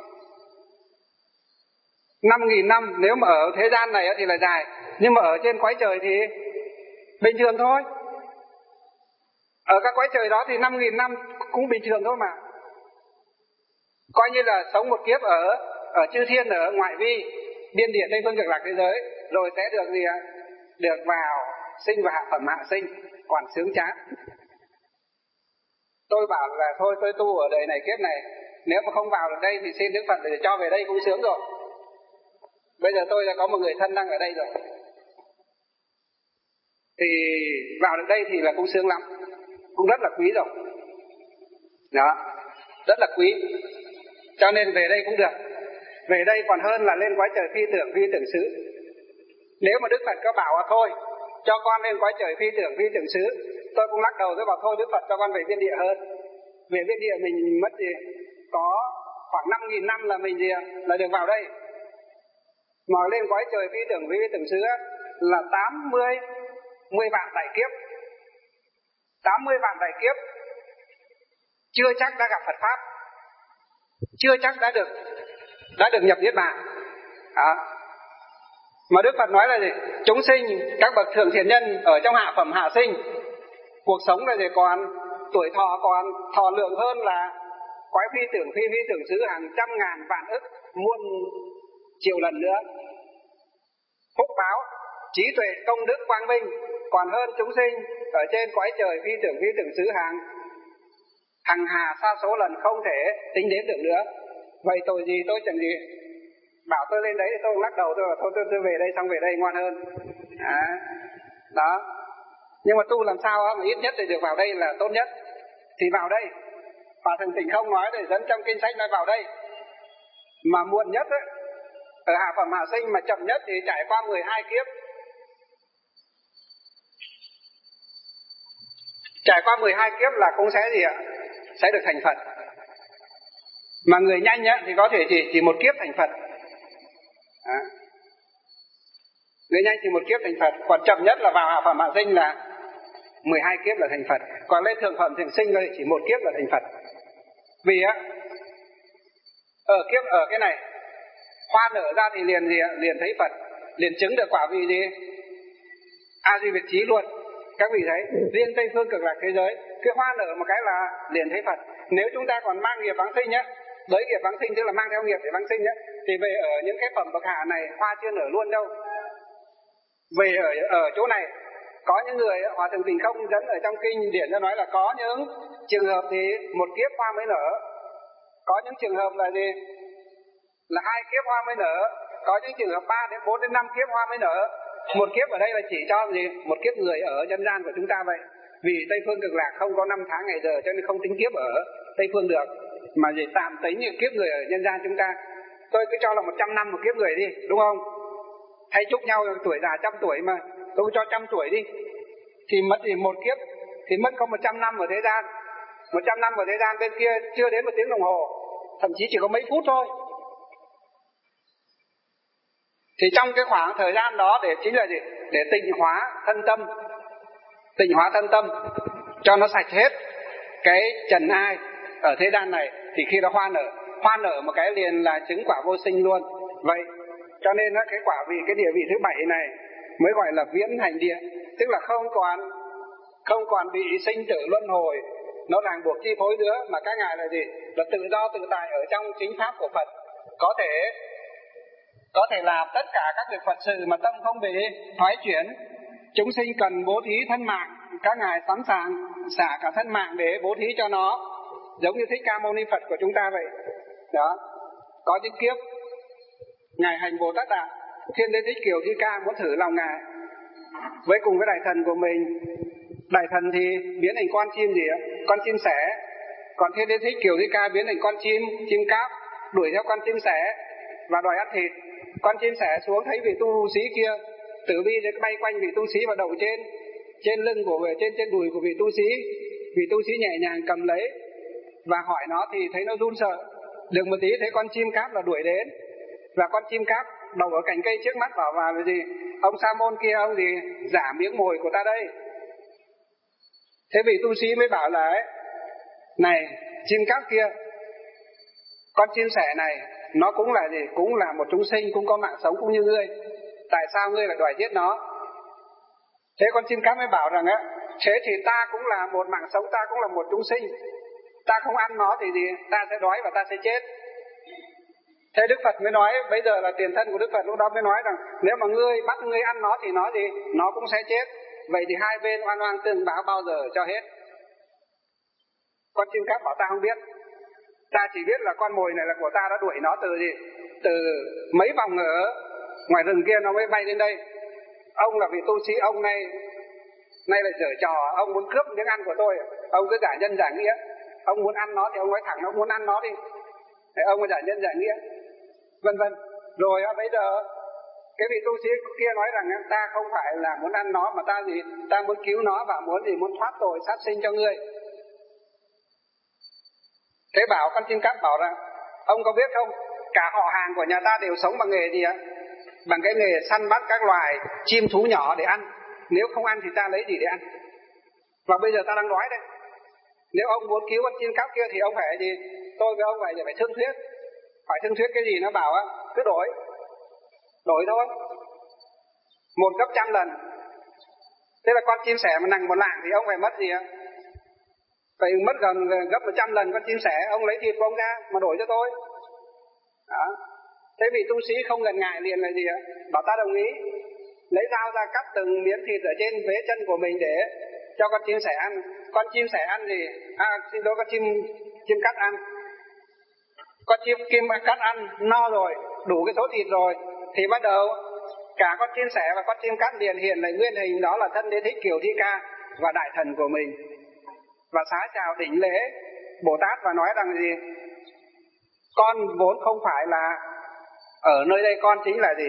5.000 năm nếu mà ở thế gian này thì là dài, nhưng mà ở trên cõi trời thì bình thường thôi. Ở các cõi trời đó thì 5.000 năm cũng bình thường thôi mà. Coi như là sống một kiếp ở chư thiên, ở ngoại vi biên địa Tây Phương Cực Lạc thế giới, rồi sẽ được gì ạ? Được vào sinh vào hạ phẩm hạ sinh, còn sướng chán. Tôi bảo là thôi tôi tu ở đời này kiếp này, nếu mà không vào được đây thì xin Đức Phật để cho về đây cũng sướng rồi. Bây giờ tôi đã có một người thân đang ở đây rồi, thì vào được đây thì là cũng sướng lắm, cũng rất là quý rồi. Đó, rất là quý. Cho nên về đây cũng được. Về đây còn hơn là lên cõi trời phi tưởng xứ. Nếu mà Đức Phật có bảo thôi cho con lên cõi trời phi tưởng xứ, tôi cũng lắc đầu, tôi bảo thôi Đức Phật cho con về biên địa hơn. Về biên địa mình mất gì? Có khoảng 5.000 năm là mình gì là được vào đây. Mà lên cõi trời phi tưởng xứ là 80 vạn đại kiếp. 80 vạn đại kiếp chưa chắc đã gặp Phật Pháp, chưa chắc đã được nhập Niết Bàn. Mà Đức Phật nói là gì? Chúng sinh, các bậc thượng thiện nhân ở trong hạ phẩm hạ sinh, cuộc sống là gì? Còn tuổi thọ còn thọ lượng hơn là cõi phi tưởng xứ hàng trăm ngàn vạn ức muôn triệu lần nữa. Phúc báo, trí tuệ, công đức, quang minh còn hơn chúng sinh ở trên cõi trời phi tưởng xứ hàng hà sa số lần không thể tính đến được nữa. Vậy tội gì tôi chẳng gì bảo tôi lên đấy thì tôi lắc đầu, tôi bảo thôi tôi về đây, xong về đây ngoan hơn. Đó. Nhưng mà tu làm sao mà ít nhất thì được vào đây là tốt nhất. Thì vào đây, Hòa Thượng Tịnh Không nói để dẫn trong kinh sách nói vào đây. Mà muộn nhất ấy, ở hạ phẩm hạ sinh, mà chậm nhất thì trải qua 12 kiếp. Trải qua 12 kiếp là cũng sẽ gì ạ? Sẽ được thành Phật. Mà người nhanh á, thì có thể chỉ một kiếp thành Phật. Người nhanh thì một kiếp thành Phật. Còn chậm nhất là vào hạ phẩm hạ sinh là 12 kiếp là thành Phật. Còn lên thượng phẩm thượng sinh thì chỉ một kiếp là thành Phật. Vì á, ở cái này hoa nở ra thì liền thấy Phật, liền chứng được quả vị gì? A Di Việt Chí luôn. Các vị thấy, riêng Tây Phương Cực Lạc thế giới, cái hoa nở một cái là liền thấy Phật. Nếu chúng ta còn mang nghiệp vãng sinh nhá, với nghiệp vãng sinh tức là mang theo nghiệp để vãng sinh nhá, thì về ở những cái phẩm bậc hạ này hoa chưa nở luôn đâu. Về ở chỗ này có những người Hòa Thượng Tịnh Không dẫn ở trong kinh điển cho nói là có những trường hợp thì một kiếp hoa mới nở, có những trường hợp là gì? Là 2 kiếp hoa mới nở, có những trường hợp 3 đến 4 đến 5 kiếp hoa mới nở. Một kiếp ở đây là chỉ cho gì? Một kiếp người ở nhân gian của chúng ta vậy. Vì Tây Phương Cực Lạc không có năm tháng ngày giờ cho nên không tính kiếp ở Tây Phương được, mà chỉ tạm tính như kiếp người ở nhân gian chúng ta. Tôi cứ cho là 100 năm một kiếp người đi, đúng không? Hay chúc nhau tuổi già 100 tuổi mà, tôi cho 100 tuổi đi. Thì mất thì một kiếp thì mất có 100 năm ở thế gian. 100 năm ở thế gian bên kia chưa đến 1 tiếng đồng hồ, thậm chí chỉ có mấy phút thôi. Thì trong cái khoảng thời gian đó để chính là gì? Để tịnh hóa thân tâm. Tịnh hóa thân tâm cho nó sạch hết cái trần ai ở thế gian này, thì khi đó hoa nở một cái liền là chứng quả vô sinh luôn. Vậy cho nên cái quả vị, cái địa vị thứ 7 này mới gọi là viễn hành địa, tức là không còn bị sinh tử luân hồi nó ràng buộc chi phối nữa, mà các ngài là gì? Là tự do tự tại ở trong chính pháp của Phật, có thể làm tất cả các việc Phật sự mà tâm không bị thoái chuyển. chúng sinh cần bố thí thân mạng, các ngài sẵn sàng xả cả thân mạng để bố thí cho nó, giống như Thích Ca Mâu Ni Phật của chúng ta vậy. Đó, có những kiếp ngài hành Bồ Tát Đạo, Thiên Đế Thích Kiều Thi Ca muốn thử lòng ngài với cùng với đại thần của mình. Đại thần thì biến thành con chim gì ạ? Con chim sẻ. Còn Thiên Đế Thích Kiều Thi Ca biến thành con chim cáp, đuổi theo con chim sẻ và đòi ăn thịt. Con chim sẻ xuống thấy vị tu sĩ kia tử vi để bay quanh vị tu sĩ và đậu trên lưng của trên đùi của vị tu sĩ. Vị tu sĩ nhẹ nhàng cầm lấy và hỏi nó thì thấy nó run sợ. Được một tí thấy con chim cáp là đuổi đến, và con chim cáp đậu ở cành cây trước mắt bảo vào gì: ông Sa môn kia, ông gì giả miếng mồi của ta đây. Thế vị tu sĩ mới bảo là ấy, này chim cáp kia, con chim sẻ này nó cũng là gì, cũng là một chúng sinh, cũng có mạng sống cũng như ngươi, tại sao ngươi lại đòi giết nó? Thế con chim cáp mới bảo rằng á, thế thì ta cũng là một mạng sống, ta cũng là một chúng sinh, ta không ăn nó thì gì, ta sẽ đói và ta sẽ chết. Thế Đức Phật mới nói, bây giờ là tiền thân của Đức Phật lúc đó mới nói rằng nếu mà ngươi bắt ngươi ăn nó thì nó gì, nó cũng sẽ chết. Vậy thì hai bên oan oan tương báo bao giờ cho hết? Con chim cáp bảo ta không biết, ta chỉ biết là con mồi này là của ta, đã đuổi nó từ gì, từ mấy vòng ở ngoài rừng kia nó mới bay đến đây. Ông là vị tu sĩ, ông nay lại giở trò, ông muốn cướp miếng ăn của tôi, ông cứ giả nhân giả nghĩa. Ông muốn ăn nó thì ông nói thẳng ông muốn ăn nó đi, để ông giả nhân giả nghĩa, vân vân. Rồi bây giờ cái vị tu sĩ kia nói rằng ta không phải là muốn ăn nó, mà ta gì, ta muốn cứu nó và muốn thoát tội sát sinh cho ngươi. Thế bảo con chim cáp bảo rằng, ông có biết không, cả họ hàng của nhà ta đều sống bằng nghề gì ạ? Bằng cái nghề săn bắt các loài chim thú nhỏ để ăn. Nếu không ăn thì ta lấy gì để ăn? Và bây giờ ta đang đói đây. Nếu ông muốn cứu con chim cáp kia thì ông phải gì? Tôi với ông phải thương thuyết. Phải thương thuyết cái gì? Nó bảo á, cứ đổi thôi, 1 gấp 100 lần. Thế là con chim sẻ mà nặng 1 lạng thì ông phải mất gì ạ? Phải mất gần gấp 100 lần con chim sẻ. Ông lấy thịt của ông ra mà đổi cho tôi. Đó. Thế vị tu sĩ không ngần ngại liền là gì ạ? Bảo ta đồng ý. Lấy dao ra cắt từng miếng thịt ở trên vế chân của mình để cho con chim sẻ ăn. Con chim sẻ ăn gì? Xin lỗi, con chim cắt ăn. Con chim cắt ăn no rồi, đủ cái số thịt rồi, thì bắt đầu cả con chim sẻ và con chim cắt liền hiện lại nguyên hình, đó là Thân Đế Thích Kiều Thi Ca và đại thần của mình, và xá chào đỉnh lễ Bồ Tát và nói rằng gì? Con vốn không phải là ở nơi đây, con chính là gì?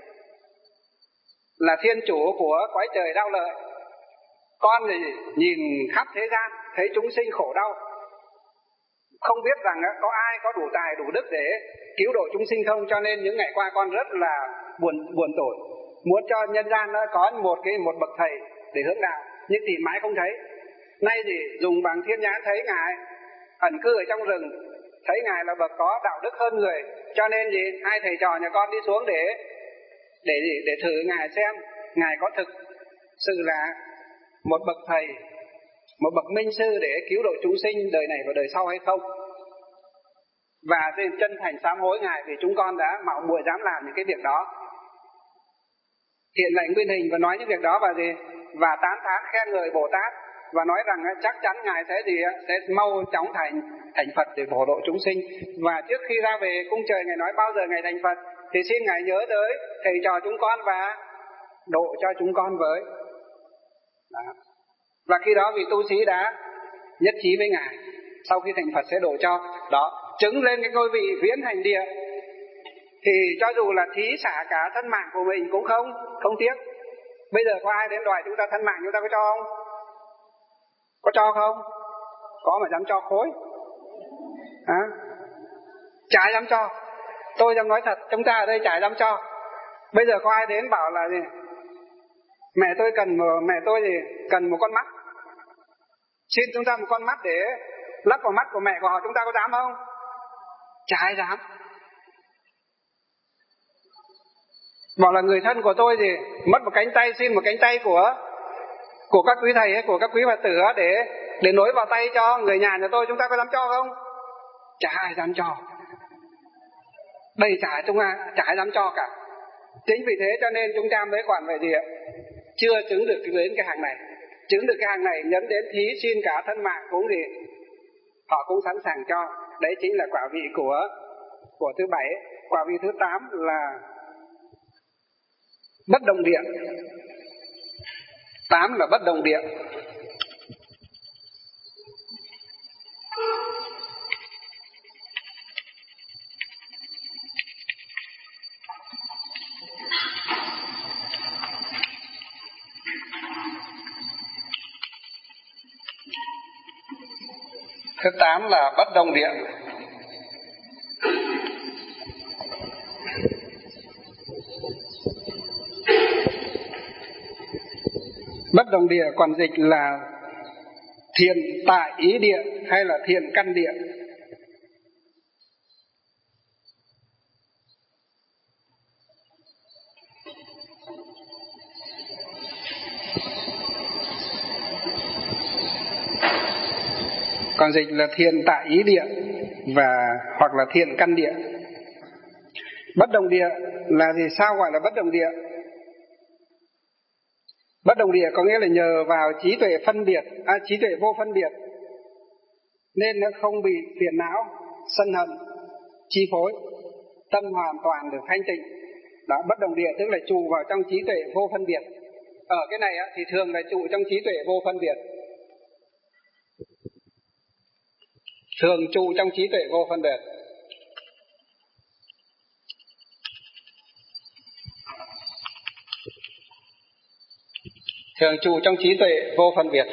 Là thiên chủ của cõi trời đau lợi. Con thì nhìn khắp thế gian thấy chúng sinh khổ đau, không biết rằng có ai có đủ tài đủ đức để cứu độ chúng sinh không, cho nên những ngày qua con rất là buồn tủi, muốn cho nhân gian nó có một bậc thầy để hướng đạo, nhưng tìm mãi không thấy. Nay thì dùng bằng thiên nhãn thấy ngài ẩn cư ở trong rừng, thấy ngài là bậc có đạo đức hơn người, cho nên gì, hai thầy trò nhà con đi xuống để thử ngài xem ngài có thực sự là một bậc thầy, một bậc minh sư để cứu độ chúng sinh đời này và đời sau hay không. Và chân thành sám hối ngài vì chúng con đã mạo muội dám làm những cái việc đó, hiện lại nguyên hình và nói những việc đó, và tán thán khen ngợi Bồ Tát, và nói rằng chắc chắn ngài sẽ mau chóng thành Phật để phổ độ chúng sinh. Và trước khi ra về cung trời, ngài nói bao giờ ngài thành Phật thì xin ngài nhớ tới thầy trò chúng con và độ cho chúng con với. Đó. Và khi đó vị tu sĩ đã nhất trí với ngài, sau khi thành Phật sẽ độ cho. Đó, chứng lên cái ngôi vị viễn hành địa, thì cho dù là thí xả cả thân mạng của mình cũng không tiếc. Bây giờ có ai đến đòi chúng ta thân mạng, chúng ta có cho không? Có cho không? Có mà dám cho khối. Chả dám cho. Tôi dám nói thật, chúng ta ở đây chả dám cho. Bây giờ có ai đến bảo là gì? Mẹ tôi cần một con mắt, xin chúng ta một con mắt để lắp vào mắt của mẹ của họ, chúng ta có dám không? Chả ai dám. Bảo là người thân của tôi thì mất một cánh tay, xin một cánh tay của các quý thầy ấy, của các quý Phật tử để nối vào tay cho người nhà tôi, chúng ta có dám cho không? Chả ai dám cho. Đây chả ai dám cho cả. Chính vì thế cho nên chúng ta mới quản về gì ạ? chưa chứng được đến cái hàng này. Chứng được cái hàng này nhấn đến thí xin cả thân mạng cũng gì họ cũng sẵn sàng cho. Đấy chính là quả vị của thứ 7. Quả vị thứ 8 là bất đồng địa. 8 là bất đồng địa. Thứ 8 là bất đồng địa. Bất đồng địa còn dịch là thiện tại ý địa hay là thiện căn địa. Còn dịch là thiện tại ý địa hoặc là thiện căn địa. Bất đồng địa là gì? Sao gọi là bất đồng địa? Bất đồng địa có nghĩa là nhờ vào trí tuệ trí tuệ vô phân biệt nên nó không bị phiền não, sân hận chi phối, tâm hoàn toàn được thanh tịnh. Đó, bất đồng địa tức là trụ vào trong trí tuệ vô phân biệt. Ở cái này thì thường là trụ trong trí tuệ vô phân biệt. Thường trụ trong trí tuệ vô phân biệt. Thường trụ trong trí tuệ vô phân biệt.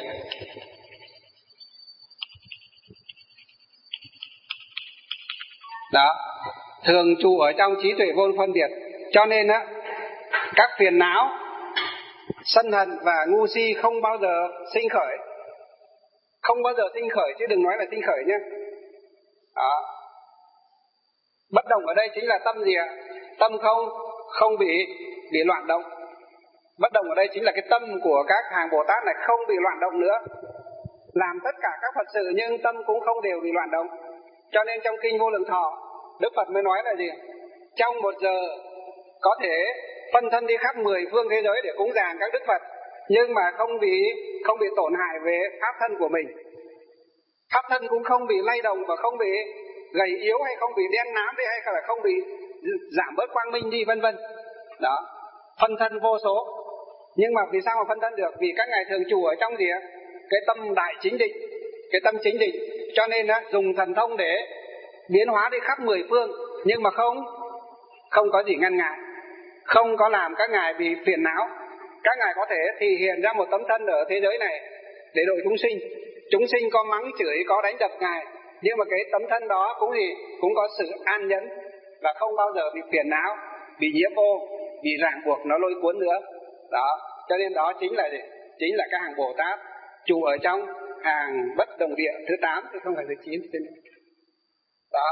Đó, thường trụ ở trong trí tuệ vô phân biệt. Cho nên các phiền não, sân hận và ngu si không bao giờ sinh khởi. Không bao giờ sinh khởi, chứ đừng nói là sinh khởi nhé. Đó. Bất đồng ở đây chính là tâm gì ạ? Tâm không bị loạn động. Bất đồng ở đây chính là cái tâm của các hàng Bồ Tát này không bị loạn động nữa. Làm tất cả các Phật sự nhưng tâm cũng không đều bị loạn động. Cho nên trong Kinh Vô Lượng Thọ, Đức Phật mới nói là gì? Trong 1 giờ có thể phân thân đi khắp 10 phương thế giới để cúng dường các Đức Phật, nhưng mà không bị tổn hại về pháp thân của mình. Pháp thân cũng không bị lay động và không bị gầy yếu hay không bị đen nám đi, hay là không bị giảm bớt quang minh đi, vân vân. Đó, phân thân vô số. Nhưng mà vì sao mà phân thân được? Vì các ngài thường trụ ở trong gì ạ? Cái tâm đại chính định, cái tâm chính định. Cho nên dùng thần thông để biến hóa đi khắp 10 phương, nhưng mà không có gì ngăn ngại, không có làm các ngài bị phiền não. Các ngài có thể thì hiện ra một tấm thân ở thế giới này để độ chúng sinh. Chúng sinh có mắng chửi, có đánh đập ngài, nhưng mà cái tấm thân đó cũng có sự an nhẫn, và không bao giờ bị phiền não, bị nhiễm ô, bị ràng buộc nó lôi cuốn nữa. Đó, cho nên đó chính là các hàng Bồ Tát trụ ở trong hàng bất đồng địa thứ 8, chứ không phải thứ 9. Đó,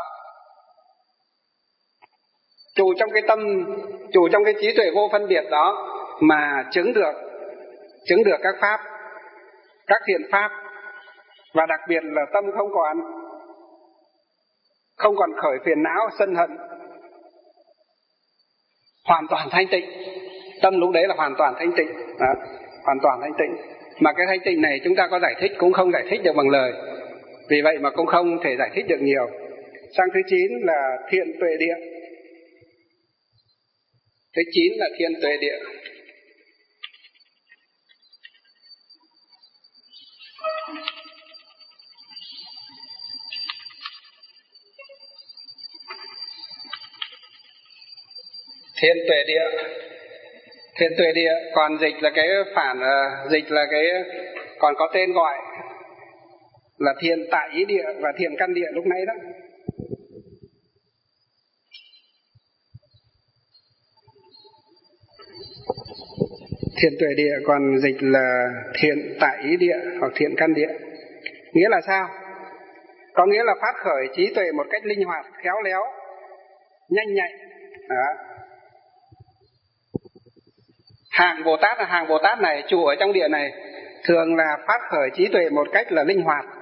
trụ trong cái trí tuệ vô phân biệt đó mà chứng được các pháp, các thiện pháp, và đặc biệt là tâm không còn khởi phiền não, sân hận, hoàn toàn thanh tịnh. Tâm lúc đấy là hoàn toàn thanh tịnh. Đó, hoàn toàn thanh tịnh. Mà cái thanh tịnh này chúng ta có giải thích cũng không giải thích được bằng lời, vì vậy mà cũng không thể giải thích được nhiều. Sang thứ 9 là thiện tuệ địa. Thứ 9 là thiện tuệ địa. Thiện tuệ địa còn dịch là cái dịch là cái còn có tên gọi là thiện tại ý địa và thiện căn địa lúc nãy đó. Thiện tuệ địa còn dịch là thiện tại ý địa hoặc thiện căn địa. Nghĩa là sao? Có nghĩa là phát khởi trí tuệ một cách linh hoạt, khéo léo, nhanh nhạy. Đó. Hàng Bồ Tát này trụ ở trong địa này thường là phát khởi trí tuệ một cách là linh hoạt,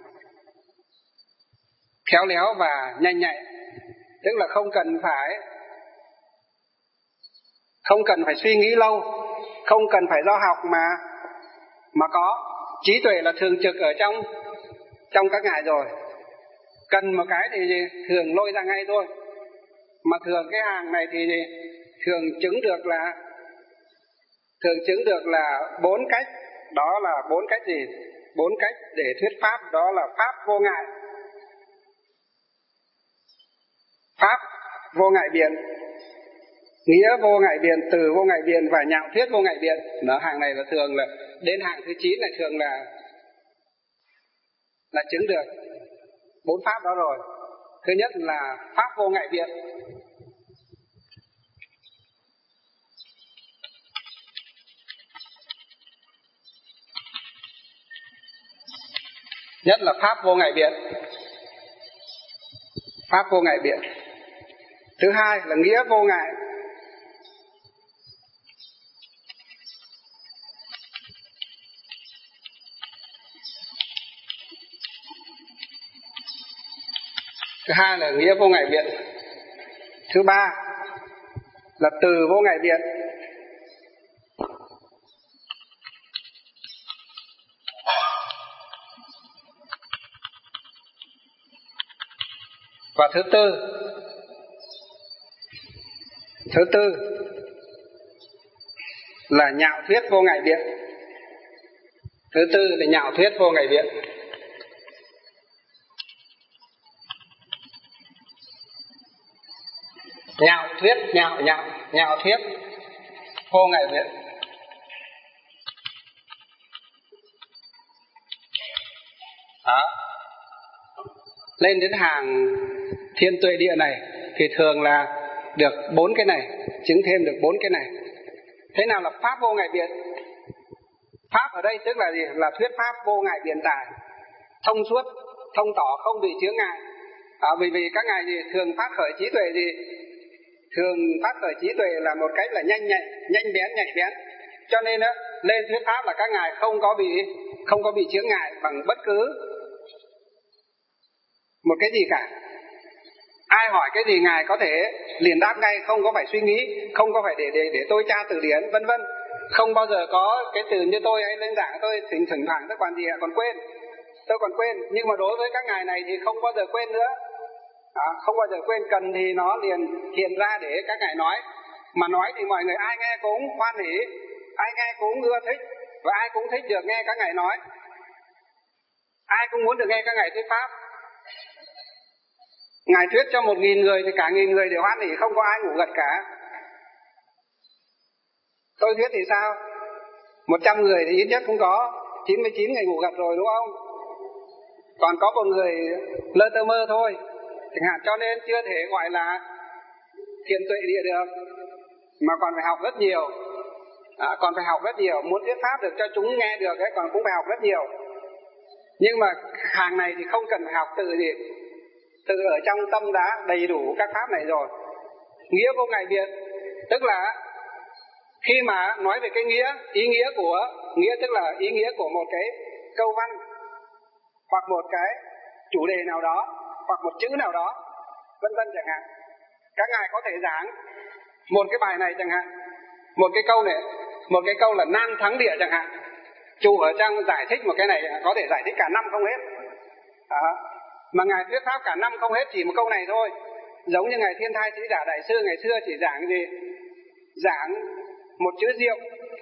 khéo léo và nhanh nhạy. Tức là không cần phải suy nghĩ lâu, không cần phải do học mà có. Trí tuệ là thường trực ở trong các ngài rồi. Cần một cái thì thường lôi ra ngay thôi. Mà thường cái hàng này thì thường chứng được là 4 cách. Đó là 4 cách gì? 4 cách để thuyết pháp, đó là pháp vô ngại, pháp vô ngại biện, nghĩa vô ngại biện, từ vô ngại biện và nhạo thuyết vô ngại biện. Đó, hàng này là thường là đến hàng thứ 9 này thường là chứng được 4 pháp đó rồi. Thứ nhất là pháp vô ngại biện. Nhất là pháp vô ngại biện. Pháp vô ngại biện. Thứ hai là nghĩa vô ngại. Thứ hai là nghĩa vô ngại biện. Thứ ba là từ vô ngại biện. Và thứ tư là nhạo thuyết vô ngại biện. Thứ tư là nhạo thuyết vô ngại biện. Nhạo thuyết vô ngại biện. Đó. Lên đến hàng thiên tuệ địa này thì thường là được 4 cái này, chứng thêm được 4 cái này. Thế nào là pháp vô ngại biện? Pháp ở đây tức là gì? Là thuyết pháp vô ngại biện tài, thông suốt, thông tỏ, không bị chướng ngại. Vì các ngài gì thường phát khởi trí tuệ gì? Thường phát khởi trí tuệ là một cách là nhanh bén, nhạy bén. Cho nên đó, lên thuyết pháp là các ngài không có bị chướng ngại bằng bất cứ một cái gì cả. Ai hỏi cái gì ngài có thể liền đáp ngay, không có phải suy nghĩ, không có phải để tôi tra từ điển vân vân. Không bao giờ có cái từ như tôi hay lên giảng tôi thỉnh thoảng tôi còn quên. Nhưng mà đối với các ngài này thì không bao giờ quên nữa. Không bao giờ quên, cần thì nó liền hiện ra để các ngài nói. Mà nói thì mọi người ai nghe cũng hoan hỉ, ai nghe cũng ưa thích, và ai cũng thích được nghe các ngài nói. Ai cũng muốn được nghe các ngài thuyết pháp. Ngài thuyết cho 1.000 người thì cả 1.000 người đều hoan hỉ, không có ai ngủ gật cả. Tôi thuyết thì sao? 100 người thì ít nhất cũng có 99 người ngủ gật rồi, đúng không? Còn có một người lơ tơ mơ thôi chẳng hạn. Cho nên chưa thể gọi là thiền tuệ địa được, mà còn phải học rất nhiều. Muốn thuyết pháp được cho chúng nghe được ấy, còn cũng phải học rất nhiều. Nhưng mà hàng này thì không cần phải học từ gì, từ ở trong tâm đã đầy đủ các pháp này rồi. Nghĩa vô ngại biện tức là khi mà nói về cái nghĩa, nghĩa tức là ý nghĩa của một cái câu văn, hoặc một cái chủ đề nào đó, hoặc một chữ nào đó, vân vân chẳng hạn. Các ngài có thể giảng một cái bài này chẳng hạn, một cái câu là nan thắng địa chẳng hạn. Chủ ở trong giải thích một cái này có thể giải thích cả năm không hết. Mà ngài thuyết pháp cả năm không hết chỉ một câu này thôi. Giống như ngài Thiên Thai Trí Giả Đại Sư ngày xưa chỉ giảng gì? Giảng một chữ diệu.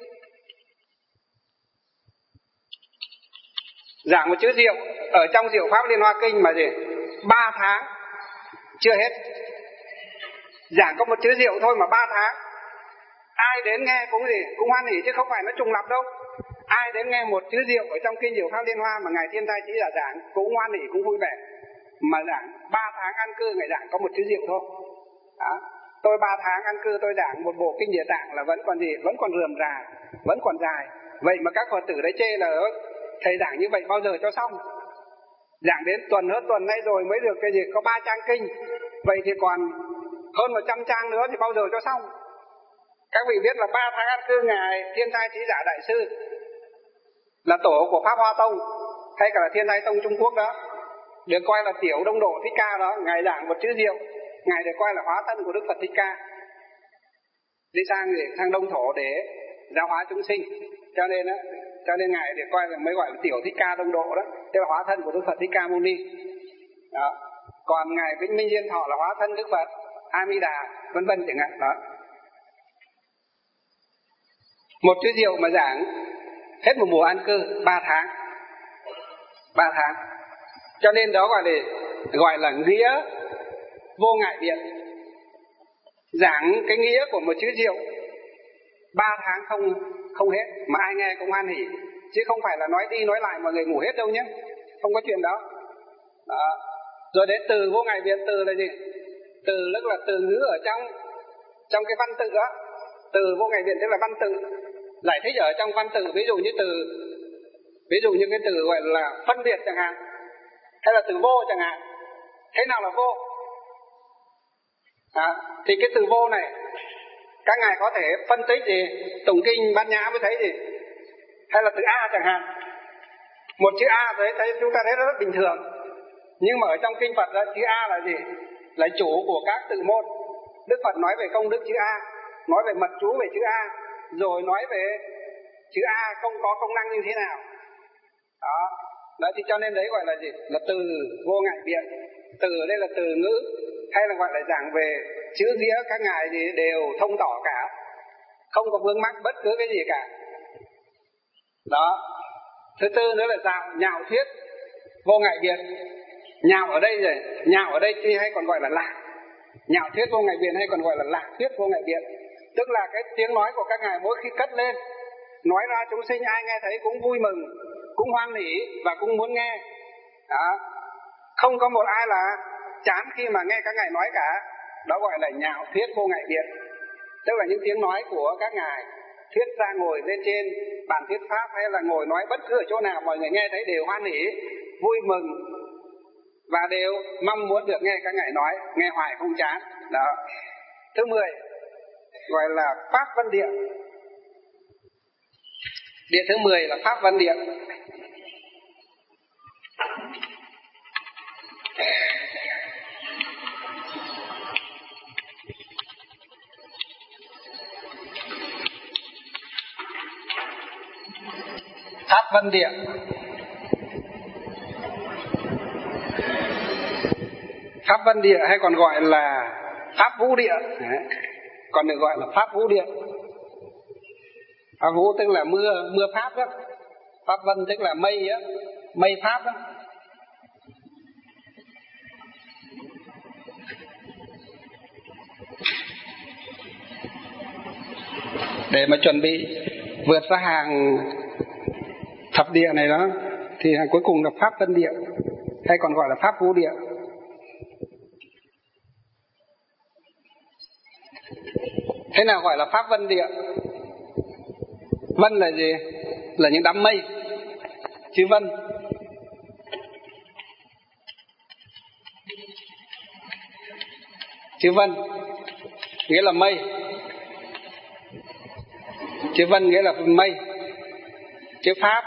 Giảng một chữ diệu ở trong Diệu Pháp Liên Hoa Kinh mà gì? 3 tháng chưa hết. Giảng có một chữ diệu thôi mà 3 tháng. Ai đến nghe cũng gì? Cũng hoan hỉ chứ không phải nó trùng lặp đâu. Ai đến nghe một chữ diệu ở trong kinh Diệu Pháp Liên Hoa mà ngài Thiên Thai Trí Giả giảng cũng hoan hỉ, cũng vui vẻ. Mà giảng 3 tháng an cư ngài giảng có một chữ diệu thôi. Tôi 3 tháng an cư tôi giảng một bộ kinh Địa Tạng là vẫn còn gì? Vẫn còn rườm rà, vẫn còn dài. Vậy mà các Phật tử đấy chê là thầy giảng như vậy bao giờ cho xong? Giảng đến hơn tuần nay rồi mới được cái gì? Có 3 trang kinh. Vậy thì còn hơn 100 trang nữa thì bao giờ cho xong? Các vị biết là 3 tháng an cư ngài Thiên Thai Trí Giả Đại Sư là tổ của Pháp Hoa Tông, hay cả là Thiên Thai Tông Trung Quốc đó, được coi là tiểu Đông Độ Thích Ca đó. Ngài giảng một chữ diệu, ngài được coi là hóa thân của Đức Phật Thích Ca. Đi sang Đông Thổ để giáo hóa chúng sinh. Cho nên ngài được coi là mới gọi là tiểu Thích Ca Tông Độ đó, tức là hóa thân của Đức Phật Thích Ca Mâu Ni. Đó. Còn ngài Vĩnh Minh Diên Thọ là hóa thân Đức Phật A Di Đà, vân vân chẳng hạn. Đó. Một chữ diệu mà giảng hết một mùa an cư 3 tháng. 3 tháng. Cho nên đó gọi là nghĩa vô ngại biện. Giảng cái nghĩa của một chữ diệu 3 tháng không hết mà ai nghe cũng hoan hỉ, chứ không phải là nói đi nói lại mọi người ngủ hết đâu nhé, không có chuyện đó. Đó. Rồi đến từ vô ngại biện, từ là gì? Từ tức là từ ngữ ở trong cái văn tự đó. Từ vô ngại biện tức là văn tự giải thích ở trong văn tự, ví dụ như cái từ gọi là phân biệt chẳng hạn, hay là từ vô chẳng hạn. Thế nào là vô? Thì cái từ vô này các ngài có thể phân tích gì, tụng kinh Bát Nhã mới thấy gì, hay là từ A chẳng hạn. Một chữ A thấy chúng ta thấy rất bình thường, nhưng mà ở trong kinh Phật đó, chữ A là gì? Là chủ của các tự môn. Đức Phật nói về công đức chữ A, nói về mật chú về chữ A, rồi nói về chữ A không có công năng như thế nào. Đó thì cho nên đấy gọi là gì? Là từ vô ngại biện. Từ đây là từ ngữ, hay là gọi là giảng về chữ nghĩa, các ngài thì đều thông tỏ cả, không có vướng mắc bất cứ cái gì cả. Đó. Thứ tư nữa là nhạo thuyết vô ngại biện. Nhạo ở đây thì hay còn gọi là lạc. Nhạo thuyết vô ngại biện hay còn gọi là lạc thuyết vô ngại biện. Tức là cái tiếng nói của các ngài mỗi khi cất lên, nói ra chúng sinh ai nghe thấy cũng vui mừng, cũng hoan hỉ và cũng muốn nghe. Đó. Không có một ai là chán khi mà nghe các ngài nói cả. Đó gọi là nhạo thuyết vô ngại biện. Tức là những tiếng nói của các ngài thuyết ra ngồi lên trên bàn thuyết pháp, hay là ngồi nói bất cứ ở chỗ nào, mọi người nghe thấy đều hoan hỉ, vui mừng và đều mong muốn được nghe các ngài nói, nghe hoài không chán. Đó. Thứ 10 gọi là pháp văn địa. Địa thứ 10 là pháp văn địa. Pháp văn địa. Pháp văn địa hay còn gọi là pháp vũ địa. Còn được gọi là pháp vũ địa. Pháp vũ tức là mưa pháp đó. Pháp vân tức là mây á, mây pháp đó. Để mà chuẩn bị vượt ra hàng thập địa này đó, thì hàng cuối cùng là pháp vân địa, hay còn gọi là pháp vũ địa. Thế nào gọi là pháp vân địa? Vân là gì? Là những đám mây. Chữ vân. Chữ vân nghĩa là mây. Chữ vân nghĩa là mây. Chữ pháp.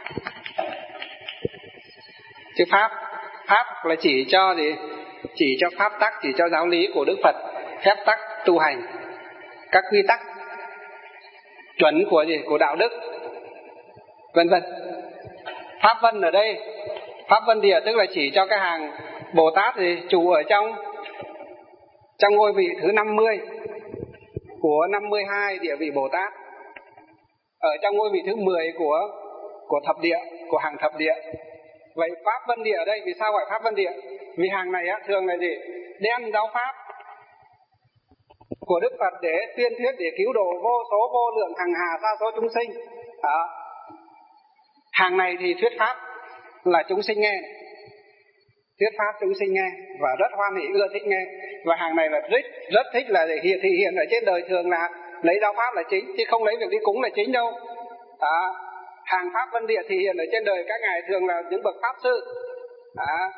Chữ pháp. Pháp là chỉ cho gì? Chỉ cho pháp tắc, chỉ cho giáo lý của Đức Phật, phép tắc tu hành, các quy tắc chuẩn của gì? Của đạo đức, vân vân. Pháp vân ở đây, pháp vân địa tức là chỉ cho cái hàng Bồ Tát gì trụ ở trong ngôi vị thứ 50 của 52 địa vị Bồ Tát, ở trong ngôi vị thứ 10 của thập địa, của hàng thập địa. Vậy pháp vân địa ở đây vì sao gọi pháp vân địa? Vì hàng này á, thường là gì? Đem giáo pháp của Đức Phật để tuyên thuyết, để cứu độ vô số vô lượng hằng hà sa số chúng sinh. Đó. Hàng này thì thuyết pháp là chúng sinh nghe, thuyết pháp chúng sinh nghe và rất hoan hỷ, ưa thích nghe. Và hàng này là rất thích là để thị hiện ở trên đời, thường là lấy giáo pháp là chính, chứ không lấy việc đi cúng là chính đâu. Đó. Hàng pháp vân địa thị hiện ở trên đời các ngài thường là những bậc pháp sư. Đó.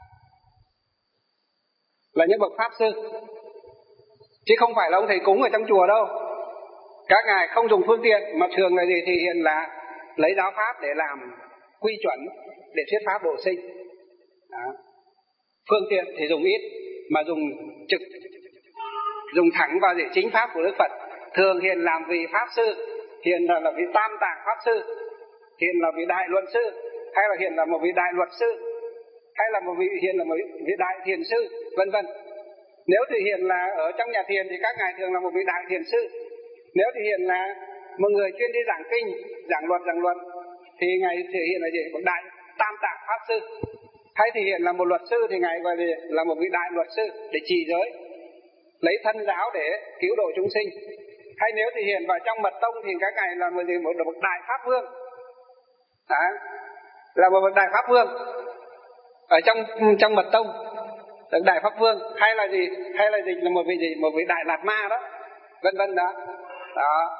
Là những bậc pháp sư, chứ không phải là ông thầy cúng ở trong chùa đâu. Các ngài không dùng phương tiện, mà thường là gì? Thì hiện là lấy giáo pháp để làm quy chuẩn, để thuyết pháp độ sinh. Đó. Phương tiện thì dùng ít, mà dùng trực, dùng thẳng vào để chính pháp của Đức Phật. Thường hiện làm vì pháp sư, hiện là vị Tam Tạng Pháp Sư, hiện là vị Đại Luận Sư, hay là hiện là một vị Đại Luật Sư, hay là hiện là một vị Đại Thiền Sư, vân vân. Nếu thì hiện là ở trong nhà thiền thì các ngài thường là một vị Đại Thiền Sư. Nếu thì hiện là một người chuyên đi giảng kinh, giảng luật thì ngài thể hiện là gì? Một Đại Tam Tạng Pháp Sư. Hay thì hiện là một luật sư thì ngài gọi là một vị Đại Luật Sư để trì giới, lấy thân giáo để cứu độ chúng sinh. Hay nếu thì hiện vào trong mật tông thì các ngài là một bậc Đại Pháp Vương. Đó, là một bậc Đại Pháp Vương ở trong mật tông, bậc Đại Pháp Vương. Hay là gì? Hay là dịch là một vị Đại Lạt Ma đó, vân vân đó. Đó.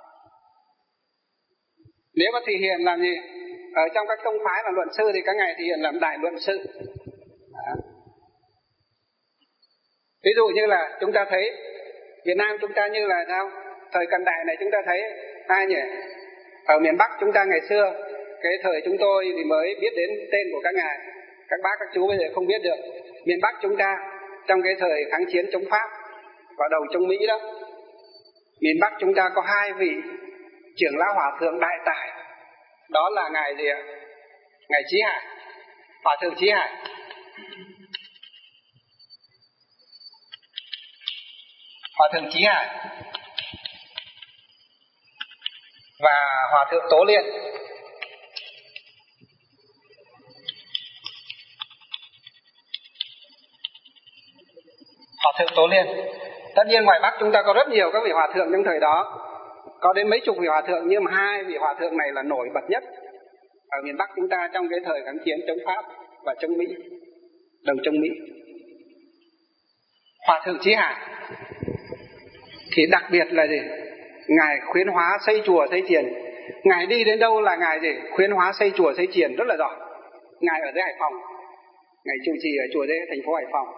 Nếu mà thì hiện làm gì? Ở trong các tông phái là luận sư thì các ngài thì hiện làm Đại Luận Sư. Đó. Ví dụ như là chúng ta thấy Việt Nam chúng ta như là sao? Thời cận đại này chúng ta thấy ai nhỉ? Ở miền Bắc chúng ta ngày xưa, cái thời chúng tôi thì mới biết đến tên của các ngài. Các bác các chú bây giờ không biết được. Miền Bắc chúng ta trong cái thời kháng chiến chống Pháp và đầu chống Mỹ đó, miền Bắc chúng ta có hai vị trưởng lão hòa thượng đại tài. Đó là ngài gì ạ? Ngài Chí Hải, Hòa thượng Chí Hải, Hòa thượng Chí Hải và Hòa thượng Tố Liên. Hòa thượng Tố Liên. Tất nhiên ngoài Bắc chúng ta có rất nhiều các vị hòa thượng trong thời đó, có đến mấy chục vị hòa thượng, nhưng mà hai vị hòa thượng này là nổi bật nhất ở miền Bắc chúng ta trong cái thời kháng chiến chống Pháp và chống Mỹ, đầu chống Mỹ. Hòa thượng Chí Hải thì đặc biệt là gì? Ngài khuyến hóa xây chùa xây chiền. Ngài đi đến đâu là ngài gì? Khuyến hóa xây chùa xây chiền rất là giỏi. Ngài ở dưới Hải Phòng, ngài trụ trì ở chùa dưới thành phố Hải Phòng.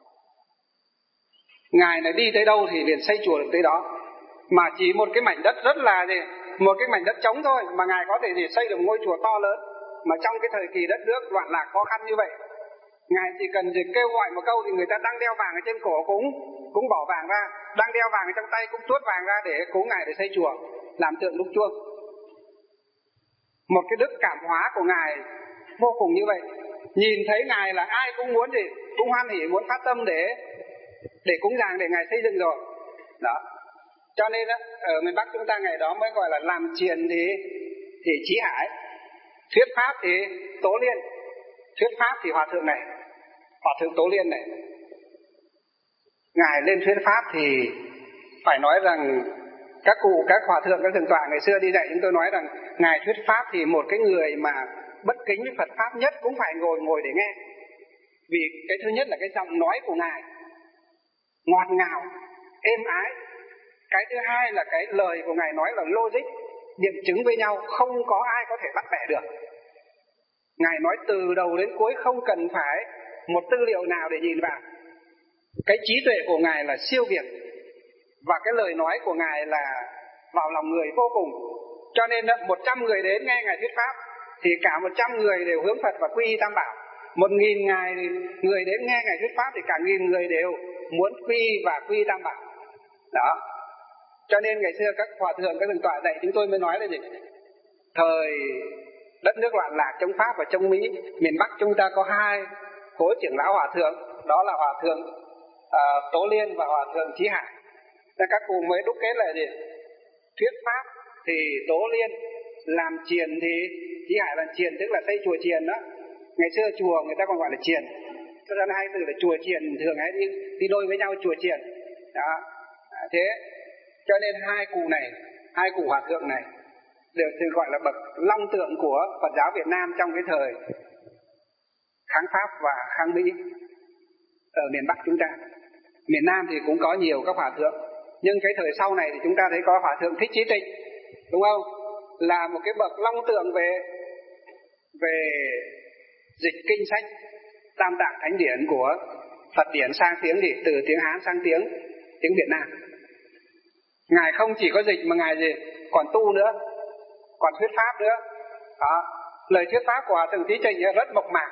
Ngài này đi tới đâu thì liền xây chùa được tới đó. Mà chỉ một cái mảnh đất rất là gì? Một cái mảnh đất trống thôi mà ngài có thể gì xây được một ngôi chùa to lớn. Mà trong cái thời kỳ đất nước loạn lạc khó khăn như vậy, ngài chỉ cần gì kêu gọi một câu thì người ta đang đeo vàng ở trên cổ cũng bỏ vàng ra, đang đeo vàng ở trong tay cũng tuốt vàng ra để cúng ngài để xây chùa, làm tượng đúc chuông. Một cái đức cảm hóa của ngài vô cùng như vậy. Nhìn thấy ngài là ai cũng muốn gì, cũng hoan hỉ muốn phát tâm để cúng dường để ngài xây dựng rồi. Đó. Cho nên đó, ở miền Bắc chúng ta ngày đó mới gọi là làm triền thì Chí Hải, thuyết pháp thì Tố Liên. Thuyết pháp thì hòa thượng này, Hòa thượng Tố Liên này. Ngài lên thuyết pháp thì phải nói rằng các cụ, các hòa thượng, các thượng tọa ngày xưa đi dạy chúng tôi nói rằng ngài thuyết pháp thì một cái người mà bất kính với Phật pháp nhất cũng phải ngồi để nghe. Vì cái thứ nhất là cái giọng nói của ngài ngọt ngào, êm ái. Cái thứ hai là cái lời của ngài nói là logic, nghiệm chứng với nhau, không có ai có thể bắt bẻ được. Ngài nói từ đầu đến cuối không cần phải một tư liệu nào để nhìn vào. Cái trí tuệ của ngài là siêu việt, và cái lời nói của ngài là vào lòng người vô cùng. Cho nên 100 người đến nghe ngài thuyết pháp thì cả 100 người đều hướng Phật và quy y Tam Bảo. 1.000 người đến nghe ngài thuyết pháp thì cả 1.000 người đều muốn quy và quy y Tam Bảo. Đó. Cho nên ngày xưa các hòa thượng, các thượng tọa dạy chúng tôi mới nói là gì? Thời đất nước loạn lạc chống Pháp và chống Mỹ, miền Bắc chúng ta có hai khối trưởng lão hòa thượng, đó là Hòa thượng Tố Liên và Hòa thượng Chí Hải. Nên các cụ mới đúc kết là gì? Thuyết pháp thì Tố Liên, làm triền thì Chí Hải làm triền, tức là xây chùa triền đó. Ngày xưa chùa người ta còn gọi là triền, cho nên hai từ là chùa triền thường hay đi đôi với nhau, chùa triền. Đó. Thế cho nên hai cụ này, hai cụ hòa thượng này được gọi là bậc long tượng của Phật giáo Việt Nam trong cái thời kháng Pháp và kháng Mỹ ở miền Bắc chúng ta. Miền Nam thì cũng có nhiều các hòa thượng, nhưng cái thời sau này thì chúng ta thấy có hòa thượng Thích Chí Tịnh, đúng không? Là một cái bậc long tượng về dịch kinh sách Tam Tạng Thánh Điển của Phật điển sang tiếng gì, từ tiếng Hán sang tiếng Việt Nam. Ngài không chỉ có dịch mà ngài gì còn tu nữa, còn thuyết pháp nữa. Đó. Lời thuyết pháp của Hòa thượng Chí Tịnh rất mộc mạc,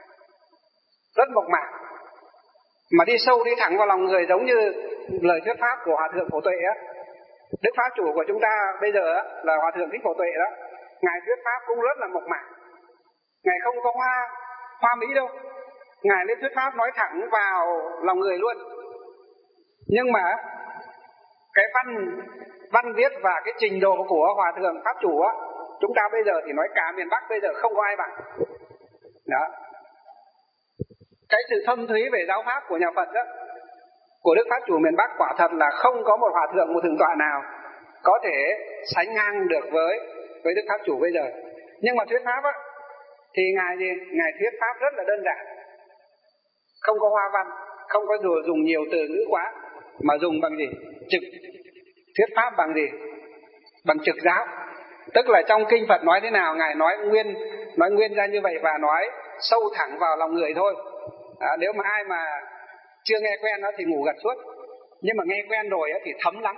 rất mộc mạc, mà đi sâu đi thẳng vào lòng người, giống như lời thuyết pháp của Hòa thượng Phổ Tuệ á. Đức Pháp chủ của chúng ta bây giờ là Hòa Thượng Thích Phổ Tuệ đó. Ngài thuyết Pháp cũng rất là mộc mạc. Ngài không có hoa mỹ đâu. Ngài lên thuyết Pháp nói thẳng vào lòng người luôn. Nhưng mà cái văn viết và cái trình độ của Hòa Thượng Pháp chủ á, chúng ta bây giờ thì nói cả miền Bắc bây giờ không có ai bằng. Đó. Cái sự thâm thúy về giáo Pháp của nhà Phật đó, của Đức Pháp chủ miền Bắc quả thật là không có một Hòa Thượng, một Thượng tọa nào có thể sánh ngang được với Đức Pháp chủ bây giờ. Nhưng mà thuyết Pháp á, thì Ngài thuyết Pháp rất là đơn giản. Không có hoa văn, không có dùng nhiều từ ngữ quá, mà dùng bằng gì? Trực. Thuyết Pháp bằng gì? Bằng trực giáo. Tức là trong kinh Phật nói thế nào, Ngài nói nguyên ra như vậy và nói sâu thẳng vào lòng người thôi. Nếu mà ai mà chưa nghe quen đó thì ngủ gật suốt. Nhưng mà nghe quen rồi thì thấm lắm.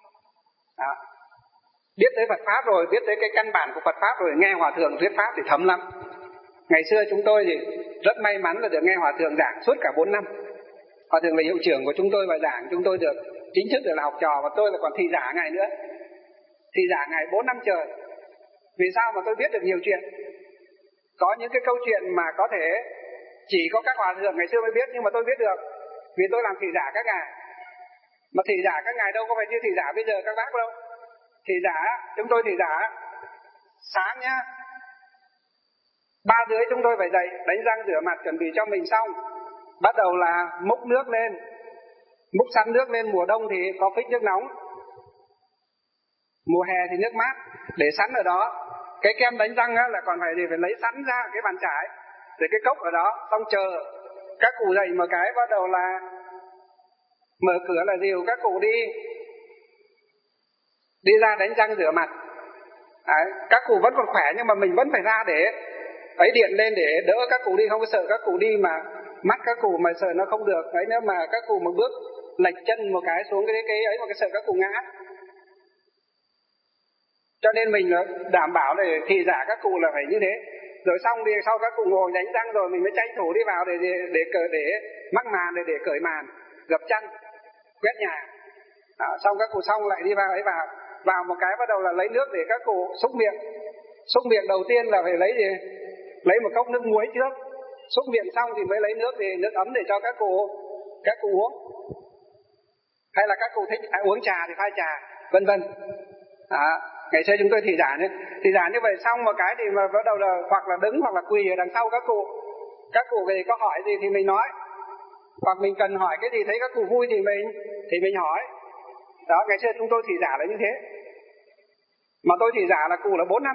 Biết tới Phật Pháp rồi, biết tới cái căn bản của Phật Pháp rồi, nghe Hòa Thượng thuyết Pháp thì thấm lắm. Ngày xưa chúng tôi thì rất may mắn là được nghe Hòa Thượng giảng suốt cả 4 năm. Hòa Thượng là hiệu trưởng của chúng tôi và giảng, chúng tôi được chính thức được là học trò, và tôi là còn thị giả Ngài nữa. Thị giả Ngài 4 năm trời. Vì sao mà tôi biết được nhiều chuyện? Có những cái câu chuyện mà có thể chỉ có các Hòa Thượng ngày xưa mới biết, nhưng mà tôi biết được vì tôi làm thị giả các ngài. Mà thị giả các ngài đâu có phải như thị giả bây giờ các bác đâu. Thị giả, chúng tôi thị giả sáng nhá, 3 rưỡi chúng tôi phải dậy, đánh răng rửa mặt chuẩn bị cho mình xong, bắt đầu là múc nước lên, múc sẵn nước lên. Mùa đông thì có phích nước nóng, mùa hè thì nước mát, để sẵn ở đó. Cái kem đánh răng á, là còn phải lấy sẵn ra cái bàn chải, để cái cốc ở đó. Xong chờ các cụ dậy một cái, bắt đầu là mở cửa là dìu các cụ đi ra đánh răng rửa mặt. Các cụ vẫn còn khỏe nhưng mà mình vẫn phải ra để ấy, điện lên để đỡ các cụ đi, không có sợ các cụ đi mà mắt các cụ mà sợ nó không được ấy. Nếu mà các cụ một bước lệch chân một cái xuống cái ấy mà cái sợ các cụ ngã. Cho nên mình đảm bảo để thị giả các cụ là phải như thế. Rồi xong thì sau các cụ ngồi đánh răng rồi mình mới tranh thủ đi vào để mắc màn, để cởi màn, gập chăn, quét nhà. Xong các cụ xong lại đi vào ấy, vào một cái bắt đầu là lấy nước để các cụ xúc miệng. Xúc miệng đầu tiên là phải lấy một cốc nước muối trước. Xúc miệng xong thì mới lấy nước ấm để cho các cụ uống. Hay là các cụ thích uống trà thì pha trà, vân vân. Ngày xưa chúng tôi thị giả như vậy. Xong một cái thì mà bắt đầu là hoặc là đứng hoặc là quỳ ở đằng sau các cụ về có hỏi gì thì mình nói, hoặc mình cần hỏi cái gì thấy các cụ vui thì mình hỏi đó. Ngày xưa chúng tôi thị giả là như thế. Mà tôi thị giả là cụ là 4 năm.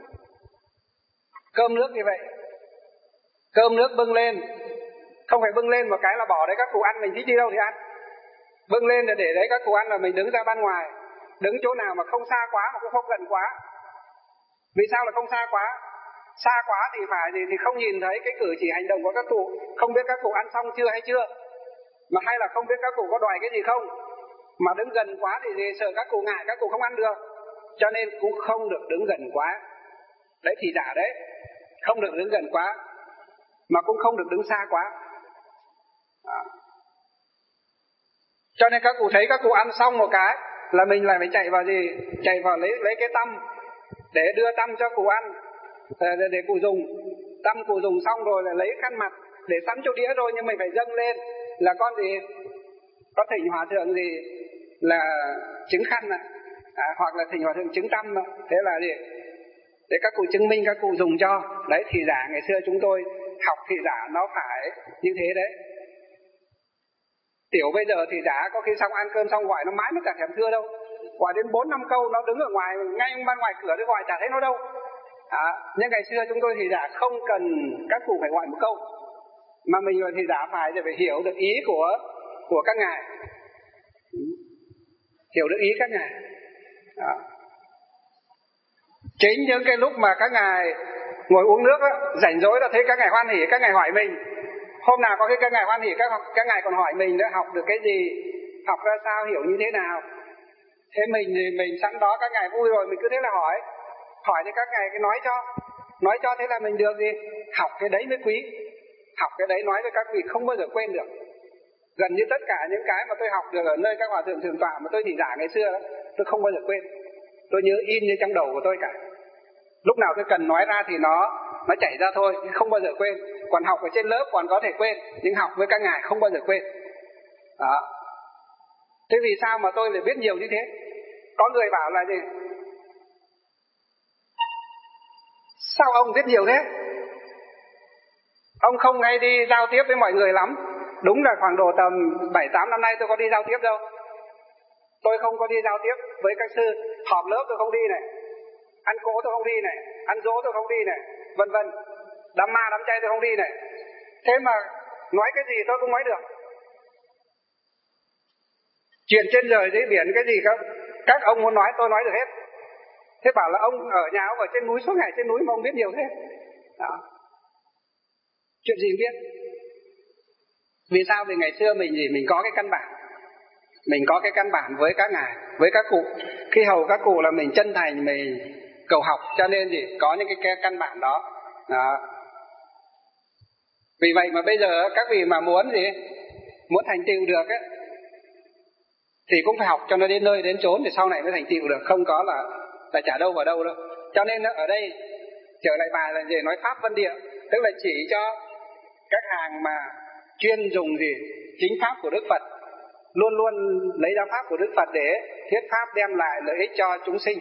Cơm nước như vậy, cơm nước bưng lên, không phải bưng lên một cái là bỏ đấy các cụ ăn, mình thích đi đâu thì ăn. Bưng lên là để đấy các cụ ăn, là mình đứng ra ban ngoài, đứng chỗ nào mà không xa quá mà cũng không gần quá. Vì sao là không xa quá? Xa quá thì thì không nhìn thấy cái cử chỉ hành động của các cụ, không biết các cụ ăn xong chưa hay chưa, mà hay là không biết các cụ có đòi cái gì không. Mà đứng gần quá thì sợ các cụ ngại, các cụ không ăn được, cho nên cũng không được đứng gần quá. Đấy thì giả đấy, không được đứng gần quá, mà cũng không được đứng xa quá. Cho nên các cụ thấy các cụ ăn xong một cái là mình lại phải chạy vào lấy cái tăm để đưa tăm cho cụ ăn, để cụ dùng. Tăm cụ dùng xong rồi là lấy khăn mặt để sẵn chỗ đĩa rồi, nhưng mình phải dâng lên là con gì, có thỉnh Hòa Thượng gì là trứng khăn hoặc là thỉnh Hòa Thượng trứng tăm. Thế là gì, để các cụ chứng minh các cụ dùng cho. Đấy, thị giả ngày xưa chúng tôi học thị giả nó phải như thế đấy. Tiểu bây giờ thị giả có khi xong ăn cơm xong gọi nó mãi mới cả thèm thưa đâu, gọi đến 4-5 câu nó đứng ở ngoài, ngay ban ngoài cửa để gọi chả thấy nó đâu. Nhưng ngày xưa chúng tôi thị giả không cần các cụ phải gọi một câu, mà mình là thị giả phải hiểu được ý của các ngài, hiểu được ý các ngài. Chính những cái lúc mà các ngài ngồi uống nước rảnh rỗi là thấy các ngài hoan hỉ, các ngài hỏi mình. Hôm nào có khi các ngài hoan hỉ, các ngài còn hỏi mình đã học được cái gì, học ra sao, hiểu như thế nào. Thế mình sẵn đó, các ngài vui rồi mình cứ thế là hỏi thì các ngài cứ nói cho thế là mình được gì, học cái đấy mới quý. Học cái đấy nói với các vị không bao giờ quên được. Gần như tất cả những cái mà tôi học được ở nơi các Hòa Thượng Thường Tọa mà tôi thị giả ngày xưa tôi không bao giờ quên. Tôi nhớ in lên trong đầu của tôi cả. Lúc nào tôi cần nói ra thì nó chảy ra thôi, không bao giờ quên. Còn học ở trên lớp còn có thể quên, nhưng học với các ngài không bao giờ quên. Đó. Thế vì sao mà tôi lại biết nhiều như thế? Có người bảo là gì? Sao ông biết nhiều thế? Ông không hay đi giao tiếp với mọi người lắm. Đúng là khoảng độ tầm 7-8 năm nay tôi có đi giao tiếp đâu. Tôi không có đi giao tiếp với các sư. Họp lớp tôi không đi này, ăn cỗ tôi không đi này, ăn dỗ tôi không đi này, vân vân. Đám ma đám chay tôi không đi này. Thế mà nói cái gì tôi cũng nói được. Chuyện trên trời dưới biển cái gì các ông muốn nói tôi nói được hết. Thế bảo là ông ở nhà, ông ở trên núi, suốt ngày trên núi mà ông biết nhiều thế. Đó. Chuyện gì biết? Vì sao? Vì ngày xưa mình có cái căn bản. Mình có cái căn bản với các ngài, với các cụ. Khi hầu các cụ là mình chân thành, mình cầu học, cho nên gì có những cái căn bản đó. Đó. Vì vậy mà bây giờ các vị mà muốn thành tựu được ấy, thì cũng phải học cho nó đến nơi đến chốn thì sau này mới thành tựu được, không có là chả đâu vào đâu đâu. Cho nên ở đây trở lại bài là gì? Nói pháp vân địa, tức là chỉ cho các hàng mà chuyên dùng chính pháp của Đức Phật, luôn luôn lấy ra pháp của Đức Phật để thuyết pháp đem lại lợi ích cho chúng sinh,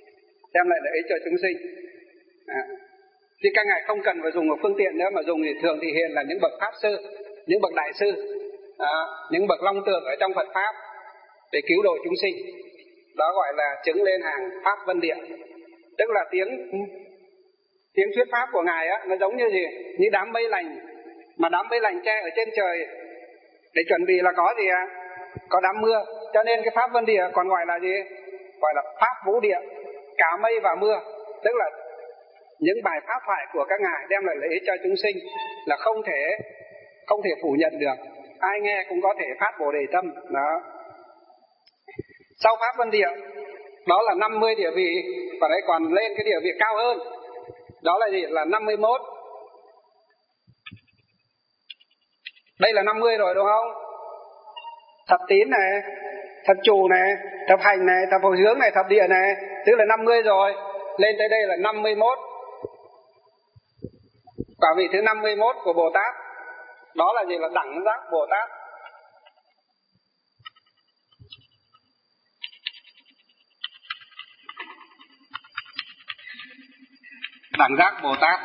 Thì các ngài không cần phải dùng một phương tiện nữa, mà dùng thì thường thì hiện là những bậc pháp sư, những bậc đại sư, những bậc long tượng ở trong Phật pháp để cứu độ chúng sinh. Đó gọi là chứng lên hàng pháp vân địa. Tức là tiếng thuyết pháp của ngài á, nó giống như gì? Như đám mây lành, mà đám mây lành che ở trên trời để chuẩn bị là có gì à? Có đám mưa. Cho nên cái pháp vân địa còn gọi là gì? Gọi là pháp vũ địa, cả mây và mưa. Tức là những bài pháp thoại của các ngài đem lại lợi ích cho chúng sinh là không thể phủ nhận được. Ai nghe cũng có thể phát Bồ Đề tâm. Đó. Sau pháp vân địa, đó là 50 địa vị, và đấy còn lên cái địa vị cao hơn. Đó là gì? Là 51. Đây là 50 rồi đúng không? Thập tín này, thập trụ này, thập hành này, thập hồi hướng này, thập địa này, tức là 50 rồi. Lên tới đây là 51. Quả vị thứ 51 của Bồ Tát, đó là gì? Là đẳng giác Bồ Tát. Đẳng giác Bồ Tát.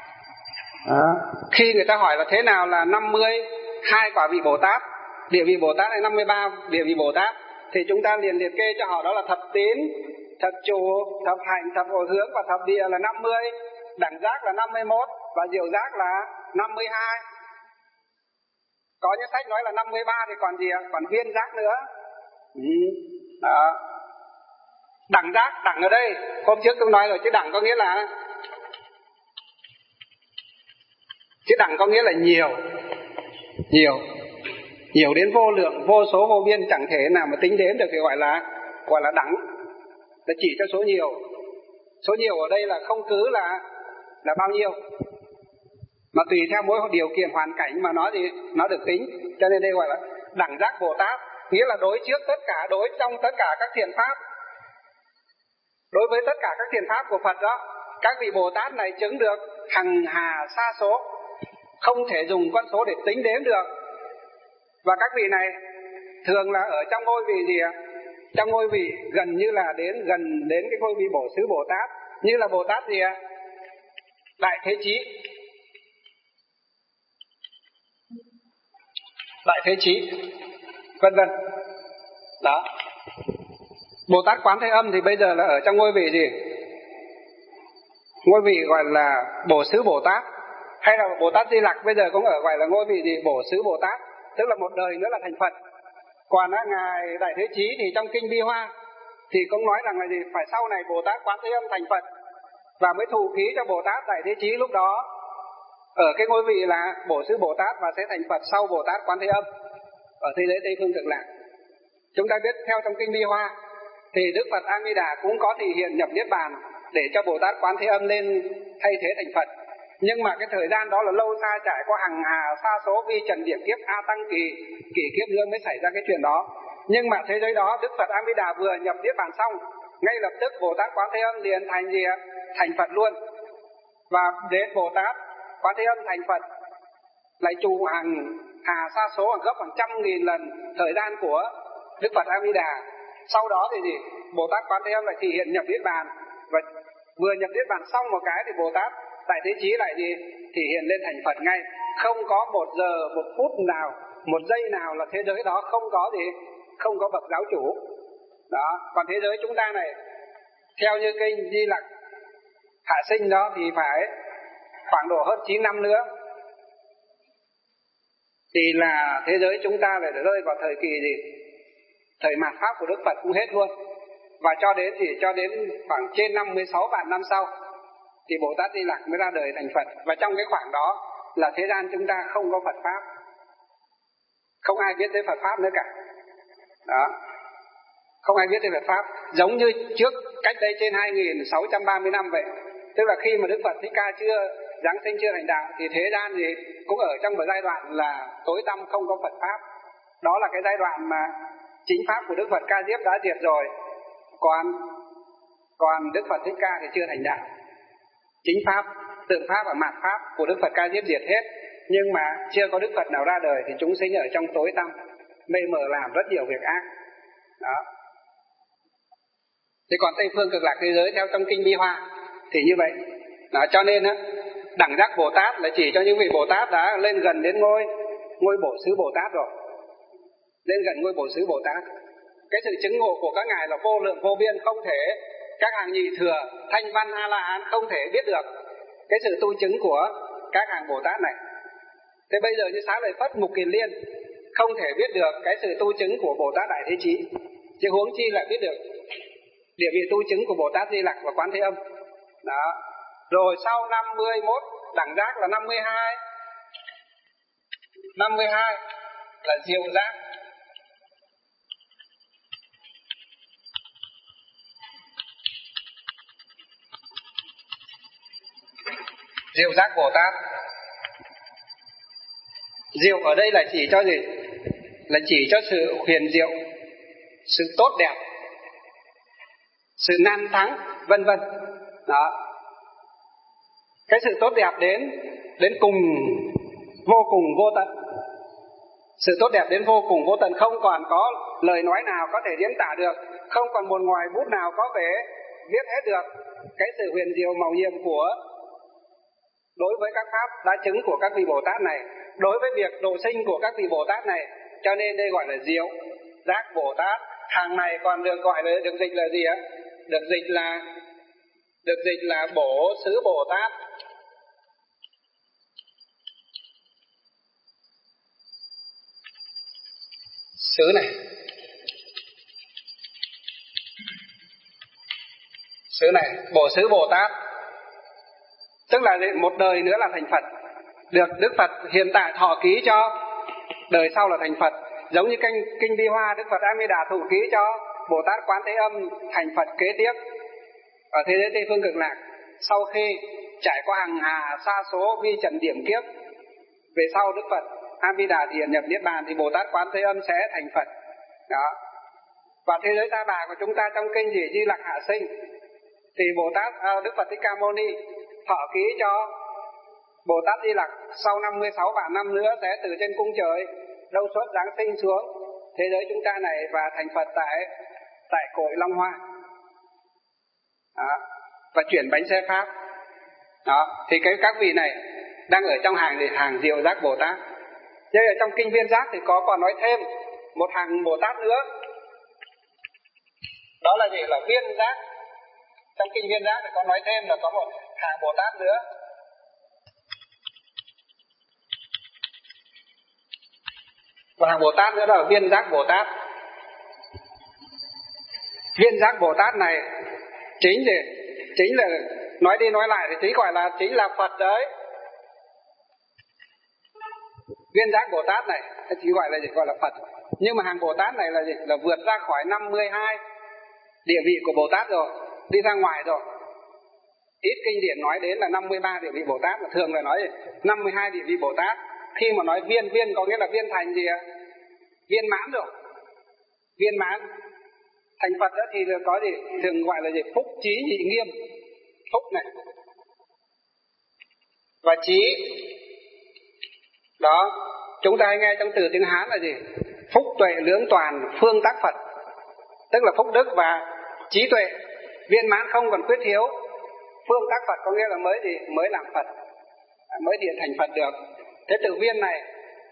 Khi người ta hỏi là thế nào là 52 quả vị Bồ Tát, địa vị Bồ Tát hay 53 địa vị Bồ Tát, thì chúng ta liền liệt kê cho họ đó là thập tín, thập trụ, thập hành, thập hồi hướng và thập địa là 50, đẳng giác là 51 và diệu giác là 52. Có những sách nói là 53 thì còn gì ạ? Còn viên giác nữa. Đó. Đẳng giác, đẳng ở đây hôm trước tôi nói rồi, chứ đẳng có nghĩa là nhiều đến vô lượng, vô số vô biên, chẳng thể nào mà tính đến được thì gọi là đẳng. Là chỉ cho số nhiều. Số nhiều ở đây là không cứ là bao nhiêu, mà tùy theo mỗi điều kiện hoàn cảnh mà nó được tính. Cho nên đây gọi là đẳng giác Bồ Tát, nghĩa là đối trước tất cả, đối trong tất cả các thiện pháp. Đối với tất cả các thiện pháp của Phật đó, các vị Bồ Tát này chứng được hằng hà sa số, không thể dùng con số để tính đếm được. Và các vị này thường là ở trong ngôi vị gì ạ? Trong ngôi vị gần như là gần đến cái ngôi vị Bổ Xứ Bồ Tát. Như là Bồ Tát gì ạ? Đại Thế Chí. Đại Thế Chí, vân vân. Đó. Bồ Tát Quán Thế Âm thì bây giờ là ở trong ngôi vị gì? Ngôi vị gọi là Bổ Xứ Bồ Tát. Hay là Bồ Tát Di Lặc bây giờ cũng ở gọi là ngôi vị gì? Bổ Xứ Bồ Tát. Tức là một đời nữa là thành Phật. Còn ngài Đại Thế Chí thì trong kinh Bi Hoa thì cũng nói rằng là gì? Phải sau này Bồ Tát Quán Thế Âm thành Phật và mới thụ ký cho Bồ Tát Đại Thế Chí lúc đó ở cái ngôi vị là Bổ Xứ Bồ Tát, và sẽ thành Phật sau Bồ Tát Quán Thế Âm ở thế giới Tây Phương Cực Lạc. Chúng ta biết theo trong kinh Bi Hoa thì Đức Phật A Di Đà cũng có thị hiện nhập Niết Bàn để cho Bồ Tát Quán Thế Âm lên thay thế thành Phật. Nhưng mà cái thời gian đó là lâu xa, trải qua hàng hà sa số vi trần địa kiếp, A Tăng kỳ kiếp nữa mới xảy ra cái chuyện đó. Nhưng mà thế giới đó Đức Phật A Di Đà vừa nhập niết bàn xong, ngay lập tức Bồ Tát Quán Thế Âm liền thành gì ạ? Thành Phật luôn. Và đến Bồ Tát Quán Thế Âm thành Phật lại trụ hàng hà sa số, hàng gấp hàng 100.000 lần thời gian của Đức Phật A Di Đà. Sau đó thì gì? Bồ Tát Quán Thế Âm lại thị hiện nhập niết bàn, và vừa nhập niết bàn xong một cái thì Bồ Tát Đại Thế Chí lại gì? Thị hiện lên thành Phật ngay. Không có 1 giờ, 1 phút nào, 1 giây nào là thế giới đó không có gì? Không có bậc giáo chủ. Đó, còn thế giới chúng ta này, theo như kinh Di Lặc hạ sinh đó thì phải khoảng độ hơn 9 năm nữa thì là thế giới chúng ta lại rơi vào thời kỳ gì? Thời mạt pháp của Đức Phật cũng hết luôn. Và cho đến khoảng trên 56 vạn năm sau thì Bồ Tát Di Lặc mới ra đời thành Phật. Và trong cái khoảng đó là thế gian chúng ta không có Phật pháp, không ai biết tới Phật pháp nữa cả. Đó, không ai biết tới Phật pháp. Giống như trước cách đây trên 2630 năm vậy. Tức là khi mà Đức Phật Thích Ca chưa giáng sinh, chưa thành đạo, thì thế gian gì cũng ở trong một giai đoạn là tối tăm, không có Phật pháp. Đó là cái giai đoạn mà chính pháp của Đức Phật Ca Diếp đã diệt rồi, còn Đức Phật Thích Ca thì chưa thành đạo. Chính pháp, tượng pháp và mạt pháp của Đức Phật Ca Diếp diệt hết, nhưng mà chưa có Đức Phật nào ra đời thì chúng sinh ở trong tối tăm mê mờ làm rất nhiều việc ác. Đó. Thì còn Tây Phương Cực Lạc thế giới theo trong kinh Bi Hoa thì như vậy. Đó, cho nên á, đẳng giác Bồ Tát là chỉ cho những vị Bồ Tát đã lên gần đến ngôi Bổ Xứ Bồ Tát rồi, lên gần ngôi Bổ Xứ Bồ Tát. Cái sự chứng ngộ của các ngài là vô lượng vô biên, không thể các hàng nhị thừa, thanh văn, a la hán không thể biết được cái sự tu chứng của các hàng Bồ Tát này. Thế bây giờ như Xá Lợi Phất, Mục Kiền Liên không thể biết được cái sự tu chứng của Bồ Tát Đại Thế Chí, chứ huống chi lại biết được địa vị tu chứng của Bồ Tát Di Lặc và Quán Thế Âm. Đó. Rồi sau 51 đẳng giác là 52 là diệu giác. Diệu giác Bồ Tát. Diệu ở đây là chỉ cho gì? Là chỉ cho sự huyền diệu, sự tốt đẹp, sự nan thắng, vân vân. Đó. Cái sự tốt đẹp đến cùng, vô cùng vô tận. Sự tốt đẹp đến vô cùng vô tận, không còn có lời nói nào có thể diễn tả được, không còn một ngòi bút nào có thể viết hết được cái sự huyền diệu màu nhiệm của đối với các pháp đã chứng của các vị Bồ Tát này, đối với việc độ sinh của các vị Bồ Tát này. Cho nên đây gọi là diệu giác Bồ Tát. Hàng này còn được gọi là, được dịch là gì ạ? Được dịch là Bổ Xứ Bồ Tát. Xứ này, xứ này, Bổ Xứ Bồ Tát, tức là một đời nữa là thành Phật, được Đức Phật hiện tại thọ ký cho đời sau là thành Phật. Giống như kinh Bi Hoa, Đức Phật A Di Đà thụ ký cho Bồ Tát Quán Thế Âm thành Phật kế tiếp ở thế giới Tây Phương Cực Lạc. Sau khi trải qua hàng hà sa số vi trần điểm kiếp, về sau Đức Phật A Di Đà hiện nhập niết bàn thì Bồ Tát Quán Thế Âm sẽ thành Phật. Đó. Và thế giới Ta Bà của chúng ta trong kinh Di Lặc hạ sinh thì Đức Phật Thích Ca Mâu Ni thọ ký cho Bồ Tát Di Lặc sau 56 vạn năm nữa sẽ từ trên cung trời đâu xuất giáng sinh xuống thế giới chúng ta này và thành Phật tại cội Long Hoa. Đó. Và chuyển bánh xe Pháp. Đó. Thì các vị này đang ở trong hàng diệu giác Bồ Tát. Nhưng ở trong kinh Viên Giác thì còn nói thêm một hàng Bồ Tát nữa. Đó là gì? Là Viên Giác. Trong kinh Viên Giác thì có nói thêm là có một hàng Bồ Tát nữa. Một hàng Bồ Tát nữa là Viên Giác Bồ Tát. Viên Giác Bồ Tát này chính là nói đi nói lại thì chính là Phật đấy. Viên Giác Bồ Tát này chỉ gọi là Phật. Nhưng mà hàng Bồ Tát này là gì? Là vượt ra khỏi 52 địa vị của Bồ Tát rồi, đi ra ngoài rồi. Ít kinh điển nói đến là 53 địa vị Bồ Tát, mà thường là nói 52 địa vị Bồ Tát. Khi mà nói viên có nghĩa là viên thành gì ạ? Viên mãn rồi. viên mãn. Thành Phật đó thì có gì thường gọi là gì? Phúc trí nhị nghiêm. Phúc này và trí đó, chúng ta hay nghe trong từ tiếng Hán là gì? Phúc tuệ lưỡng toàn phương tác Phật, tức là phúc đức và trí tuệ viên mãn không còn khuyết thiếu. Phương tác Phật có nghĩa là mới gì? Mới làm Phật, mới địa thành Phật được. Thế từ viên này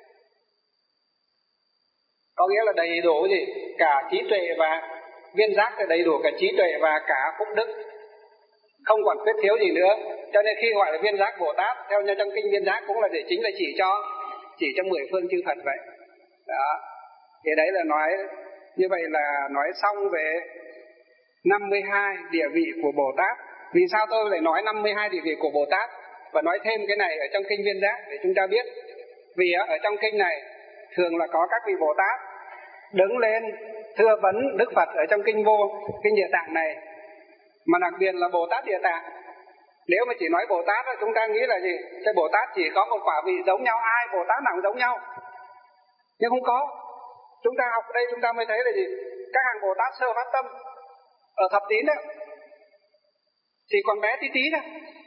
có nghĩa là đầy đủ gì? Cả trí tuệ và viên giác thì đầy đủ cả trí tuệ và cả phúc đức, không còn khuyết thiếu gì nữa. Cho nên khi gọi là viên giác Bồ Tát, theo như trong kinh viên giác cũng là để chính là chỉ cho 10 phương chư Phật vậy. Đó. Thì đấy là nói như vậy là nói xong về 52 địa vị của Bồ Tát. Vì sao tôi lại nói 52 địa vị của Bồ Tát và nói thêm cái này ở trong kinh viên giác để chúng ta biết? Vì ở trong kinh này thường là có các vị Bồ Tát đứng lên thưa vấn Đức Phật ở trong kinh Địa Tạng này, mà đặc biệt là Bồ Tát Địa Tạng. Nếu mà chỉ nói Bồ Tát đó, chúng ta nghĩ là gì? Thế Bồ Tát chỉ có một quả vị giống nhau, ai Bồ Tát nào cũng giống nhau. Nhưng không có. Chúng ta học ở đây chúng ta mới thấy là gì? Các hàng Bồ Tát sơ phát tâm ở thập tín đó chỉ còn bé tí tí thôi.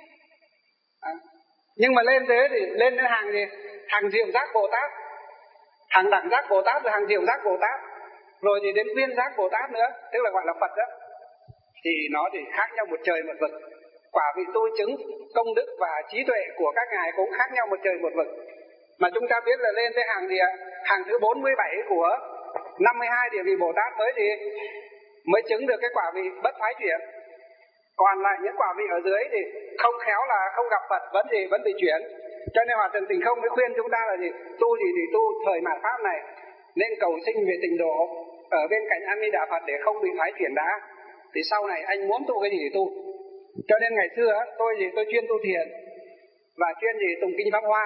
Nhưng mà lên thế thì lên đến hàng gì? Hàng diệu giác Bồ Tát, hàng đẳng giác Bồ Tát, rồi hàng diệu giác Bồ Tát, rồi thì đến viên giác Bồ Tát nữa, tức là gọi là Phật đó. Thì nó thì khác nhau một trời một vực. Quả vị tu chứng công đức và trí tuệ của các ngài cũng khác nhau một trời một vực. Mà chúng ta biết là lên tới hàng gì ạ? Hàng thứ 47 của 52 địa vị Bồ Tát mới chứng được cái quả vị bất thoái chuyển. Còn lại những quả vị ở dưới thì không khéo là không gặp Phật vẫn bị chuyển. Cho nên Hòa Thượng Tình Không mới khuyên chúng ta là gì? Tu gì thì tu thời mạt pháp này nên cầu sinh về tịnh độ ở bên cạnh A Di Đà Phật để không bị thoái chuyển đã. Thì sau này anh muốn tu cái gì thì tu. Cho nên ngày xưa tôi chuyên tu thiền và chuyên tụng kinh Pháp Hoa.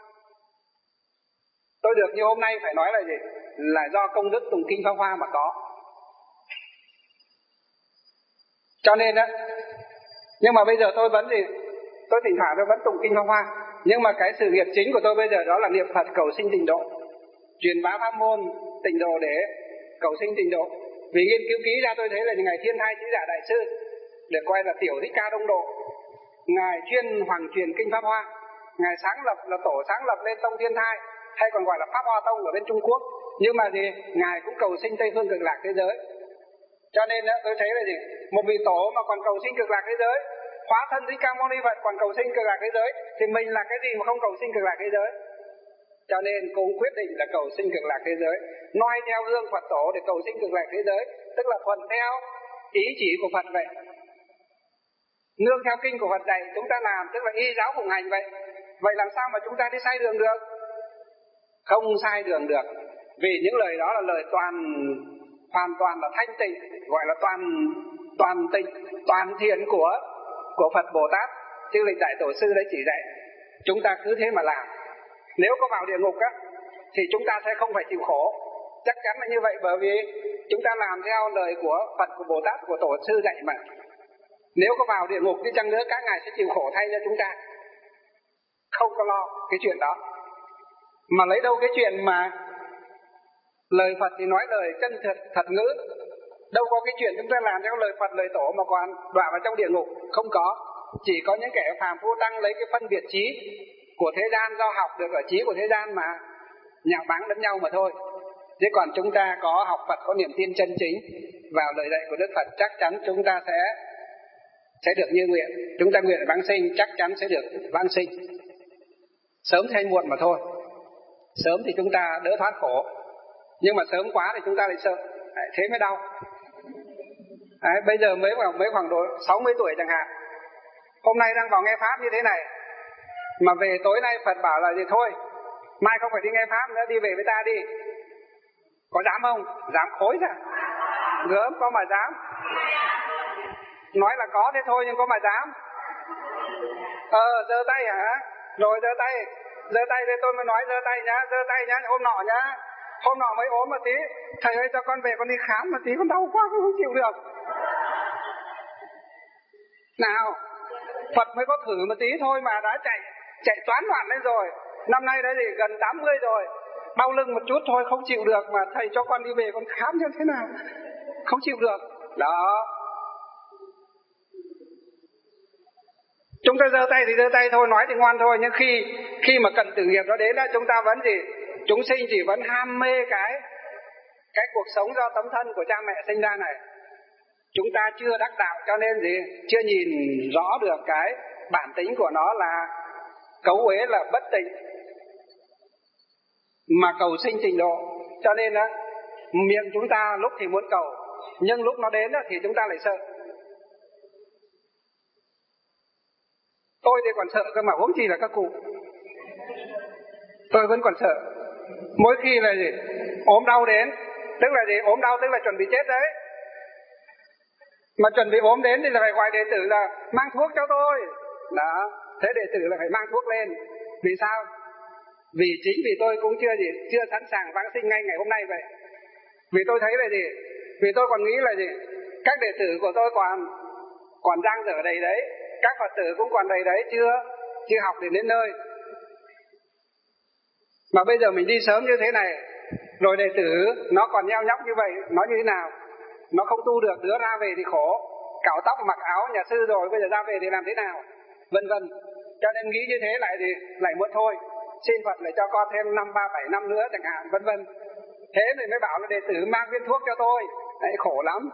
Tôi được như hôm nay phải nói là gì? Là do công đức tụng kinh Pháp Hoa mà có. Cho nên nhưng mà bây giờ tôi vẫn tôi thỉnh thoảng tôi vẫn tụng kinh Pháp Hoa. Nhưng mà cái sự nghiệp chính của tôi bây giờ đó là niệm Phật cầu sinh tịnh độ, truyền bá pháp môn tịnh độ để cầu sinh tịnh độ. Vì nghiên cứu kỹ ra tôi thấy là ngày Thiên Thai Trí Giả Đại Sư được coi là Tiểu Thích Ca Đông Độ, ngài chuyên hoàng truyền kinh Pháp Hoa, ngài sáng lập là tổ sáng lập lên tông Thiên Thai, hay còn gọi là Pháp Hoa Tông ở bên Trung Quốc. Nhưng mà ngài cũng cầu sinh Tây Phương Cực Lạc thế giới. Cho nên tôi thấy là một vị tổ mà còn cầu sinh Cực Lạc thế giới, hóa thân Thích Ca Mâu Ni Phật còn cầu sinh Cực Lạc thế giới, thì mình là cái gì mà không cầu sinh Cực Lạc thế giới? Cho nên cũng quyết định là cầu sinh Cực Lạc thế giới, noi theo gương Phật tổ để cầu sinh Cực Lạc thế giới, tức là thuận theo ý chỉ của Phật vậy, nương theo kinh của Phật dạy chúng ta làm, tức là y giáo phụng hành vậy. Vậy làm sao mà chúng ta đi sai đường được? Không sai đường được, vì những lời đó là lời hoàn toàn là thanh tịnh, gọi là toàn tịnh, toàn thiện của Phật Bồ Tát, Chư Lịch Đại Tổ Sư đã chỉ dạy. Chúng ta cứ thế mà làm. Nếu có vào địa ngục thì chúng ta sẽ không phải chịu khổ, chắc chắn là như vậy, bởi vì chúng ta làm theo lời của Phật, của Bồ Tát, của Tổ Sư dạy mà. Nếu có vào địa ngục đi chăng nữa, các ngài sẽ chịu khổ thay cho chúng ta, không có lo cái chuyện đó. Mà lấy đâu cái chuyện mà lời Phật thì nói lời chân thật ngữ, đâu có cái chuyện chúng ta làm theo lời Phật, lời Tổ mà còn đọa vào trong địa ngục, không có. Chỉ có những kẻ phàm phu tăng lấy cái phân biệt trí của thế gian, do học được ở trí của thế gian mà nhạo báng lẫn nhau mà thôi. Chứ còn chúng ta có học Phật, có niềm tin chân chính vào lời dạy của Đức Phật, chắc chắn chúng ta sẽ được như nguyện. Chúng ta nguyện vãng sinh chắc chắn sẽ được vãng sinh, sớm hay muộn mà thôi. Sớm thì chúng ta đỡ thoát khổ, nhưng mà sớm quá thì chúng ta lại sợ, thế mới đau. Bây giờ mới khoảng độ 60 tuổi chẳng hạn, hôm nay đang vào nghe Pháp như thế này, mà về tối nay Phật bảo là gì thôi, mai không phải đi nghe Pháp nữa, đi về với ta đi. Có dám không? Dám khối ra. Gớm có mà dám. Nói là có thế thôi nhưng có mà dám. Giơ tay hả? Rồi giơ tay đây tôi mới nói giơ tay nhá, hôm nọ nhá. Hôm nọ mới ốm một tí, thầy ơi cho con về con đi khám một tí, con đau quá con không chịu được. Nào, Phật mới có thử một tí thôi mà đã chạy toán loạn lên rồi. Năm nay đã gần 80 rồi đau lưng một chút thôi không chịu được mà thầy cho con đi về con khám như thế nào, không chịu được. Đó, chúng ta giơ tay thì giơ tay thôi, nói thì ngoan thôi, nhưng khi mà cần tử nghiệp đó đến là chúng ta vẫn gì, chúng sinh chỉ vẫn ham mê cái cuộc sống do tấm thân của cha mẹ sinh ra này. Chúng ta chưa đắc đạo cho nên gì, chưa nhìn rõ được cái bản tính của nó là cấu uế, là bất tịnh mà cầu sinh trình độ. Cho nên á, miệng chúng ta lúc thì muốn cầu, nhưng lúc nó đến thì chúng ta lại sợ. Tôi thì còn sợ cơ mà huống chi là các cụ. Tôi vẫn còn sợ. Mỗi khi là gì, ốm đau đến, tức là gì, ốm đau tức là chuẩn bị chết đấy. Mà chuẩn bị ốm đến thì là phải gọi đệ tử là mang thuốc cho tôi. Đó, thế đệ tử là phải mang thuốc lên. Vì sao? Vì chính vì tôi cũng chưa sẵn sàng vãng sinh ngay ngày hôm nay vậy. Vì tôi thấy là gì, vì tôi còn nghĩ là gì, các đệ tử của tôi còn dang dở đầy đấy, các Phật tử cũng còn đầy đấy, chưa học đến nơi. Mà bây giờ mình đi sớm như thế này, rồi đệ tử nó còn nheo nhóc như vậy, nó như thế nào? Nó không tu được, đứa ra về thì khổ, cạo tóc mặc áo nhà sư rồi, bây giờ ra về thì làm thế nào? Vân vân. Cho nên nghĩ như thế lại muốn thôi, xin Phật lại cho con thêm 5, 3, 7 năm nữa chẳng hạn, vân vân. Thế thì mới bảo là đệ tử mang viên thuốc cho tôi. Đấy, khổ lắm.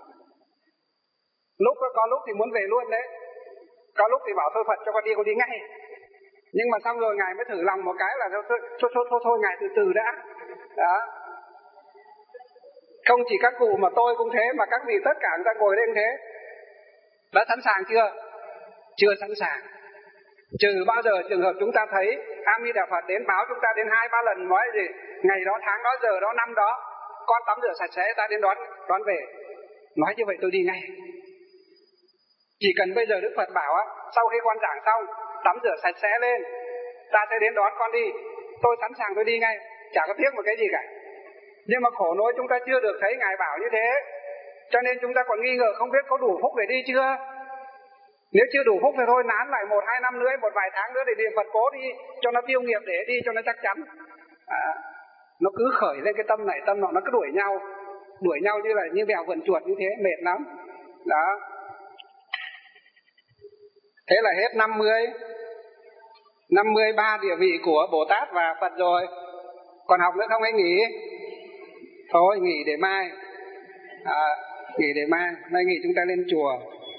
Có lúc thì muốn về luôn đấy, có lúc thì bảo thôi Phật cho con đi ngay. Nhưng mà xong rồi Ngài mới thử lòng một cái là thôi Ngài từ từ đã. Đó. Không chỉ các cụ mà tôi cũng thế, mà các vị tất cả người ta ngồi đây cũng thế. Đã sẵn sàng chưa? Chưa sẵn sàng. Trừ bao giờ trường hợp chúng ta thấy A Di Đà Phật đến báo chúng ta đến 2-3 lần, nói gì ngày đó, tháng đó, giờ đó, năm đó, con tắm rửa sạch sẽ ta đến đón về. Nói như vậy tôi đi ngay. Chỉ cần bây giờ Đức Phật bảo á, sau khi con giảng xong tắm rửa sạch sẽ lên, ta sẽ đến đón con đi, tôi sẵn sàng tôi đi ngay, chả có tiếc một cái gì cả. Nhưng mà khổ nỗi chúng ta chưa được thấy Ngài bảo như thế, cho nên chúng ta còn nghi ngờ không biết có đủ phúc để đi chưa. Nếu chưa đủ phúc thì thôi nán lại 1-2 năm nữa, một vài tháng nữa để niệm Phật cố đi cho nó tiêu nghiệp, để đi cho nó chắc chắn. Nó cứ khởi lên cái tâm này tâm nọ, nó cứ đuổi nhau như bèo vườn chuột như thế, mệt lắm. Đó. Thế là hết 53 địa vị của Bồ Tát và Phật rồi. Còn học nữa không hay nghỉ? Thôi nghỉ để mai. Nghỉ để mai, nay nghỉ chúng ta lên chùa.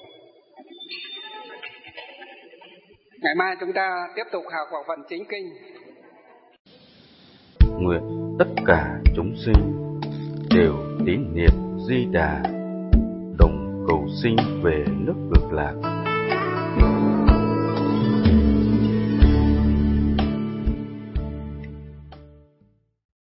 Ngày mai chúng ta tiếp tục học vào phần chính kinh. Nguyện tất cả chúng sinh đều tín niệm Di Đà, đồng cầu sinh về nước Cực Lạc.